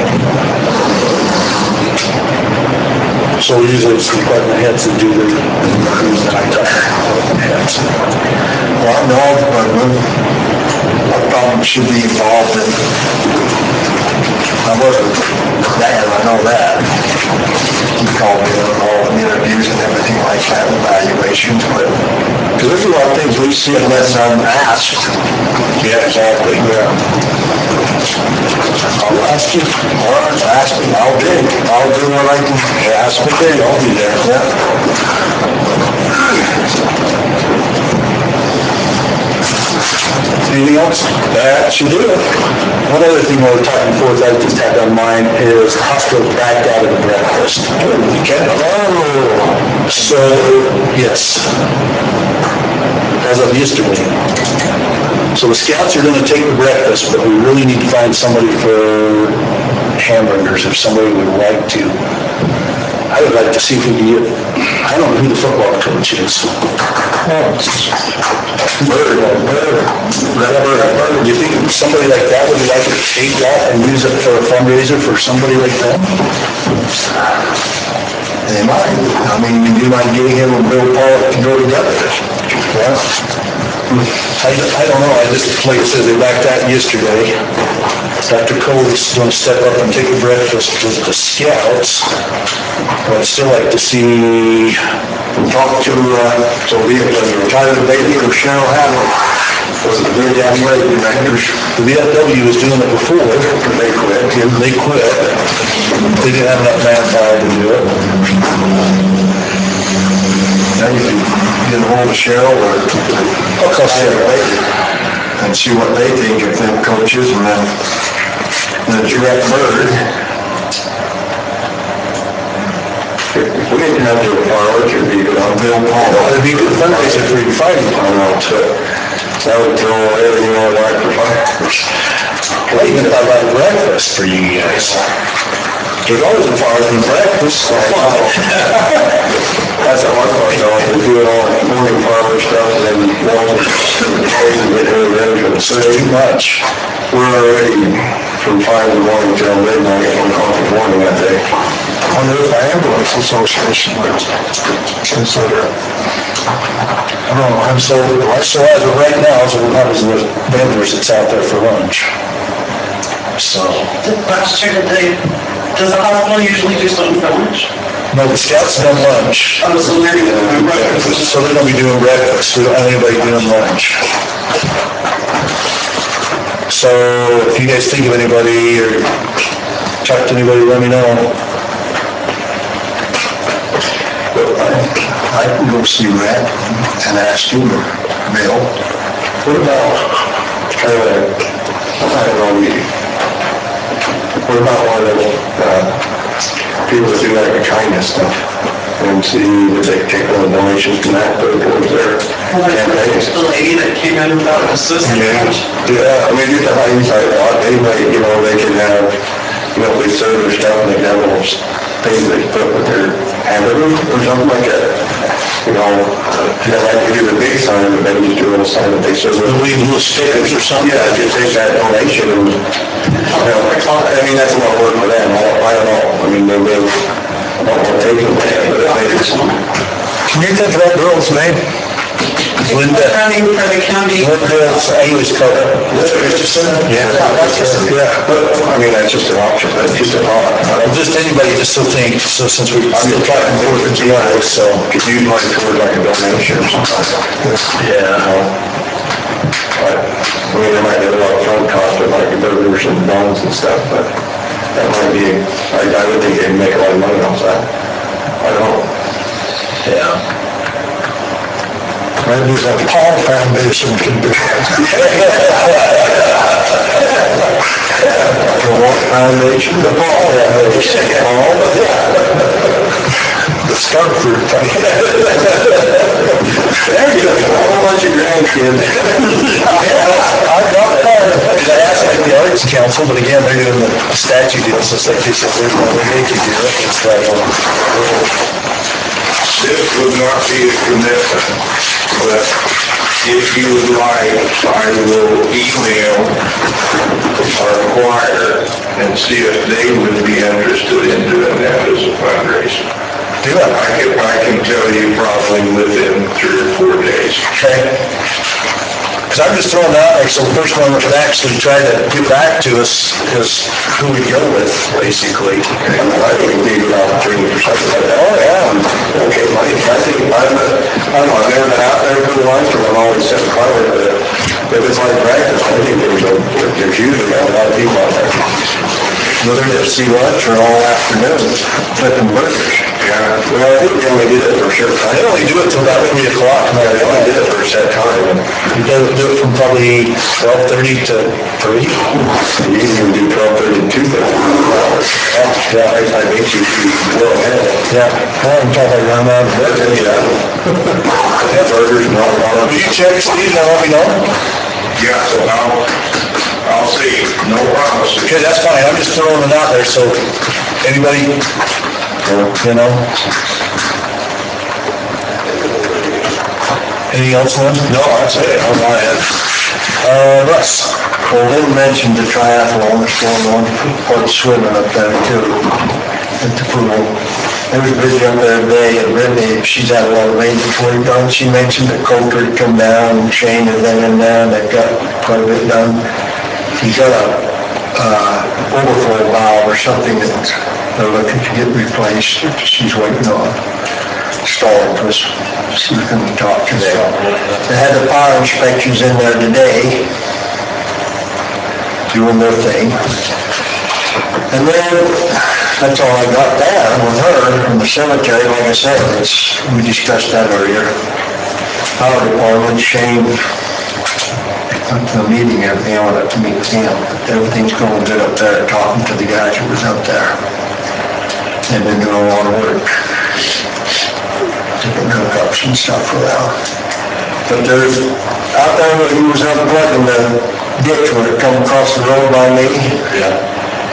So usually it's the department heads that do the reviews, and I talk to the department heads.
Well, I know, but I probably should be involved in, I wasn't there, I know that. He called me involved in interviews and everything like that, evaluations, but, because there's a lot of things we see unless I'm asked. Yeah, exactly. Yeah. I'll ask you, or ask me, I'll do what I can, ask me, I'll be there, yeah.
Anything else?
That should do it.
One other thing while we're talking forth, I just had on mine is the hospital backed out of the breakfast. So, yes. As of yesterday. So the scouts are gonna take the breakfast, but we really need to find somebody for hamburgers if somebody would like to. I would like to see if we can get, I don't know who the football coach is. Bird. Do you think somebody like that would like to take that and use it for a fundraiser for somebody like that?
They might. I mean, you might get him and Bill Paul to go together.
Yeah. I don't know, I just, like I said, they backed out yesterday. Dr. Cole's gonna step up and take a breakfast with the scouts. But I'd still like to see,
Talk to, so be it Tyler Bailey or Cheryl Hadley. Was it the VFW directors?
the VFW was doing it before.
They quit.
They quit. They didn't have enough manpower to do it.
Now you can get a hold of Cheryl or
I'll call Cheryl.
and see what they think of them coaches, and then direct Bird. We need to have to fire Orchard, be good on Bill Paul.
It'd be a good fundraiser for your fire department.
That would throw everything on like for fires.
I even thought about breakfast for you guys. There's always a fire for breakfast.
That's how my car goes, we do it all morning fire stuff, and then get her ready for the city.
Too much.
We're already from 5 in the morning till midnight, 1 o'clock in the morning that day. On the ambulance association, consider.
I don't know, so as of right now, so we're not as the vendors that's out there for lunch. So.
Question, does the hospital usually do something for lunch?
No, the scouts done lunch.
Oh, so they're gonna do breakfast.
So they're gonna be doing breakfast, we don't have anybody doing lunch. So if you guys think of anybody or talk to anybody, let me know.
I can go see Red and ask him, Bill, what about, I don't know, what about one of those, people that do like the kindness stuff? And see if they take one of the donations from that, put it towards their campaigns.
The lady that came in without assistance.
Yeah, I mean, just a hindsight thought, anybody, you know, they can have, you know, they serve their stuff and they can have little things they put with their hamburger or something like that. You know, they like to do the big sign, but maybe just do a little sign that they serve.
They'll leave little stickers or something.
Yeah, just take that donation and, you know, I mean, that's a lot of work for them, I don't know, I mean, they may, I don't want to take it, but they just. Can you think of that girl's name?
Linda.
Running for the county.
Linda's English color.
Yeah. Yeah, but, I mean, that's just an option, that's just a thought.
Just anybody, just so think, so since we're still talking Fourth of July, so.
Could use money toward like a donation or something.
Yeah.
But, I mean, there might be a lot of phone costs with like burgers and buns and stuff, but that might be, I would think they'd make a lot of money off that. I don't know.
Yeah.
Maybe the Paul Foundation can do that. The what foundation? The Paul Foundation. Paul? The Scarford Foundation. There you go, a whole bunch of grandkids. I got that.
I asked my it's council, but again, they're doing the statute deal, so it's like they said, there's no way they could do it. It's like,
This would not be a commitment, but if you would like, I will email our choir and see if they would be interested in doing that as a fundraiser.
do it.
I can tell you probably within 3 or 4 days.
Okay. Because I'm just throwing it out there, so the first one would actually try to get back to us is who we go with, basically.
I think it'd be a good opportunity for something like that.
Oh, yeah.
Okay, Mike, I think, I don't know, I've never been out there for the lunch, or I've always said choir, but if it's like practice, I think there's usually a lot of people out there.
Whether it's see lunch or all afternoon, flipping burgers.
Yeah, well, I think they only did it for a short time.
They only do it till about 3 o'clock.
Yeah, they only did it for a set time.
You do it from probably 12:30 to 3.
You even do 12:30 to 2:30. Yeah, I think you well ahead.
Yeah, I'm talking around that.
Yeah. Burgers and all.
Will you check, Steve, and let me know?
Yeah, so I'll see, no promises.
Okay, that's fine, I'm just throwing it out there, so anybody, you know? Anything else, Lynn?
No, that's it, on my end.
Russ?
Well, Lynn mentioned the triathlon that's going on, part of swimming up there too, at the pool. They was busy up there today, and Brittany, she's had a lot of maintenance work done. She mentioned that Coulter had come down, and Shane had been in there, and they've got quite a bit done. He's got a overflow valve or something that they're looking to get replaced, that she's waiting on. Stalled for us, so we can talk to them. They had the fire inspections in there today, doing their thing. And then, that's all I got there with her from the cemetery. Like I said, we discussed that earlier. Power department, Shane, up to the meeting, everything, I went up to meet him. Everything's going good up there, talking to the guys who was up there. They've been doing a lot of work. Different hookups and stuff around. But there's, out there where he was unplugging the ditch where it come across the road by me.
Yeah.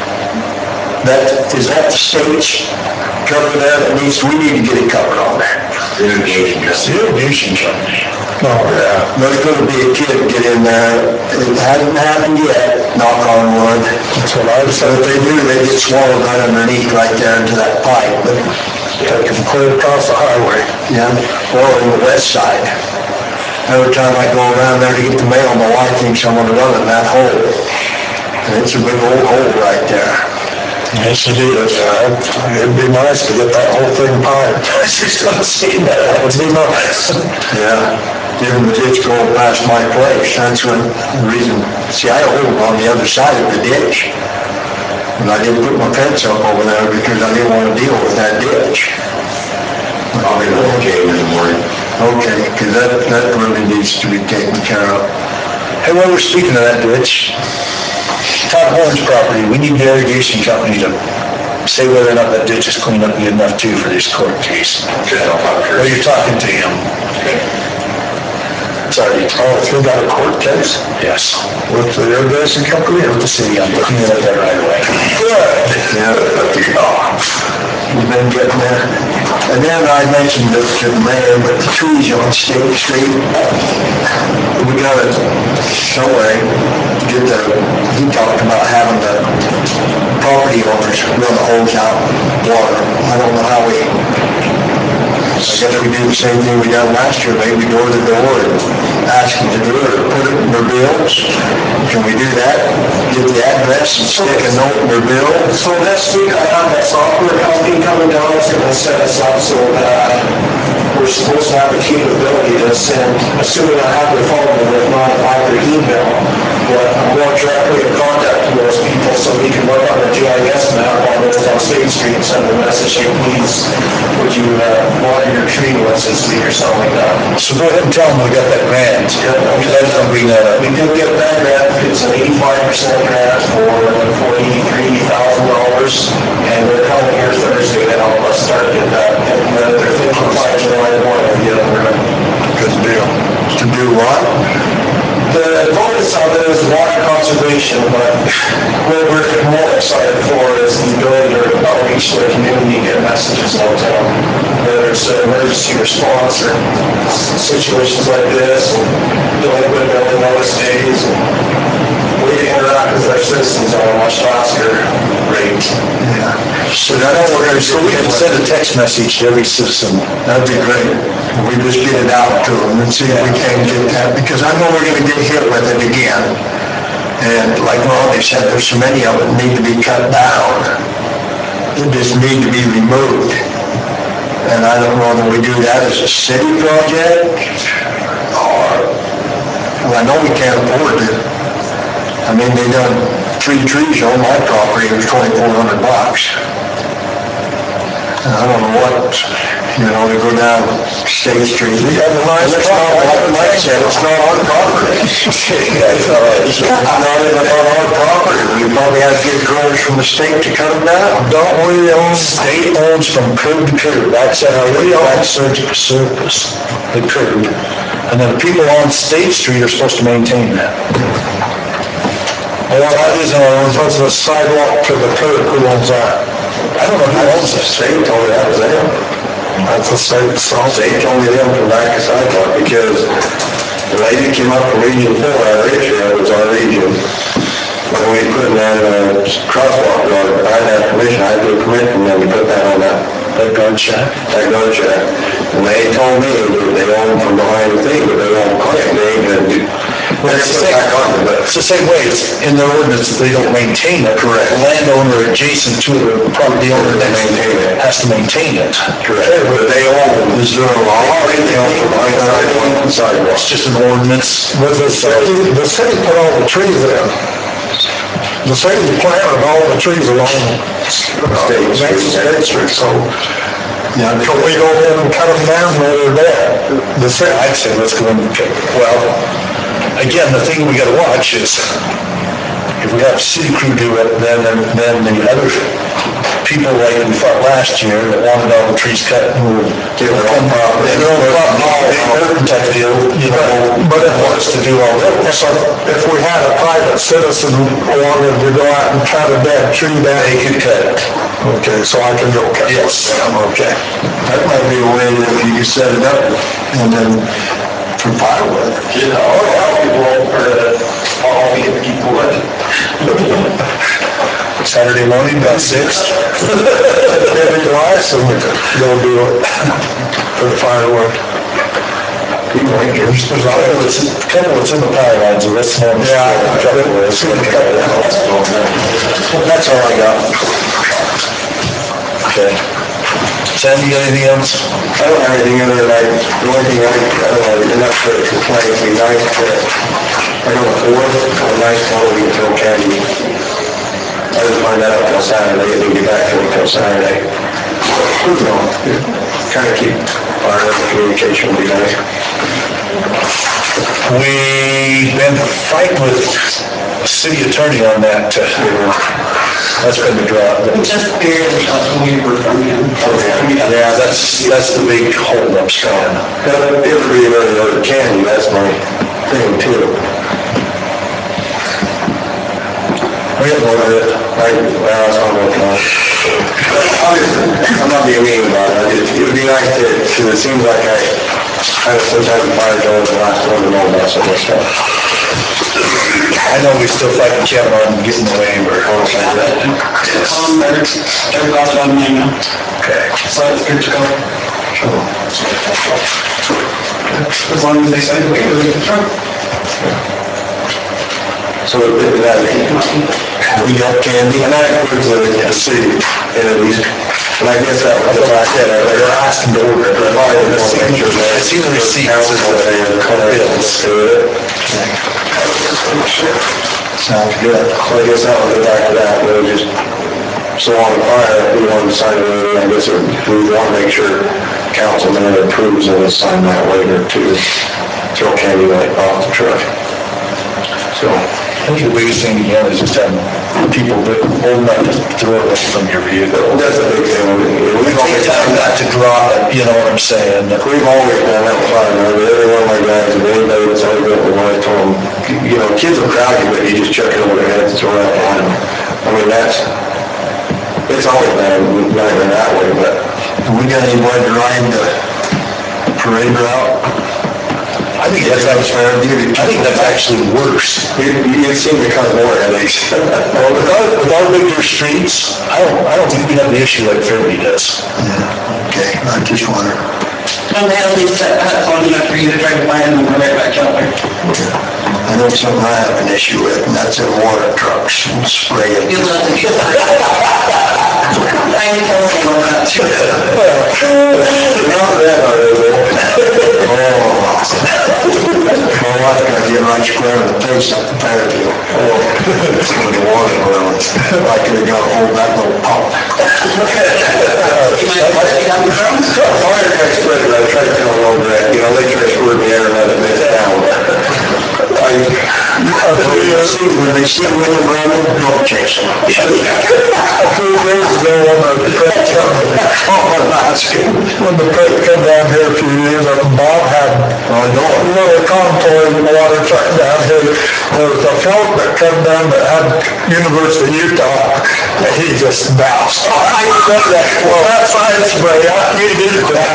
Is that the state's cover there that needs, we need to get it covered on that.
Irrigation company.
Oh, yeah. There's gonna be a kid get in there, it hasn't happened yet, knock on wood. That's what I was saying. If they do, they get swallowed right underneath right there into that pipe, but they can clear across the highway. Yeah, or on the west side. Every time I go around there to get the mail, my wife thinks I'm gonna run in that hole. And it's a big old hole right there.
Yes, it is. It'd be nice to get that whole thing piped. I was just gonna say that, that would be nice.
Yeah, even the ditch going past my place, that's when the reason, see, I hold on the other side of the ditch. And I didn't put my fence up over there because I didn't want to deal with that ditch.
I'll be okay in the morning.
Okay, because that really needs to be taken care of.
Hey, while we're speaking of that ditch, Todd Horn's property, we need the irrigation company to say whether or not that ditch is cleaned up good enough too for this court case. Well, you're talking to him. Sorry.
Oh, if you got a court case?
Yes.
With the irrigation company or
With the city, I'm looking at that right away.
Good. Yeah. We've been getting there. And then I mentioned it to the mayor, but the trees on State Street, we gotta, somewhere, get he talked about having the property owners run the hose out, water. I don't know how I guess we do the same thing we done last year, maybe door to door and ask them to do it or put it in their bills. Can we do that? Get the address and stick a note in their bill?
So next week, I have that software company coming down, it's gonna set us up so that we're supposed to have the capability to send, assuming I have their phone number, if not, I have their email. But I'm going directly in contact with those people so we can work on a GIS map on those on State Street and send a message, hey, please, would you water your tree once this week or something like that.
So go ahead and tell them we got that grant.
Yeah,
Because I was gonna bring that up.
we did get that grant, it's an 85% grant for $83,000, and they're coming here Thursday to help us start getting that implemented. They're thinking by July 1 of the other.
Good deal. To do what?
The total focus of it is water conservation, but what we're more excited for is the ability to outreach to the community, get messages out to them, whether it's an emergency response or situations like this, delinquent building notice days, and we interact with our citizens on a much faster rate.
So we can send a text message to every citizen.
That'd be great. We just get it out to them and see if we can get that, because I know we're gonna get hit with it again. And like Ronnie said, there's so many of them need to be cut down. They just need to be removed. And I don't know that we do that as a city project, or, well, I know we can't afford to. I mean, they done 3 trees on my property, it was $2,400. And I don't know what, they go down State Street. We have a nice property, like Mike said, it's not our property. It's not even on our property. We probably have to get growers from the state to cut them down.
Don't we own, state owns from curb to curb, that's how we own that surface, the curb. And then the people on State Street are supposed to maintain that. Well, that isn't our own, what's the sidewalk to the curb, who owns that? I don't know who owns it.
State told me that was them.
That's the state,
State told me them from back the sidewalk, because the lady came up from Region 4, our area was our region. When we put in that crosswalk guard, I had permission, I had to permit from them to put that on that guard shack. That guard shack. And they told me that they own from behind the thing, but they own client, they ain't gonna do.
It's the same way, it's in their ordinance that they don't maintain it. Correct. Landowner adjacent to the property owner that has to maintain it.
Correct. But they own, is there a law? They own from behind the sidewalk.
It's just an ordinance.
But the city put all the trees in. The city planted all the trees along State Street, so, can we go in and cut them down where they're dead?
I'd say let's go and, well, again, the thing we gotta watch is, if we have city crew do it, then the other people like we fought last year that wanted all the trees cut, their own property, type deal, but it wants to do all that.
If we had a private citizen who wanted to go out and cut a dead tree down,
They could cut it.
okay, so I can go cut it.
Yes.
Okay.
That might be a way that if you could set it up and then for firewood.
I'll get people that.
Saturday morning, about 6.
Maybe last and they'll do it for the firewood.
There's a couple that's in the power lines, the rest of them.
That's all I got.
Okay. Sam, you got anything else?
I don't have anything other than the only thing I don't have enough to complain, it'd be nice to, I know the 4th, a nice quality until candy. I didn't find that out until Saturday, they didn't get back to me until Saturday. Kind of keep our communication would be nice.
We've been fighting with the city attorney on that. That's been the draw.
Just barely got the waiver from him.
Yeah, that's the big holdup, Scott.
But it would be another candy, that's my thing too.
We got more of it.
That's not what I'm not being mean about it. It would be nice to, because it seems like I kind of sometimes fire going the last one to know about some of this stuff.
I know we still fighting Kevin on getting the waiver.
They've got it on me now.
Okay.
So it's good to go. As long as they say we can do it.
So we got candy, and that includes the city entities. And I guess that was the fact that they're asking to order it, but I just want to make sure that
I see the receipts.
bills to it. Sounds good. So I guess that would go back to that, we'll just, so on the fire, if we want to sign it, I guess we want to make sure councilman approves and will sign that waiver to throw candy right off the truck. So.
think the biggest thing again is just having people that old enough to throw it from your vehicle.
That's the big thing. We've always
Take time
done
not
that.
to drop it, you know what I'm saying?
We've always done that fine. Every one of my guys, if anybody that's ever been with one, I told them, you know, kids will crowd you, but you just chuck it over their heads and throw it out behind them. I mean, it's always been that way, but
We got anybody to ride the parade route?
I think that's actually worse.
it seemed to cause more headaches.
Well, with our bigger streets, I don't think we have the issue like Fairview does.
Okay, I just wonder.
And they at least set that long enough for you to try to find them and go right back out there.
I know something I have an issue with, and that's in water trucks and spraying.
You'll have to get that. I can tell them about that too.
Not that, are they?
My wife got hit right square in the face up the Fairview. With the water balloons. I could have got a hold of that little pump.
You might want to take out your drums.
Fire trucks, but I tried to tell them over that, you know, they try to squirt me out and let it miss down.
When they see women running, don't chase them.
A few years ago, when the freight come down here a few years, Bob had a little contour in the water truck down here. There was a float that come down that had University of Utah, and he just bounced. I remember that. Well, that side spray, he did that.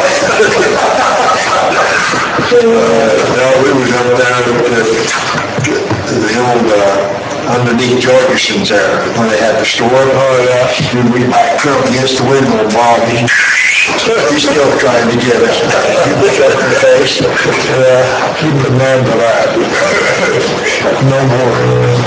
No, we was up there to the old, underneath Jorgensen's there, when they had the store.
Oh, yeah. Dude, we backed up against the window, Bob, he's still trying to get us.
Yeah, he was a man for that. No more.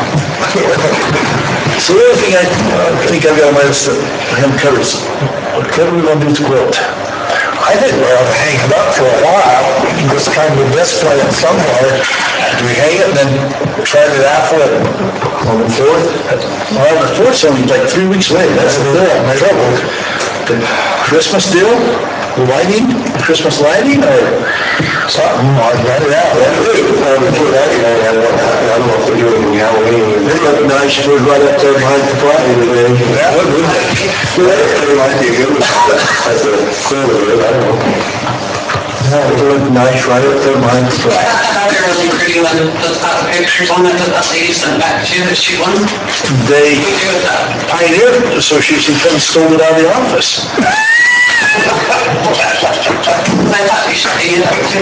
So the other thing I think I've got on my list that him covers, what we want to do with the quilt? I think we ought to hang it up for a while, just kind of display it somewhere. Do we hang it and then try it out for it on the 4th? Well, the 4th's only like 3 weeks away, that's the thing, my trouble. The Christmas deal, lighting, Christmas lighting, or something, I'd let it out.
I don't know if they're doing Halloween.
They look nice, we're right up there behind the flag today.
That would, wouldn't it?
It might be a good one. That's a cool, I don't know.
Yeah, they look nice right up there behind the flag.
I thought they were really pretty when the pictures on it that lady sent back to you, that she won.
They,
We do with that.
Pioneer Association come and stole it out of the office.
I thought we should hang it up too.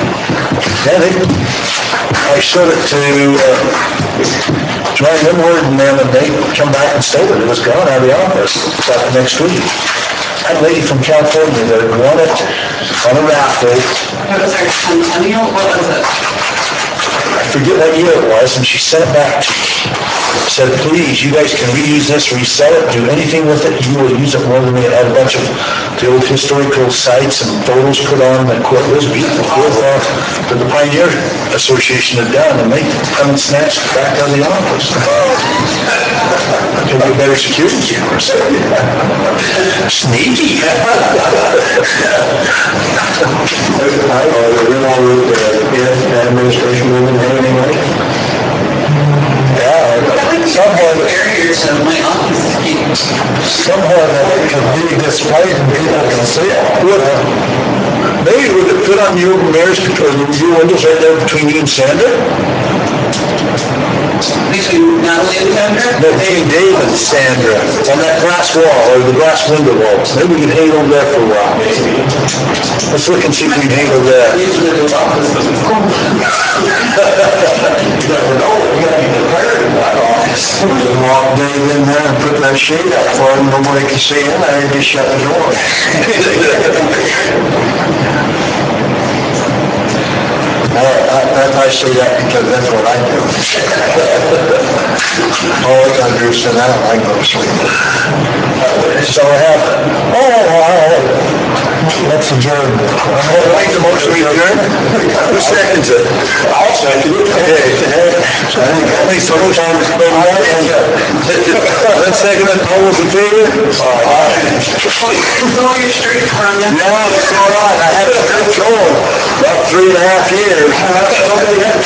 Yeah, I showed it to, Johnny Linward and them, and they come back and stole it. It was gone out of the office about next week. I had a lady from California that had won it on a raffle.
What was our centennial? What was it?
I forget what year it was, and she sent it back to me. Said, please, you guys can reuse this, resell it, do anything with it. You will use it more than me. It had a bunch of the old historical sites and photos put on the quilt. It was beautiful. That the Pioneer Association had done, and they come and snatched it back out of the office. Could be a better security cameras. Sneaky.
I don't know, they're all with the administration moving anything like it.
Someone,
Barrier to my office.
someone that can be displayed and people can see it. Maybe would it fit on your mirrors, or your windows right there between you and Sandra?
Between Natalie and Sandra?
No, between Dave and Sandra, on that glass wall, or the glass window walls. Maybe we can hang over there for a while. Let's look and see if we can hang over there.
Usually those offices.
You never know, you gotta be prepared in that office.
Walk Dave in there and put that shade up for him, nobody can see in there, and just shut the door. I say that because that's what I do. All I gotta do is sit down, I go to sleep.
So I have, let's adjourn. Make the motion we adjourn? Who seconds it? I'll second it. Okay. So motion, let's second it, all those in favor?
All your streets from you.
Yeah, it's all right, I had it control about 3.5 years.